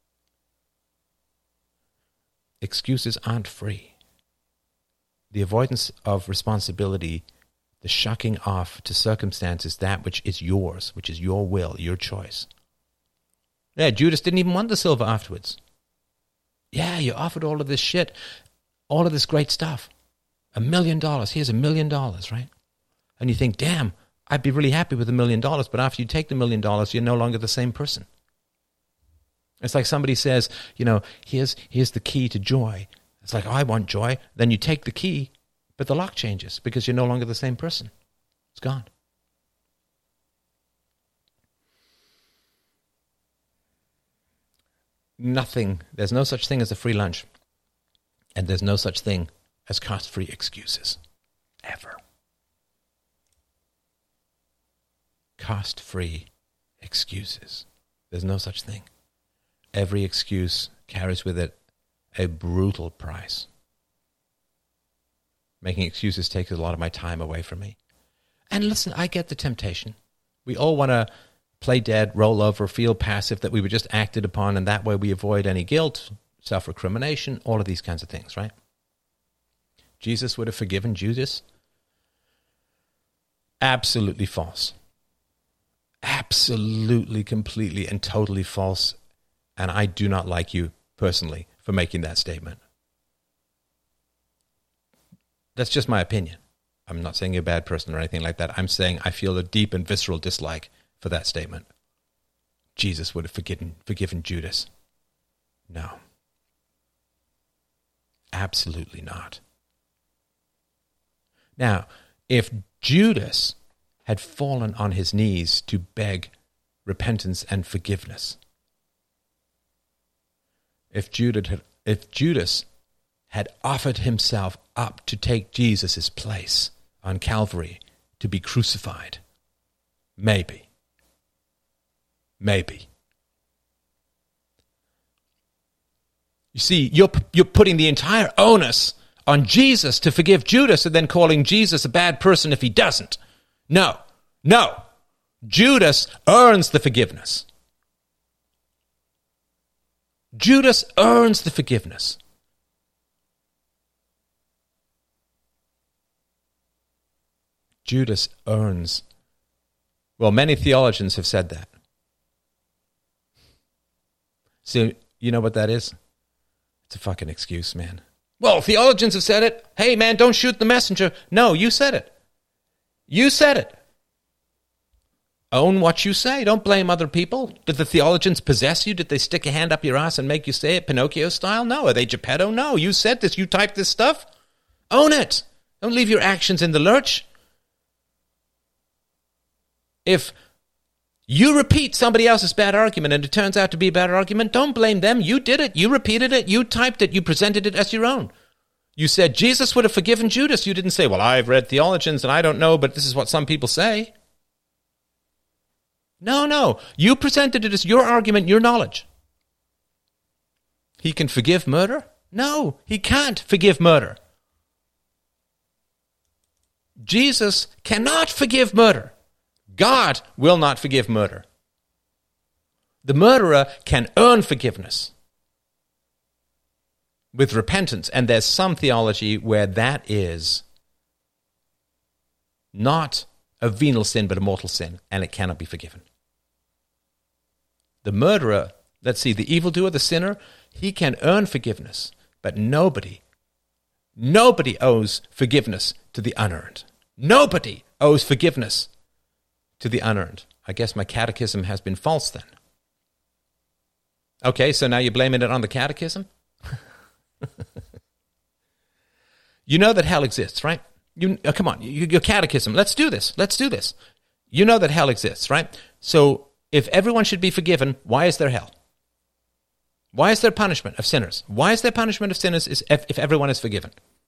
Speaker 1: Excuses aren't free. The avoidance of responsibility, the shucking off to circumstances, that which is yours, which is your will, your choice. Yeah, Judas didn't even want the silver afterwards. Yeah, you offered all of this shit, all of this great stuff. A million dollars. Here's a million dollars, right? And you think, damn, I'd be really happy with a million dollars, but after you take the million dollars, you're no longer the same person. It's like somebody says, you know, here's here's the key to joy. It's like, oh, I want joy. Then you take the key, but the lock changes because you're no longer the same person. It's gone. Nothing, there's no such thing as a free lunch. And there's no such thing as cost-free excuses. Ever. Cost-free excuses. There's no such thing. Every excuse carries with it a brutal price. Making excuses takes a lot of my time away from me. And listen, I get the temptation. We all want to play dead, roll over, feel passive, that we were just acted upon, and that way we avoid any guilt, self-recrimination, all of these kinds of things, right? Jesus would have forgiven Judas? Absolutely false. Absolutely, completely, and totally false. And I do not like you personally for making that statement. That's just my opinion. I'm not saying you're a bad person or anything like that. I'm saying I feel a deep and visceral dislike for that statement. Jesus would have forgiven, forgiven Judas. No. Absolutely not. Now, if Judas had fallen on his knees to beg repentance and forgiveness, if Judas had, if Judas had offered himself up to take Jesus' place on Calvary to be crucified, maybe, maybe. You see, you're you're putting the entire onus on Jesus to forgive Judas and then calling Jesus a bad person if he doesn't. No, no. Judas earns the forgiveness. Judas earns the forgiveness. Judas earns. Well, many theologians have said that. So, you know what that is? It's a fucking excuse, man. Well, theologians have said it. Hey, man, don't shoot the messenger. No, you said it. You said it. Own what you say. Don't blame other people. Did the theologians possess you? Did they stick a hand up your ass and make you say it Pinocchio style? No. Are they Geppetto? No. You said this. You typed this stuff. Own it. Don't leave your actions in the lurch. If you repeat somebody else's bad argument and it turns out to be a bad argument, don't blame them. You did it. You repeated it. You typed it. You presented it as your own. You said Jesus would have forgiven Judas. You didn't say, well, I've read theologians and I don't know, but this is what some people say. No, no. You presented it as your argument, your knowledge. He can forgive murder? No, he can't forgive murder. Jesus cannot forgive murder. God will not forgive murder. The murderer can earn forgiveness with repentance, and there's some theology where that is not a venial sin but a mortal sin, and it cannot be forgiven. The murderer, let's see, the evildoer, the sinner, he can earn forgiveness, but nobody, nobody owes forgiveness to the unearned. Nobody owes forgiveness to the unearned. I guess my catechism has been false then. Okay, so now you're blaming it on the catechism? You know that hell exists, right? You oh, come on, you, your catechism. Let's do this. Let's do this. You know that hell exists, right? So if everyone should be forgiven, why is there hell? Why is there punishment of sinners? Why is there punishment of sinners if, if everyone is forgiven?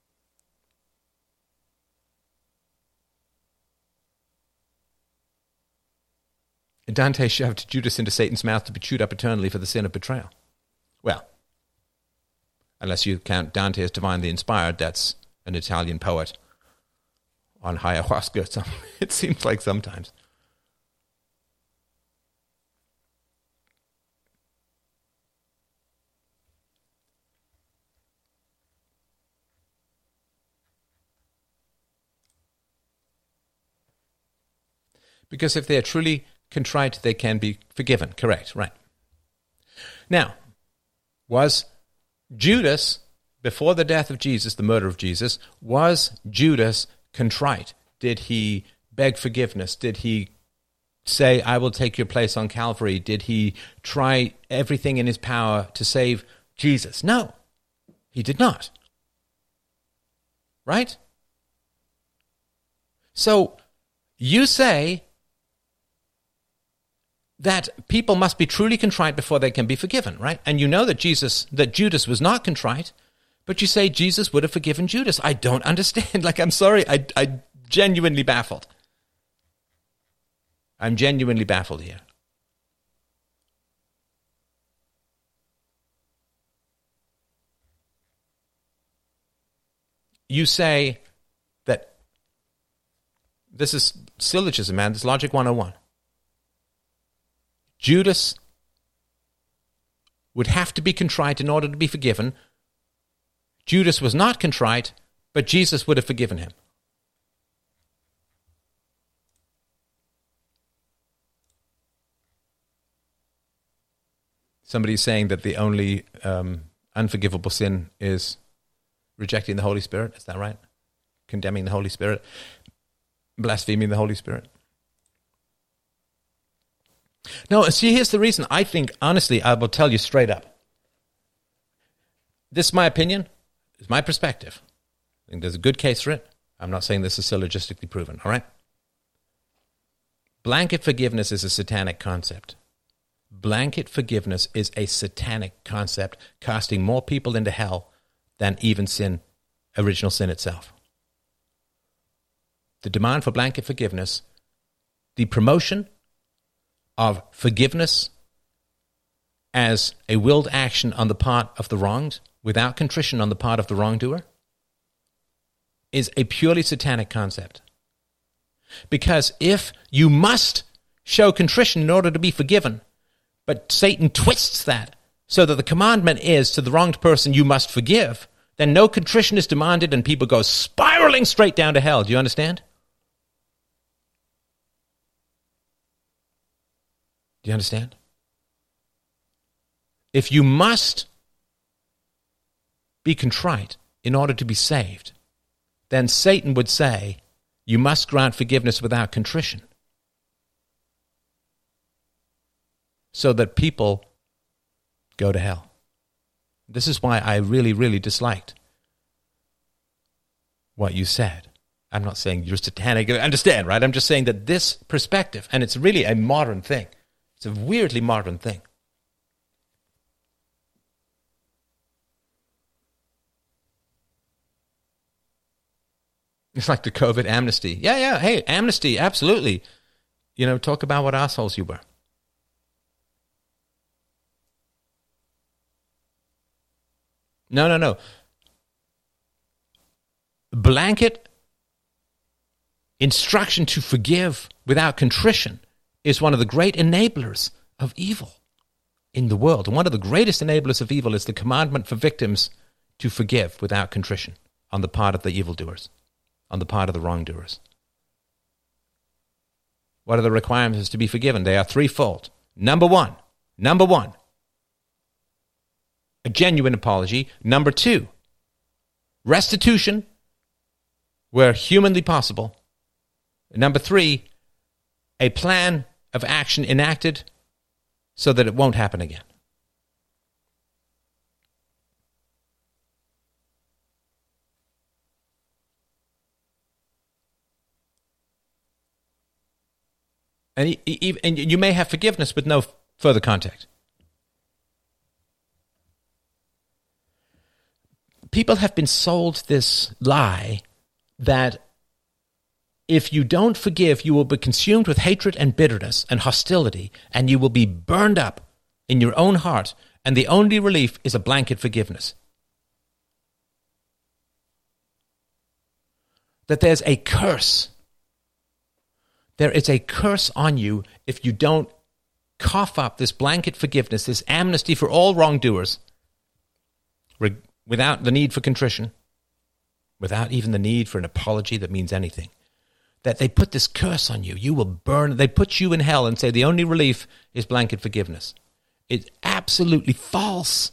Speaker 1: Dante shoved Judas into Satan's mouth to be chewed up eternally for the sin of betrayal. Well, unless you count Dante as divinely inspired, that's an Italian poet on ayahuasca. So it seems like sometimes. Because if they are truly contrite, they can be forgiven. Correct, right. Now, was Judas, before the death of Jesus, the murder of Jesus, was Judas contrite? Did he beg forgiveness? Did he say, I will take your place on Calvary? Did he try everything in his power to save Jesus? No, he did not. Right? So, you say that people must be truly contrite before they can be forgiven, right? And you know that Jesus, that Judas was not contrite, but you say Jesus would have forgiven Judas. I don't understand. Like, I'm sorry, I, I genuinely baffled. I'm genuinely baffled here. You say that this is syllogism, man. This is Logic one oh one. Judas would have to be contrite in order to be forgiven. Judas was not contrite, but Jesus would have forgiven him. Somebody's saying that the only um, unforgivable sin is rejecting the Holy Spirit. Is that right? Condemning the Holy Spirit, blaspheming the Holy Spirit. No, see, here's the reason. I think, honestly, I will tell you straight up. This is my opinion. It's my perspective. I think there's a good case for it. I'm not saying this is syllogistically proven, all right? Blanket forgiveness is a satanic concept. Blanket forgiveness is a satanic concept, casting more people into hell than even sin, original sin itself. The demand for blanket forgiveness, the promotion of forgiveness as a willed action on the part of the wronged, without contrition on the part of the wrongdoer, is a purely satanic concept. Because if you must show contrition in order to be forgiven, but Satan twists that so that the commandment is to the wronged person, you must forgive, then no contrition is demanded and people go spiraling straight down to hell. Do you understand? Do you understand? If you must be contrite in order to be saved, then Satan would say, you must grant forgiveness without contrition, so that people go to hell. This is why I really, really disliked what you said. I'm not saying you're satanic. Understand, right? I'm just saying that this perspective, and it's really a modern thing. It's a weirdly modern thing. It's like the COVID amnesty. Yeah, yeah, hey, amnesty, absolutely. You know, talk about what assholes you were. No, no, no. Blanket instruction to forgive without contrition is one of the great enablers of evil in the world. And one of the greatest enablers of evil is the commandment for victims to forgive without contrition on the part of the evildoers, on the part of the wrongdoers. What are the requirements to be forgiven? They are threefold. Number one, number one, a genuine apology. Number two, restitution where humanly possible. Number three, a plan of action enacted so that it won't happen again. And, and you may have forgiveness with no further contact. People have been sold this lie that if you don't forgive, you will be consumed with hatred and bitterness and hostility, and you will be burned up in your own heart, and the only relief is a blanket forgiveness. That there's a curse. There is a curse on you if you don't cough up this blanket forgiveness, this amnesty for all wrongdoers, re- without the need for contrition, without even the need for an apology that means anything. That they put this curse on you. You will burn. They put you in hell and say the only relief is blanket forgiveness. It's absolutely false.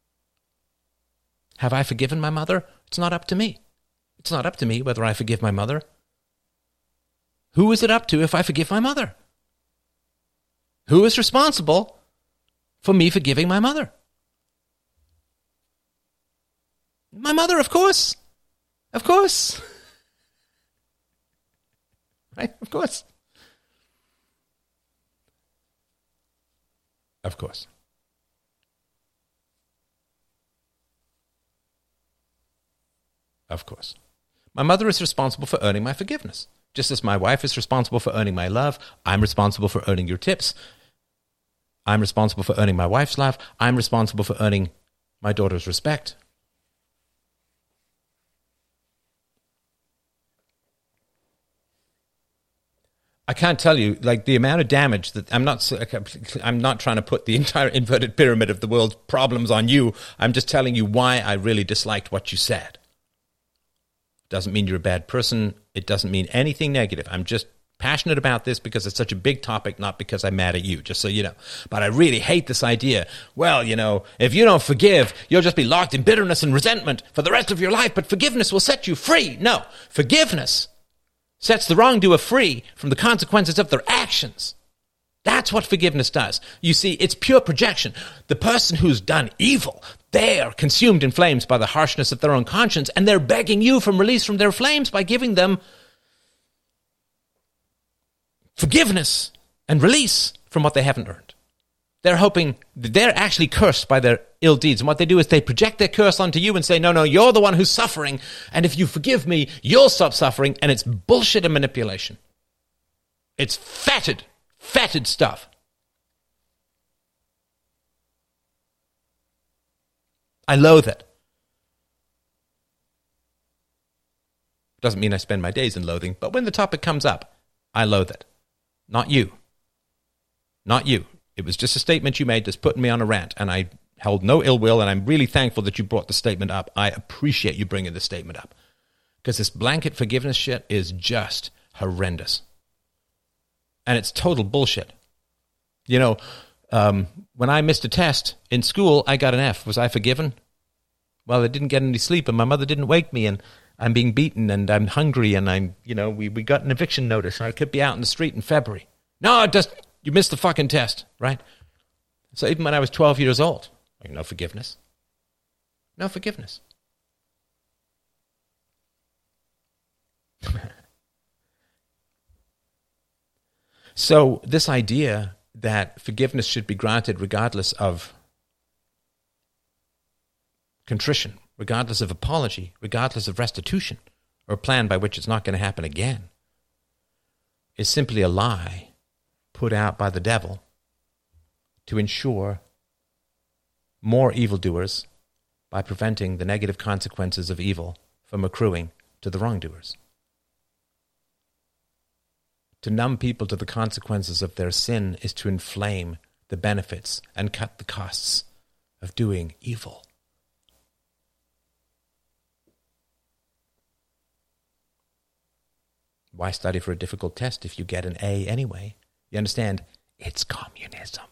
Speaker 1: Have I forgiven my mother? It's not up to me. It's not up to me whether I forgive my mother. Who is it up to if I forgive my mother? Who is responsible for me forgiving my mother? My mother, of course. Of course. Right? Of course. Of course. Of course. My mother is responsible for earning my forgiveness. Just as my wife is responsible for earning my love, I'm responsible for earning your tips. I'm responsible for earning my wife's love. I'm responsible for earning my daughter's respect. I can't tell you, like, the amount of damage that I'm not, I'm not trying to put the entire inverted pyramid of the world's problems on you. I'm just telling you why I really disliked what you said. Doesn't mean you're a bad person. It doesn't mean anything negative. I'm just passionate about this because it's such a big topic, not because I'm mad at you, just so you know. But I really hate this idea. Well, you know, if you don't forgive, you'll just be locked in bitterness and resentment for the rest of your life, but forgiveness will set you free. No, forgiveness sets the wrongdoer free from the consequences of their actions. That's what forgiveness does. You see, it's pure projection. The person who's done evil, they are consumed in flames by the harshness of their own conscience, and they're begging you for release from their flames by giving them forgiveness and release from what they haven't earned. They're hoping that they're actually cursed by their ill deeds. And what they do is they project their curse onto you and say, no, no, you're the one who's suffering. And if you forgive me, you'll stop suffering. And it's bullshit and manipulation. It's fetid, fetid stuff. I loathe it. Doesn't mean I spend my days in loathing, but when the topic comes up, I loathe it. Not you. Not you. It was just a statement you made that's putting me on a rant, and I held no ill will, and I'm really thankful that you brought the statement up. I appreciate you bringing the statement up, because this blanket forgiveness shit is just horrendous. And it's total bullshit. You know, um, when I missed a test in school, I got an F. Was I forgiven? Well, I didn't get any sleep, and my mother didn't wake me, and I'm being beaten, and I'm hungry, and I'm, you know, we, we got an eviction notice, and I could be out in the street in February. No, it just... You missed the fucking test, right? So even when I was twelve years old, like, no forgiveness. No forgiveness. So this idea that forgiveness should be granted regardless of contrition, regardless of apology, regardless of restitution, or a plan by which it's not going to happen again, is simply a lie put out by the devil to ensure more evildoers by preventing the negative consequences of evil from accruing to the wrongdoers. To numb people to the consequences of their sin is to inflame the benefits and cut the costs of doing evil. Why study for a difficult test if you get an A anyway? You understand? It's communism.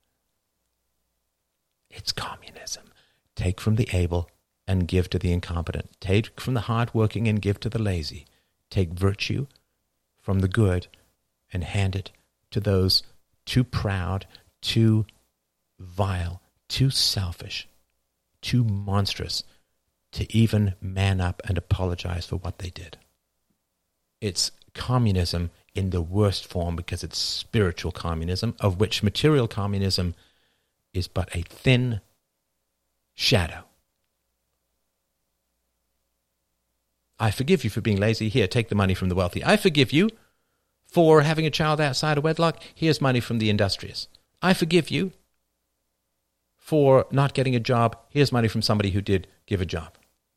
Speaker 1: It's communism. Take from the able and give to the incompetent. Take from the hardworking and give to the lazy. Take virtue from the good and hand it to those too proud, too vile, too selfish, too monstrous to even man up and apologize for what they did. It's communism in the worst form because it's spiritual communism, of which material communism is but a thin shadow. I forgive you for being lazy. Here, take the money from the wealthy. I forgive you for having a child outside of wedlock. Here's money from the industrious. I forgive you for not getting a job. Here's money from somebody who did give a job.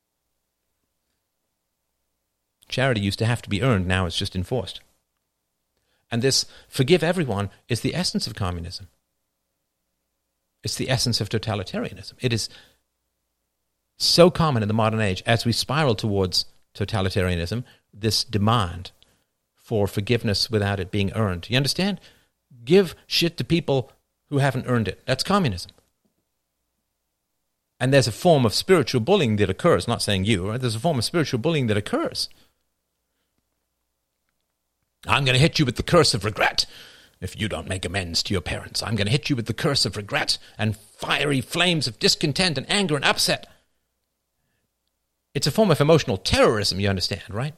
Speaker 1: Charity used to have to be earned. Now it's just enforced. And this forgive everyone is the essence of communism. It's the essence of totalitarianism. It is so common in the modern age as we spiral towards totalitarianism, this demand for forgiveness without it being earned. You understand? Give shit to people who haven't earned it. That's communism. And there's a form of spiritual bullying that occurs, not saying you, right? There's a form of spiritual bullying that occurs. I'm going to hit you with the curse of regret if you don't make amends to your parents. I'm going to hit you with the curse of regret and fiery flames of discontent and anger and upset. It's a form of emotional terrorism, you understand, right?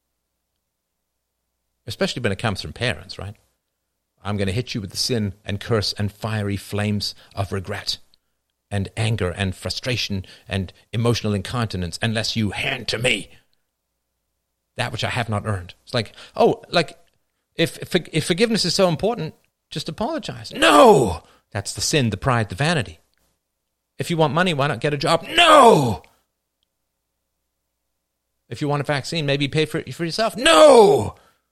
Speaker 1: Especially when it comes from parents, right? I'm going to hit you with the sin and curse and fiery flames of regret and anger and frustration and emotional incontinence unless you hand to me that which I have not earned. It's like, oh, like, if, if if forgiveness is so important, just apologize. No! That's the sin, the pride, the vanity. If you want money, why not get a job? No! If you want a vaccine, maybe pay for it for yourself. No!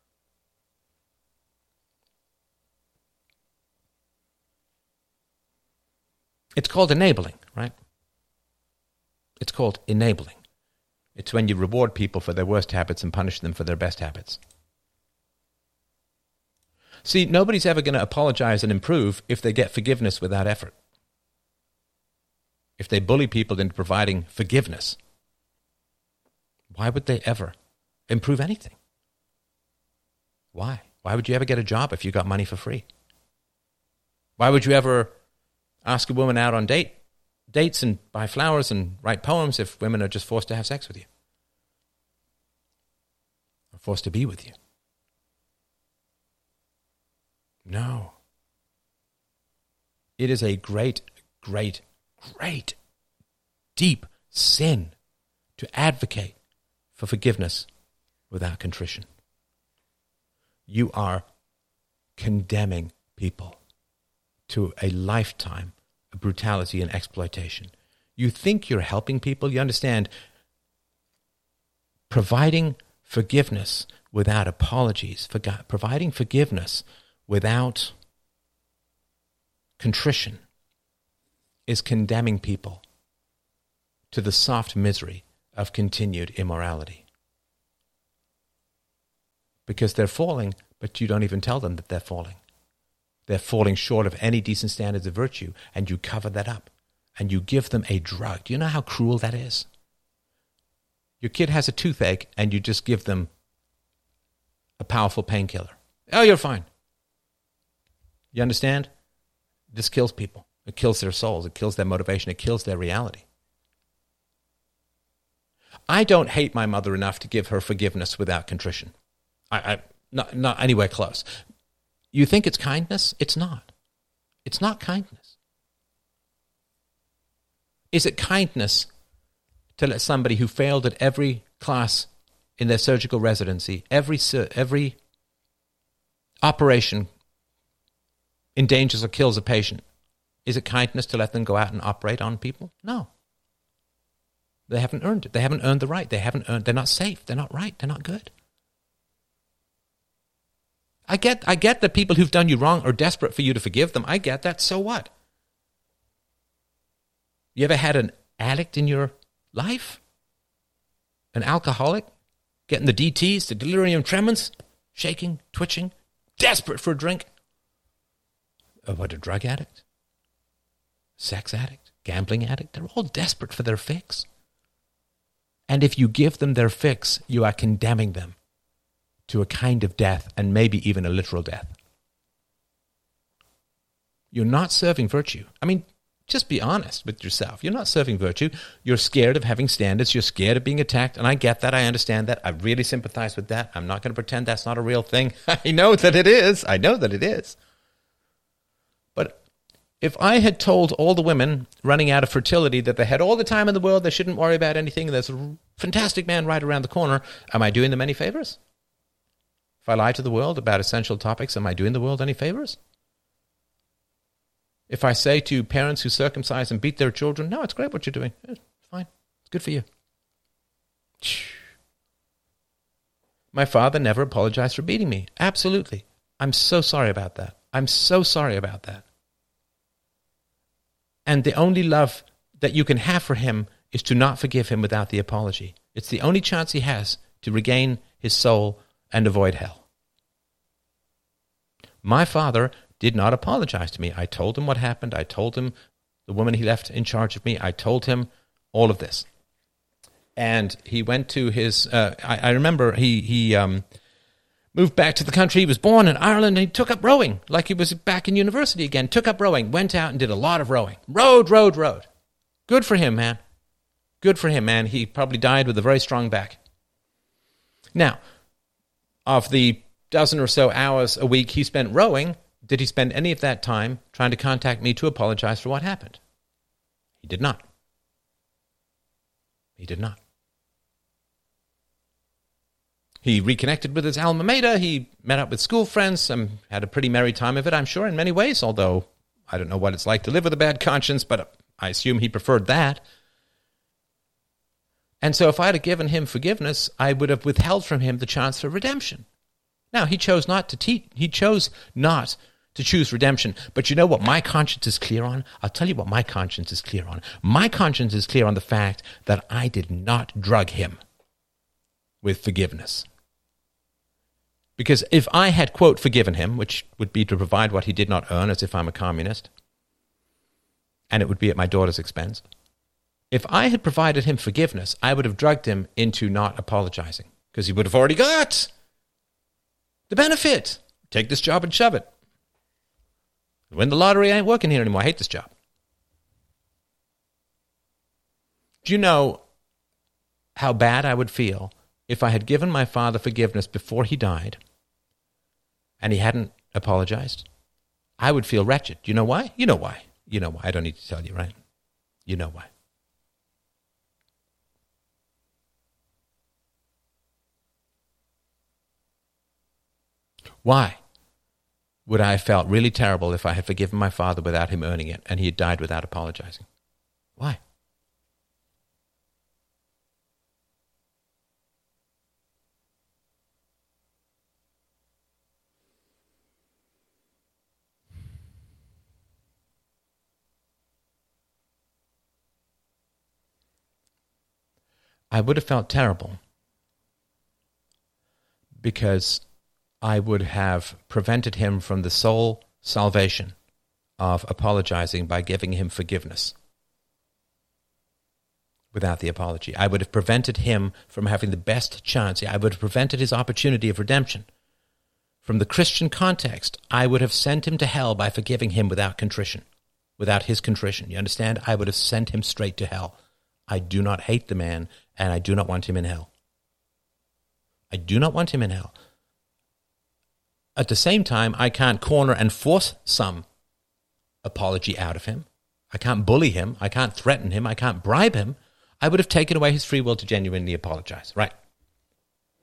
Speaker 1: It's called enabling, right? It's called enabling. It's when you reward people for their worst habits and punish them for their best habits. See, nobody's ever going to apologize and improve if they get forgiveness without effort. If they bully people into providing forgiveness, why would they ever improve anything? Why? Why would you ever get a job if you got money for free? Why would you ever ask a woman out on date, dates and buy flowers and write poems if women are just forced to have sex with you? Or forced to be with you? No. It is a great, great, great, deep sin to advocate for forgiveness without contrition. You are condemning people to a lifetime of brutality and exploitation. You think you're helping people? You understand? Providing forgiveness without apologies, for providing forgiveness without contrition is condemning people to the soft misery of continued immorality. Because they're falling, but you don't even tell them that they're falling. They're falling short of any decent standards of virtue, and you cover that up, and you give them a drug. Do you know how cruel that is? Your kid has a toothache, and you just give them a powerful painkiller. Oh, you're fine. You understand? This kills people. It kills their souls. It kills their motivation. It kills their reality. I don't hate my mother enough to give her forgiveness without contrition. I, I not, not anywhere close. You think it's kindness? It's not. It's not kindness. Is it kindness to let somebody who failed at every class in their surgical residency, every every operation endangers or kills a patient, is it kindness to let them go out and operate on people? No. They haven't earned it. They haven't earned the right. They haven't earned. They're not safe. They're not right. They're not good. I get. I get that people who've done you wrong are desperate for you to forgive them. I get that. So what? You ever had an addict in your life? An alcoholic? Getting the D Ts, the delirium tremens, shaking, twitching, desperate for a drink? Or what, a drug addict? Sex addict? Gambling addict? They're all desperate for their fix. And if you give them their fix, you are condemning them to a kind of death, and maybe even a literal death. You're not serving virtue. I mean, just be honest with yourself. You're not serving virtue. You're scared of having standards. You're scared of being attacked. And I get that. I understand that. I really sympathize with that. I'm not going to pretend that's not a real thing. I know that it is. I know that it is. But if I had told all the women running out of fertility that they had all the time in the world, they shouldn't worry about anything, there's a fantastic man right around the corner, am I doing them any favors? If I lie to the world about essential topics, am I doing the world any favors? If I say to parents who circumcise and beat their children, no, it's great what you're doing. It's fine. It's good for you. My father never apologized for beating me. Absolutely. I'm so sorry about that. I'm so sorry about that. And the only love that you can have for him is to not forgive him without the apology. It's the only chance he has to regain his soul and avoid hell. My father did not apologize to me. I told him what happened. I told him the woman he left in charge of me. I told him all of this. And he went to his, uh, I, I remember he, he um, moved back to the country. He was born in Ireland, and he took up rowing like he was back in university again. Took up rowing, went out and did a lot of rowing. Rowed, rowed, rowed. Good for him, man. Good for him, man. He probably died with a very strong back. Now, of the dozen or so hours a week he spent rowing, did he spend any of that time trying to contact me to apologize for what happened? He did not. He did not. He reconnected with his alma mater. He met up with school friends and had a pretty merry time of it, I'm sure, in many ways, although I don't know what it's like to live with a bad conscience, but I assume he preferred that. And so if I had given him forgiveness, I would have withheld from him the chance for redemption. Now, he chose not to teach. He chose not to choose redemption. But you know what my conscience is clear on? I'll tell you what my conscience is clear on. My conscience is clear on the fact that I did not drug him with forgiveness. Because if I had, quote, forgiven him, which would be to provide what he did not earn, as if I'm a communist, and it would be at my daughter's expense, if I had provided him forgiveness, I would have drugged him into not apologizing, because he would have already got the benefit. Take this job and shove it. Win the lottery, I ain't working here anymore. I hate this job. Do you know how bad I would feel if I had given my father forgiveness before he died and he hadn't apologized? I would feel wretched. Do you know why? You know why. You know why. I don't need to tell you, right? You know why. Why would I have felt really terrible if I had forgiven my father without him earning it and he had died without apologizing? Why? I would have felt terrible because I would have prevented him from the sole salvation of apologizing by giving him forgiveness without the apology. I would have prevented him from having the best chance. I would have prevented his opportunity of redemption. From the Christian context, I would have sent him to hell by forgiving him without contrition, without his contrition. You understand? I would have sent him straight to hell. I do not hate the man, and I do not want him in hell. I do not want him in hell. At the same time, I can't corner and force some apology out of him. I can't bully him. I can't threaten him. I can't bribe him. I would have taken away his free will to genuinely apologize. Right.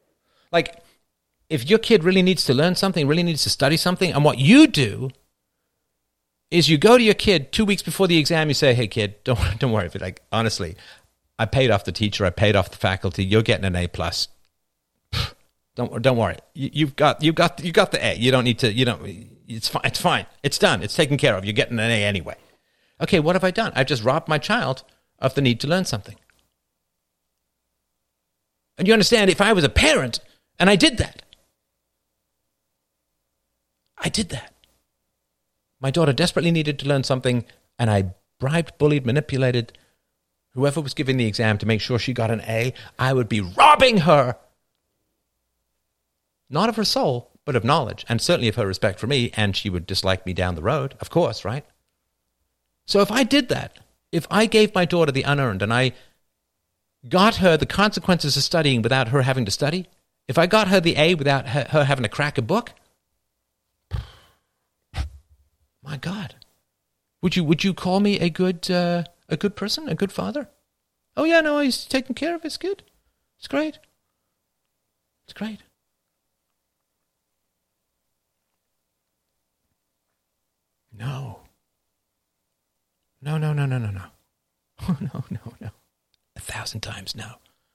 Speaker 1: Like, if your kid really needs to learn something, really needs to study something, and what you do is you go to your kid two weeks before the exam, you say, hey, kid, don't, don't worry. Like, honestly, I paid off the teacher, I paid off the faculty, you're getting an A plus. Don't don't worry. You, you've got you got you got the A. You don't need to. You don't. It's fine. It's fine. It's done. It's taken care of. You're getting an A anyway. Okay. What have I done? I've just robbed my child of the need to learn something. And you understand? If I was a parent and I did that, I did that. My daughter desperately needed to learn something, and I bribed, bullied, manipulated whoever was giving the exam to make sure she got an A. I would be robbing her. Not of her soul, but of knowledge, and certainly of her respect for me, and she would dislike me down the road, of course, right? So if I did that, if I gave my daughter the unearned, and I got her the consequences of studying without her having to study, if I got her the A without her, her having to crack a book, my God, would you would you call me a good uh, a good person, a good father? Oh yeah, no, he's taking care of his kid. It's great. It's great. No. No, no, no, no, no, no. Oh, no, no, no. A thousand times no.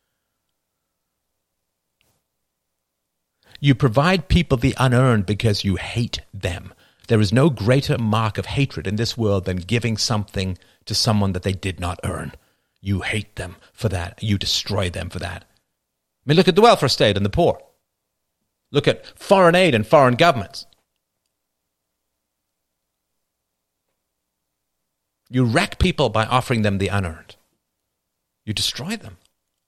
Speaker 1: You provide people the unearned because you hate them. There is no greater mark of hatred in this world than giving something to someone that they did not earn. You hate them for that. You destroy them for that. I mean, look at the welfare state and the poor. Look at foreign aid and foreign governments. You wreck people by offering them the unearned. You destroy them.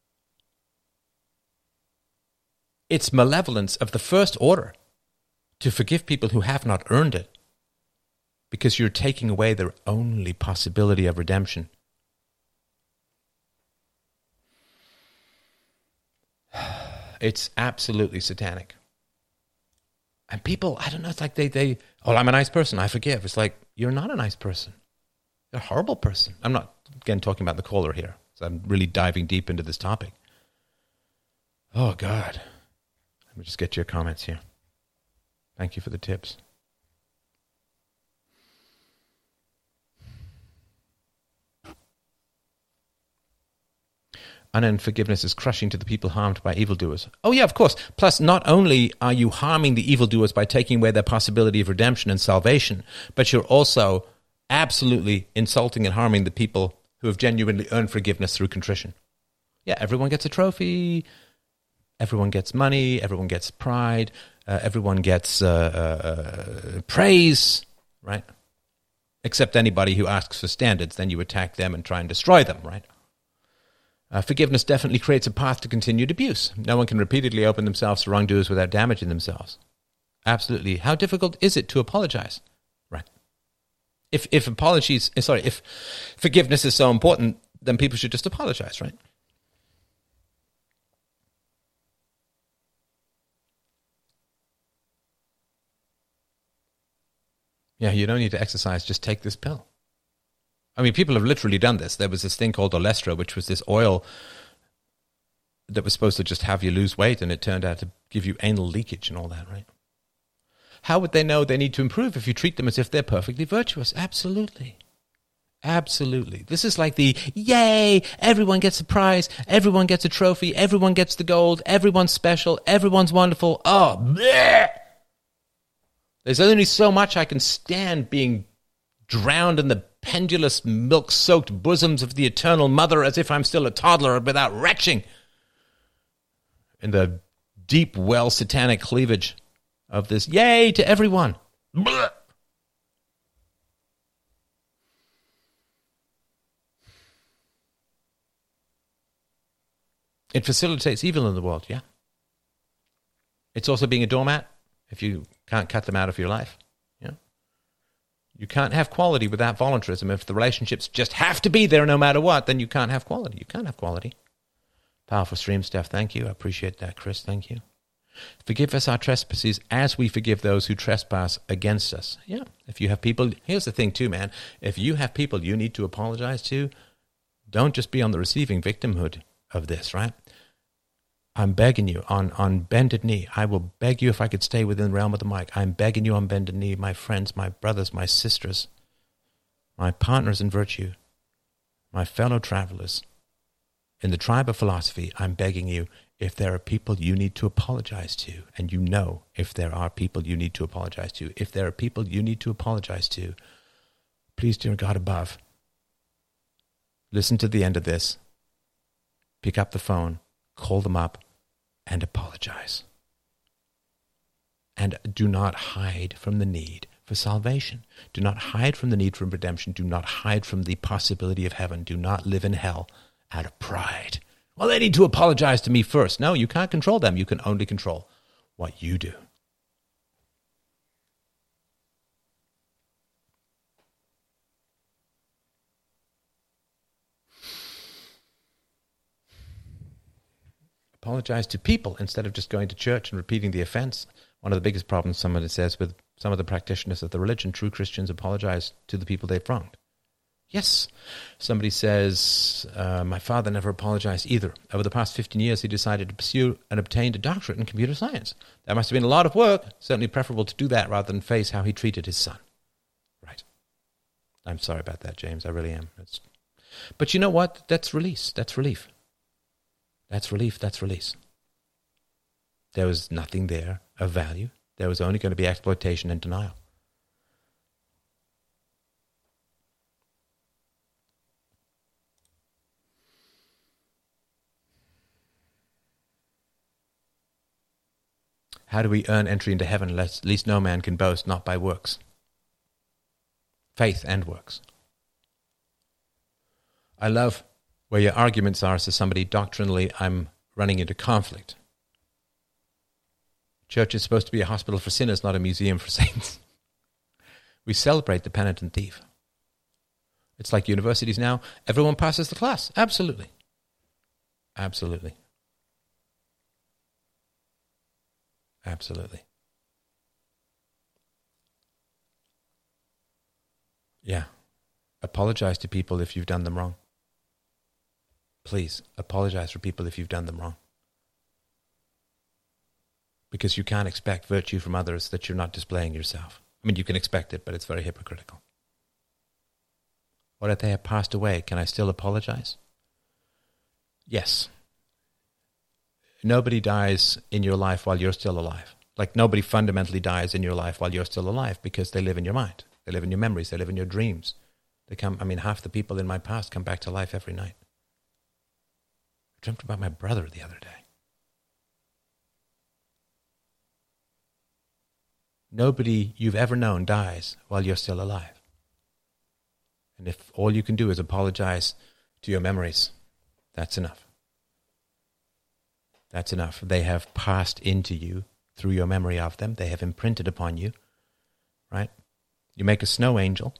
Speaker 1: It's malevolence of the first order to forgive people who have not earned it, because you're taking away their only possibility of redemption. It's absolutely satanic. And people, I don't know, it's like they, they, oh, I'm a nice person, I forgive. It's like, you're not a nice person. You're a horrible person. I'm not, again, talking about the caller here. So I'm really diving deep into this topic. Oh, God. Let me just get your comments here. Thank you for the tips. Unearned forgiveness is crushing to the people harmed by evildoers. Oh, yeah, of course. Plus, not only are you harming the evildoers by taking away their possibility of redemption and salvation, but you're also absolutely insulting and harming the people who have genuinely earned forgiveness through contrition. Yeah, everyone gets a trophy, everyone gets money, everyone gets pride, uh, everyone gets uh, uh, praise, right? Except anybody who asks for standards, then you attack them and try and destroy them, right? Uh, forgiveness definitely creates a path to continued abuse. No one can repeatedly open themselves to wrongdoers without damaging themselves. Absolutely. How difficult is it to apologize? Right. If if apologies, sorry, if forgiveness is so important, then people should just apologize, right? Yeah, you don't need to exercise, just take this pill. I mean, people have literally done this. There was this thing called Olestra, which was this oil that was supposed to just have you lose weight, and it turned out to give you anal leakage and all that, right? How would they know they need to improve if you treat them as if they're perfectly virtuous? Absolutely. Absolutely. This is like the, yay, everyone gets a prize, everyone gets a trophy, everyone gets the gold, everyone's special, everyone's wonderful. Oh, bleh! There's only so much I can stand being drowned in the pendulous, milk-soaked bosoms of the eternal mother as if I'm still a toddler without retching in the deep well satanic cleavage of this yay to everyone. Blech. It facilitates evil in the world, yeah. It's also being a doormat if you can't cut them out of your life. Yeah. You can't have quality without voluntarism. If the relationships just have to be there no matter what, then you can't have quality. You can't have quality. Powerful stream, Steph. Thank you. I appreciate that, Chris. Thank you. Forgive us our trespasses as we forgive those who trespass against us. Yeah. If you have people, here's the thing too, man. If you have people you need to apologize to, don't just be on the receiving victimhood of this, right? I'm begging you on, on bended knee. I will beg you if I could stay within the realm of the mic. I'm begging you on bended knee, my friends, my brothers, my sisters, my partners in virtue, my fellow travelers. In the tribe of philosophy, I'm begging you, if there are people you need to apologize to, and you know if there are people you need to apologize to, if there are people you need to apologize to, please, dear God above, listen to the end of this, pick up the phone, call them up, and apologize. And do not hide from the need for salvation. Do not hide from the need for redemption. Do not hide from the possibility of heaven. Do not live in hell out of pride. Well, they need to apologize to me first. No, you can't control them. You can only control what you do. Apologize to people instead of just going to church and repeating the offense. One of the biggest problems, somebody says, with some of the practitioners of the religion, true Christians apologize to the people they've wronged. Yes. Somebody says, uh, my father never apologized either. Over the past fifteen years, he decided to pursue and obtained a doctorate in computer science. That must have been a lot of work. Certainly preferable to do that rather than face how he treated his son. Right. I'm sorry about that, James. I really am. It's... But you know what? That's release. That's relief. That's relief, that's release. There was nothing there of value. There was only going to be exploitation and denial. How do we earn entry into heaven? At least no man can boast, not by works. Faith and works. I love where your arguments are, says somebody, doctrinally, I'm running into conflict. Church is supposed to be a hospital for sinners, not a museum for saints. We celebrate the penitent thief. It's like universities now. Everyone passes the class. Absolutely. Absolutely. Absolutely. Yeah. Apologize to people if you've done them wrong. Please, apologize for people if you've done them wrong. Because you can't expect virtue from others that you're not displaying yourself. I mean, you can expect it, but it's very hypocritical. What if they have passed away? Can I still apologize? Yes. Nobody dies in your life while you're still alive. Like nobody fundamentally dies in your life while you're still alive because they live in your mind. They live in your memories. They live in your dreams. They come, I mean, half the people in my past come back to life every night. I dreamt about my brother the other day. Nobody you've ever known dies while you're still alive. And if all you can do is apologize to your memories, that's enough. That's enough. They have passed into you through your memory of them. They have imprinted upon you, right? You make a snow angel.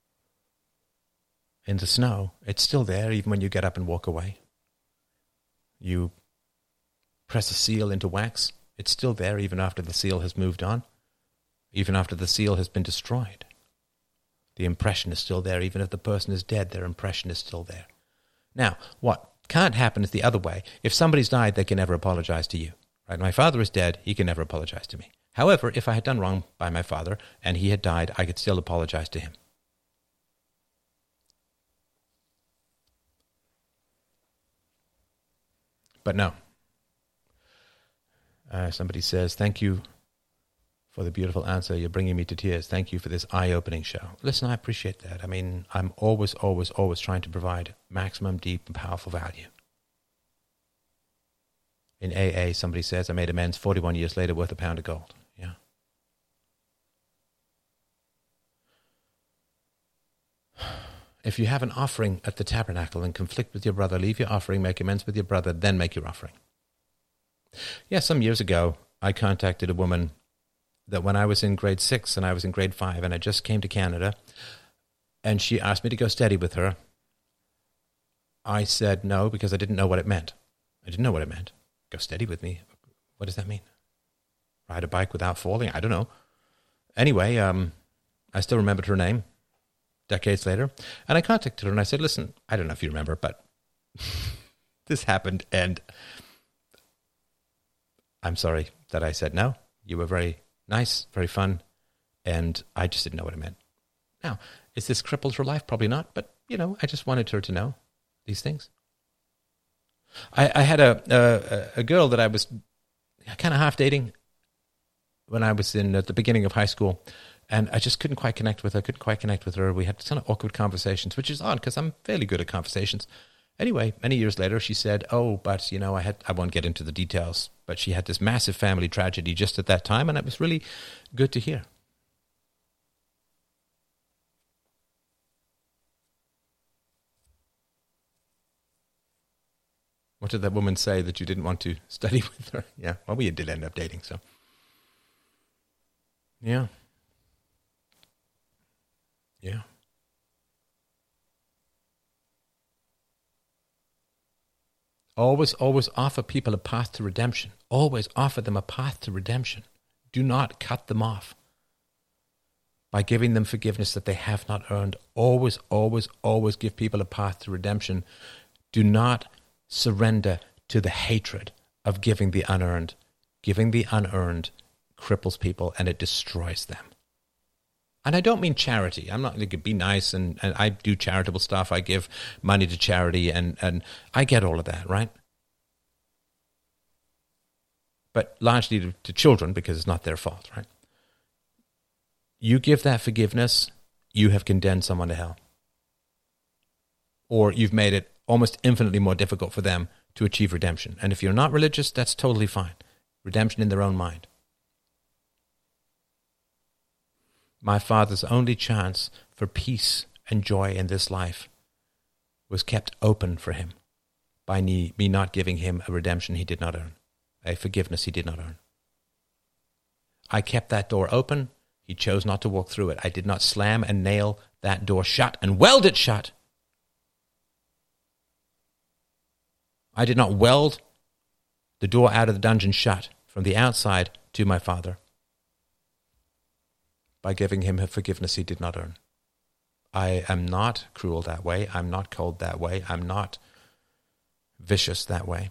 Speaker 1: In the snow, it's still there even when you get up and walk away. You press a seal into wax. It's still there even after the seal has moved on. Even after the seal has been destroyed. The impression is still there. Even if the person is dead, their impression is still there. Now, what can't happen is the other way. If somebody's died, they can never apologize to you. Right? My father is dead. He can never apologize to me. However, if I had done wrong by my father and he had died, I could still apologize to him. But no. Uh, somebody says, thank you for the beautiful answer. You're bringing me to tears. Thank you for this eye-opening show. Listen, I appreciate that. I mean, I'm always, always, always trying to provide maximum, deep, and powerful value. In A A, somebody says, I made amends forty-one years later worth a pound of gold. Yeah. If you have an offering at the tabernacle and conflict with your brother, leave your offering, make amends with your brother, then make your offering. Yeah, some years ago, I contacted a woman that when I was in grade six and I was in grade five and I just came to Canada and she asked me to go steady with her. I said no because I didn't know what it meant. I didn't know what it meant. Go steady with me. What does that mean? Ride a bike without falling? I don't know. Anyway, um, I still remembered her name decades later. And I contacted her and I said, listen, I don't know if you remember, but this happened and I'm sorry that I said no. You were very nice, very fun, and I just didn't know what it meant. Now, is this crippled her life? Probably not, but, you know, I just wanted her to know these things. I, I had a, a a girl that I was kind of half dating when I was in at the beginning of high school, and I just couldn't quite connect with her, couldn't quite connect with her. We had kind of awkward conversations, which is odd because I'm fairly good at conversations. Anyway, many years later, she said, oh, but, you know, I had I won't get into the details, but she had this massive family tragedy just at that time, and it was really good to hear. What did that woman say that you didn't want to study with her? Yeah, well, we did end up dating, so. Yeah. Yeah. Always, always offer people a path to redemption. Always offer them a path to redemption. Do not cut them off by giving them forgiveness that they have not earned. Always, always, always give people a path to redemption. Do not surrender to the hatred of giving the unearned. Giving the unearned cripples people and it destroys them. And I don't mean charity. I'm not going to be nice and, and I do charitable stuff. I give money to charity and, and I get all of that, right? But largely to, to children because it's not their fault, right? You give that forgiveness, you have condemned someone to hell. Or you've made it almost infinitely more difficult for them to achieve redemption. And if you're not religious, that's totally fine. Redemption in their own mind. My father's only chance for peace and joy in this life was kept open for him by me, me not giving him a redemption he did not earn, a forgiveness he did not earn. I kept that door open. He chose not to walk through it. I did not slam and nail that door shut and weld it shut. I did not weld the door out of the dungeon shut from the outside to my father by giving him a forgiveness he did not earn. I am not cruel that way. I'm not cold that way. I'm not vicious that way.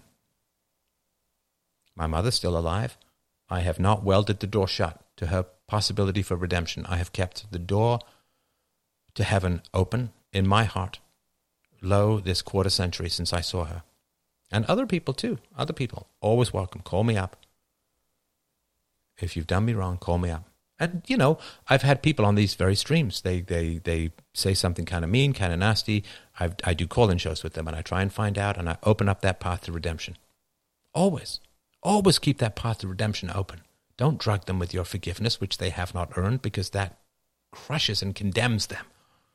Speaker 1: My mother's still alive. I have not welded the door shut to her possibility for redemption. I have kept the door to heaven open in my heart, lo, this quarter century since I saw her. And other people too, other people, always welcome. Call me up. If you've done me wrong, call me up. And, you know, I've had people on these very streams. They they they say something kind of mean, kind of nasty. I've, I do call-in shows with them, and I try and find out, and I open up that path to redemption. Always. Always keep that path to redemption open. Don't drug them with your forgiveness, which they have not earned, because that crushes and condemns them.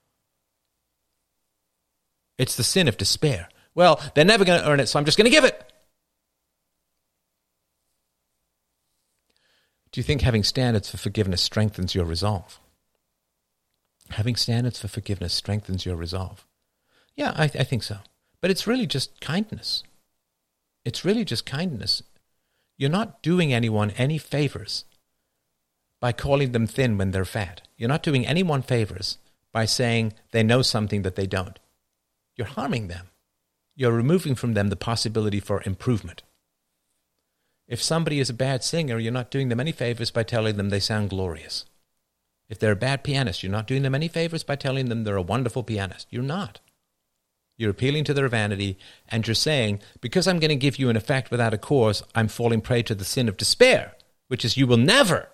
Speaker 1: It's the sin of despair. Well, they're never going to earn it, so I'm just going to give it. Do you think having standards for forgiveness strengthens your resolve? Having standards for forgiveness strengthens your resolve. Yeah, I, I think so. But it's really just kindness. It's really just kindness. You're not doing anyone any favors by calling them thin when they're fat. You're not doing anyone favors by saying they know something that they don't. You're harming them. You're removing from them the possibility for improvement. If somebody is a bad singer, you're not doing them any favors by telling them they sound glorious. If they're a bad pianist, you're not doing them any favors by telling them they're a wonderful pianist. You're not. You're appealing to their vanity, and you're saying, because I'm going to give you an effect without a cause, I'm falling prey to the sin of despair, which is you will never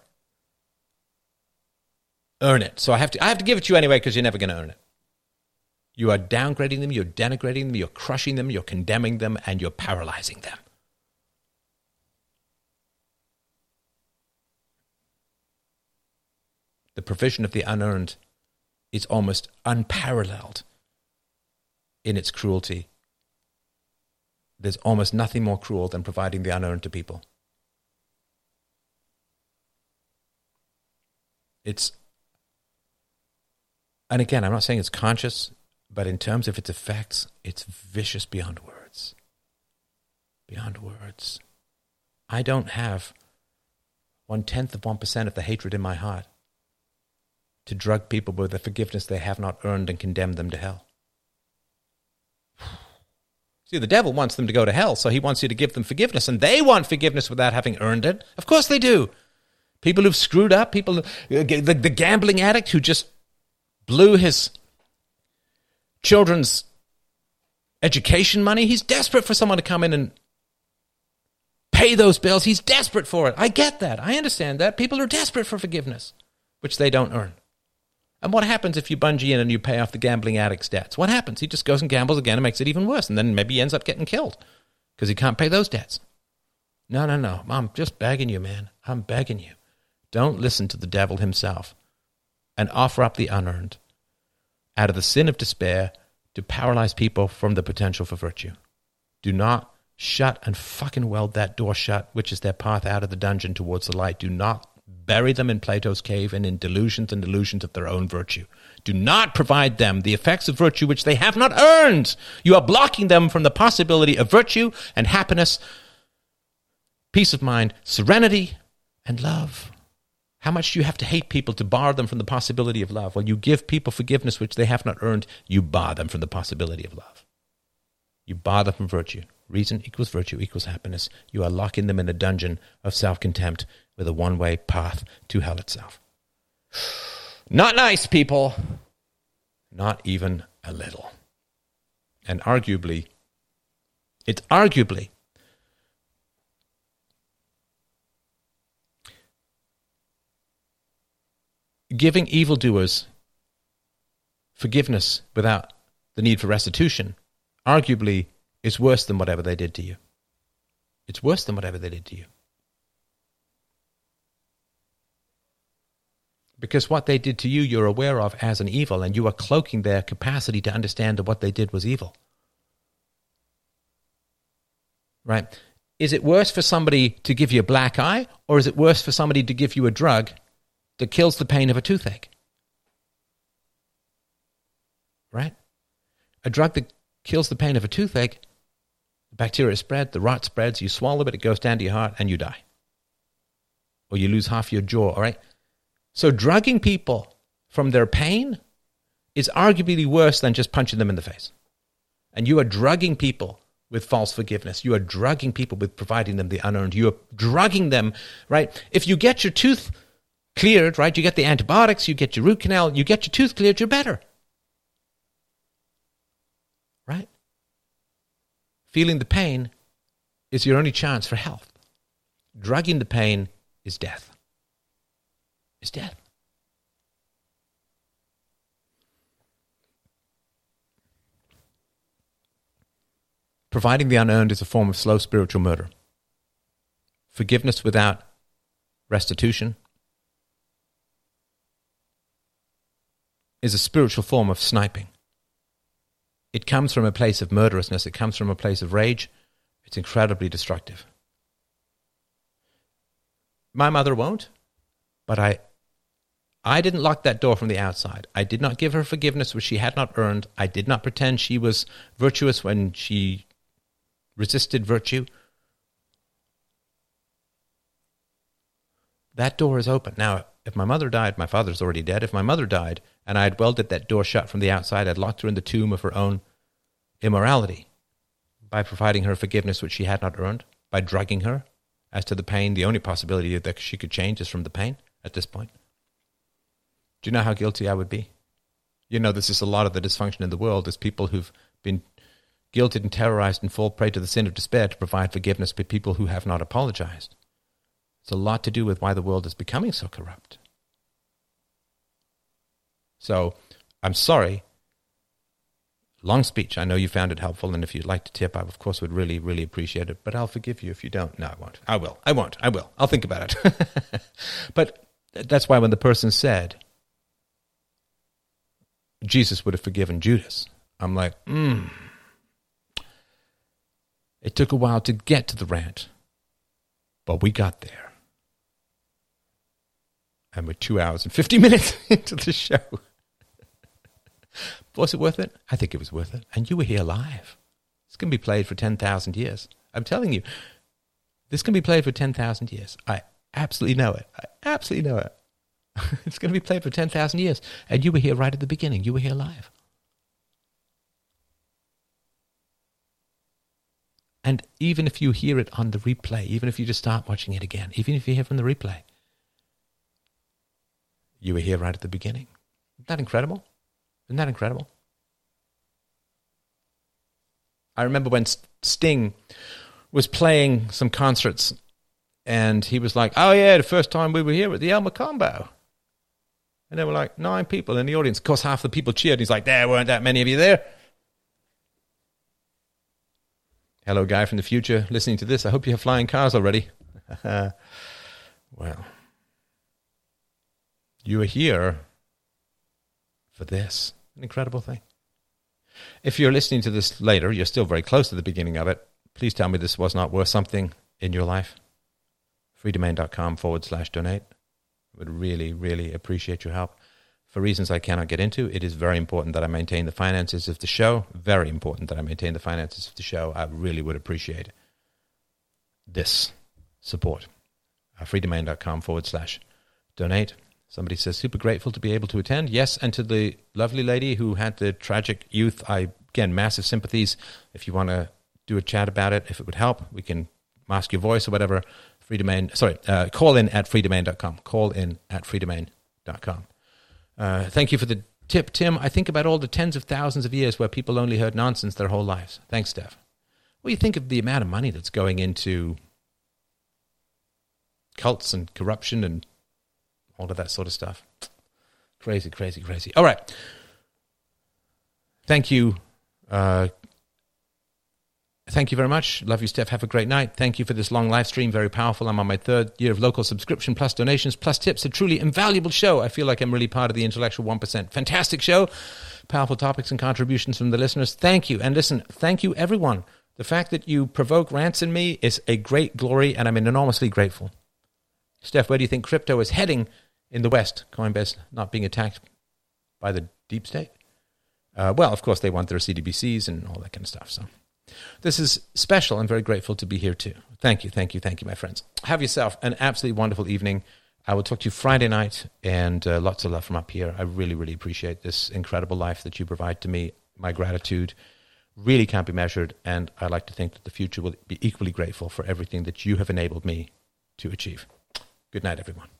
Speaker 1: earn it. So I have to, I have to give it to you anyway because you're never going to earn it. You are downgrading them, you're denigrating them, you're crushing them, you're condemning them, and you're paralyzing them. The provision of the unearned is almost unparalleled in its cruelty. There's almost nothing more cruel than providing the unearned to people. It's, and again, I'm not saying it's conscious, but in terms of its effects, it's vicious beyond words. Beyond words. I don't have one-tenth of one percent of the hatred in my heart to drug people with the forgiveness they have not earned and condemn them to hell. See, the devil wants them to go to hell, so he wants you to give them forgiveness, and they want forgiveness without having earned it. Of course they do. People who've screwed up, people, the, the gambling addict who just blew his children's education money, he's desperate for someone to come in and pay those bills. He's desperate for it. I get that. I understand that. People are desperate for forgiveness, which they don't earn. And what happens if you bungee in and you pay off the gambling addict's debts? What happens? He just goes and gambles again and makes it even worse. And then maybe he ends up getting killed because he can't pay those debts. No, no, no. I'm just begging you, man. I'm begging you. Don't listen to the devil himself and offer up the unearned out of the sin of despair to paralyze people from the potential for virtue. Do not shut and fucking weld that door shut, which is their path out of the dungeon towards the light. Do not bury them in Plato's cave and in delusions and illusions of their own virtue. Do not provide them the effects of virtue which they have not earned. You are blocking them from the possibility of virtue and happiness, peace of mind, serenity, and love. How much do you have to hate people to bar them from the possibility of love? Well, you give people forgiveness which they have not earned, you bar them from the possibility of love. You bar them from virtue. Reason equals virtue equals happiness. You are locking them in a dungeon of self-contempt with a one-way path to hell itself. Not nice, people. Not even a little. And arguably, it's arguably giving evildoers forgiveness without the need for restitution, arguably, is worse than whatever they did to you. It's worse than whatever they did to you. Because what they did to you, you're aware of as an evil, and you are cloaking their capacity to understand that what they did was evil. Right? Is it worse for somebody to give you a black eye, or is it worse for somebody to give you a drug that kills the pain of a toothache? Right? A drug that kills the pain of a toothache, the bacteria spread, the rot spreads, you swallow it, it goes down to your heart, and you die. Or you lose half your jaw, all right? So drugging people from their pain is arguably worse than just punching them in the face. And you are drugging people with false forgiveness. You are drugging people with providing them the unearned. You are drugging them, right? If you get your tooth cleared, right, you get the antibiotics, you get your root canal, you get your tooth cleared, you're better. Right? Feeling the pain is your only chance for health. Drugging the pain is death. Is death. Providing the unearned is a form of slow spiritual murder. Forgiveness without restitution is a spiritual form of sniping. It comes from a place of murderousness. It comes from a place of rage. It's incredibly destructive. My mother won't, but I I didn't lock that door from the outside. I did not give her forgiveness which she had not earned. I did not pretend she was virtuous when she resisted virtue. That door is open. Now, if my mother died, my father's already dead. If my mother died and I had welded that door shut from the outside, I'd locked her in the tomb of her own immorality by providing her forgiveness which she had not earned, by drugging her. As to the pain, the only possibility that she could change is from the pain at this point. Do you know how guilty I would be? You know, this is a lot of the dysfunction in the world, is people who've been guilted and terrorized and fall prey to the sin of despair to provide forgiveness by people who have not apologized. It's a lot to do with why the world is becoming so corrupt. So, I'm sorry. Long speech. I know you found it helpful, and if you'd like to tip, I, of course, would really, really appreciate it. But I'll forgive you if you don't. No, I won't. I will. I won't. I will. I'll think about it. But that's why when the person said, Jesus would have forgiven Judas, I'm like, hmm. It took a while to get to the rant, but we got there. And we're two hours and fifty minutes into the show. Was it worth it? I think it was worth it. And you were here live. It's going to be played for ten thousand years. I'm telling you, this can be played for ten thousand years. I absolutely know it. I absolutely know it. It's going to be played for ten thousand years. And you were here right at the beginning. You were here live. And even if you hear it on the replay, even if you just start watching it again, even if you hear from the replay, you were here right at the beginning. Isn't that incredible? Isn't that incredible? I remember when Sting was playing some concerts, and he was like, oh yeah, the first time we were here at the El Macombo. And there were like nine people in the audience. Of course, half the people cheered. He's like, there weren't that many of you there. Hello, guy from the future listening to this. I hope you have flying cars already. Well, you are here for this. An incredible thing. If you're listening to this later, you're still very close to the beginning of it. Please tell me this was not worth something in your life. freedomain.com forward slash donate. I would really, really appreciate your help. For reasons I cannot get into, it is very important that I maintain the finances of the show. Very important that I maintain the finances of the show. I really would appreciate this support. Uh, freedomain.com forward slash donate. Somebody says, super grateful to be able to attend. Yes, and to the lovely lady who had the tragic youth, I, again, massive sympathies. If you want to do a chat about it, if it would help, we can mask your voice or whatever. Freedomain, sorry, uh, call in at freedomain dot com. Call in at freedomain dot com. Uh, thank you for the tip, Tim. I think about all the tens of thousands of years where people only heard nonsense their whole lives. Thanks, Steph. Well, you think of the amount of money that's going into cults and corruption and all of that sort of stuff. Crazy, crazy, crazy. All right. Thank you. Uh, thank you very much. Love you, Steph. Have a great night. Thank you for this long live stream. Very powerful. I'm on my third year of local subscription, plus donations, plus tips. A truly invaluable show. I feel like I'm really part of the intellectual one percent. Fantastic show. Powerful topics and contributions from the listeners. Thank you. And listen, thank you, everyone. The fact that you provoke rants in me is a great glory, and I'm enormously grateful. Steph, where do you think crypto is heading in the West? Coinbase not being attacked by the deep state? Uh, well, of course, they want their C D B Cs and all that kind of stuff. So this is special. I'm very grateful to be here, too. Thank you, thank you, thank you, my friends. Have yourself an absolutely wonderful evening. I will talk to you Friday night, and uh, lots of love from up here. I really, really appreciate this incredible life that you provide to me. My gratitude really can't be measured, and I like to think that the future will be equally grateful for everything that you have enabled me to achieve. Good night, everyone.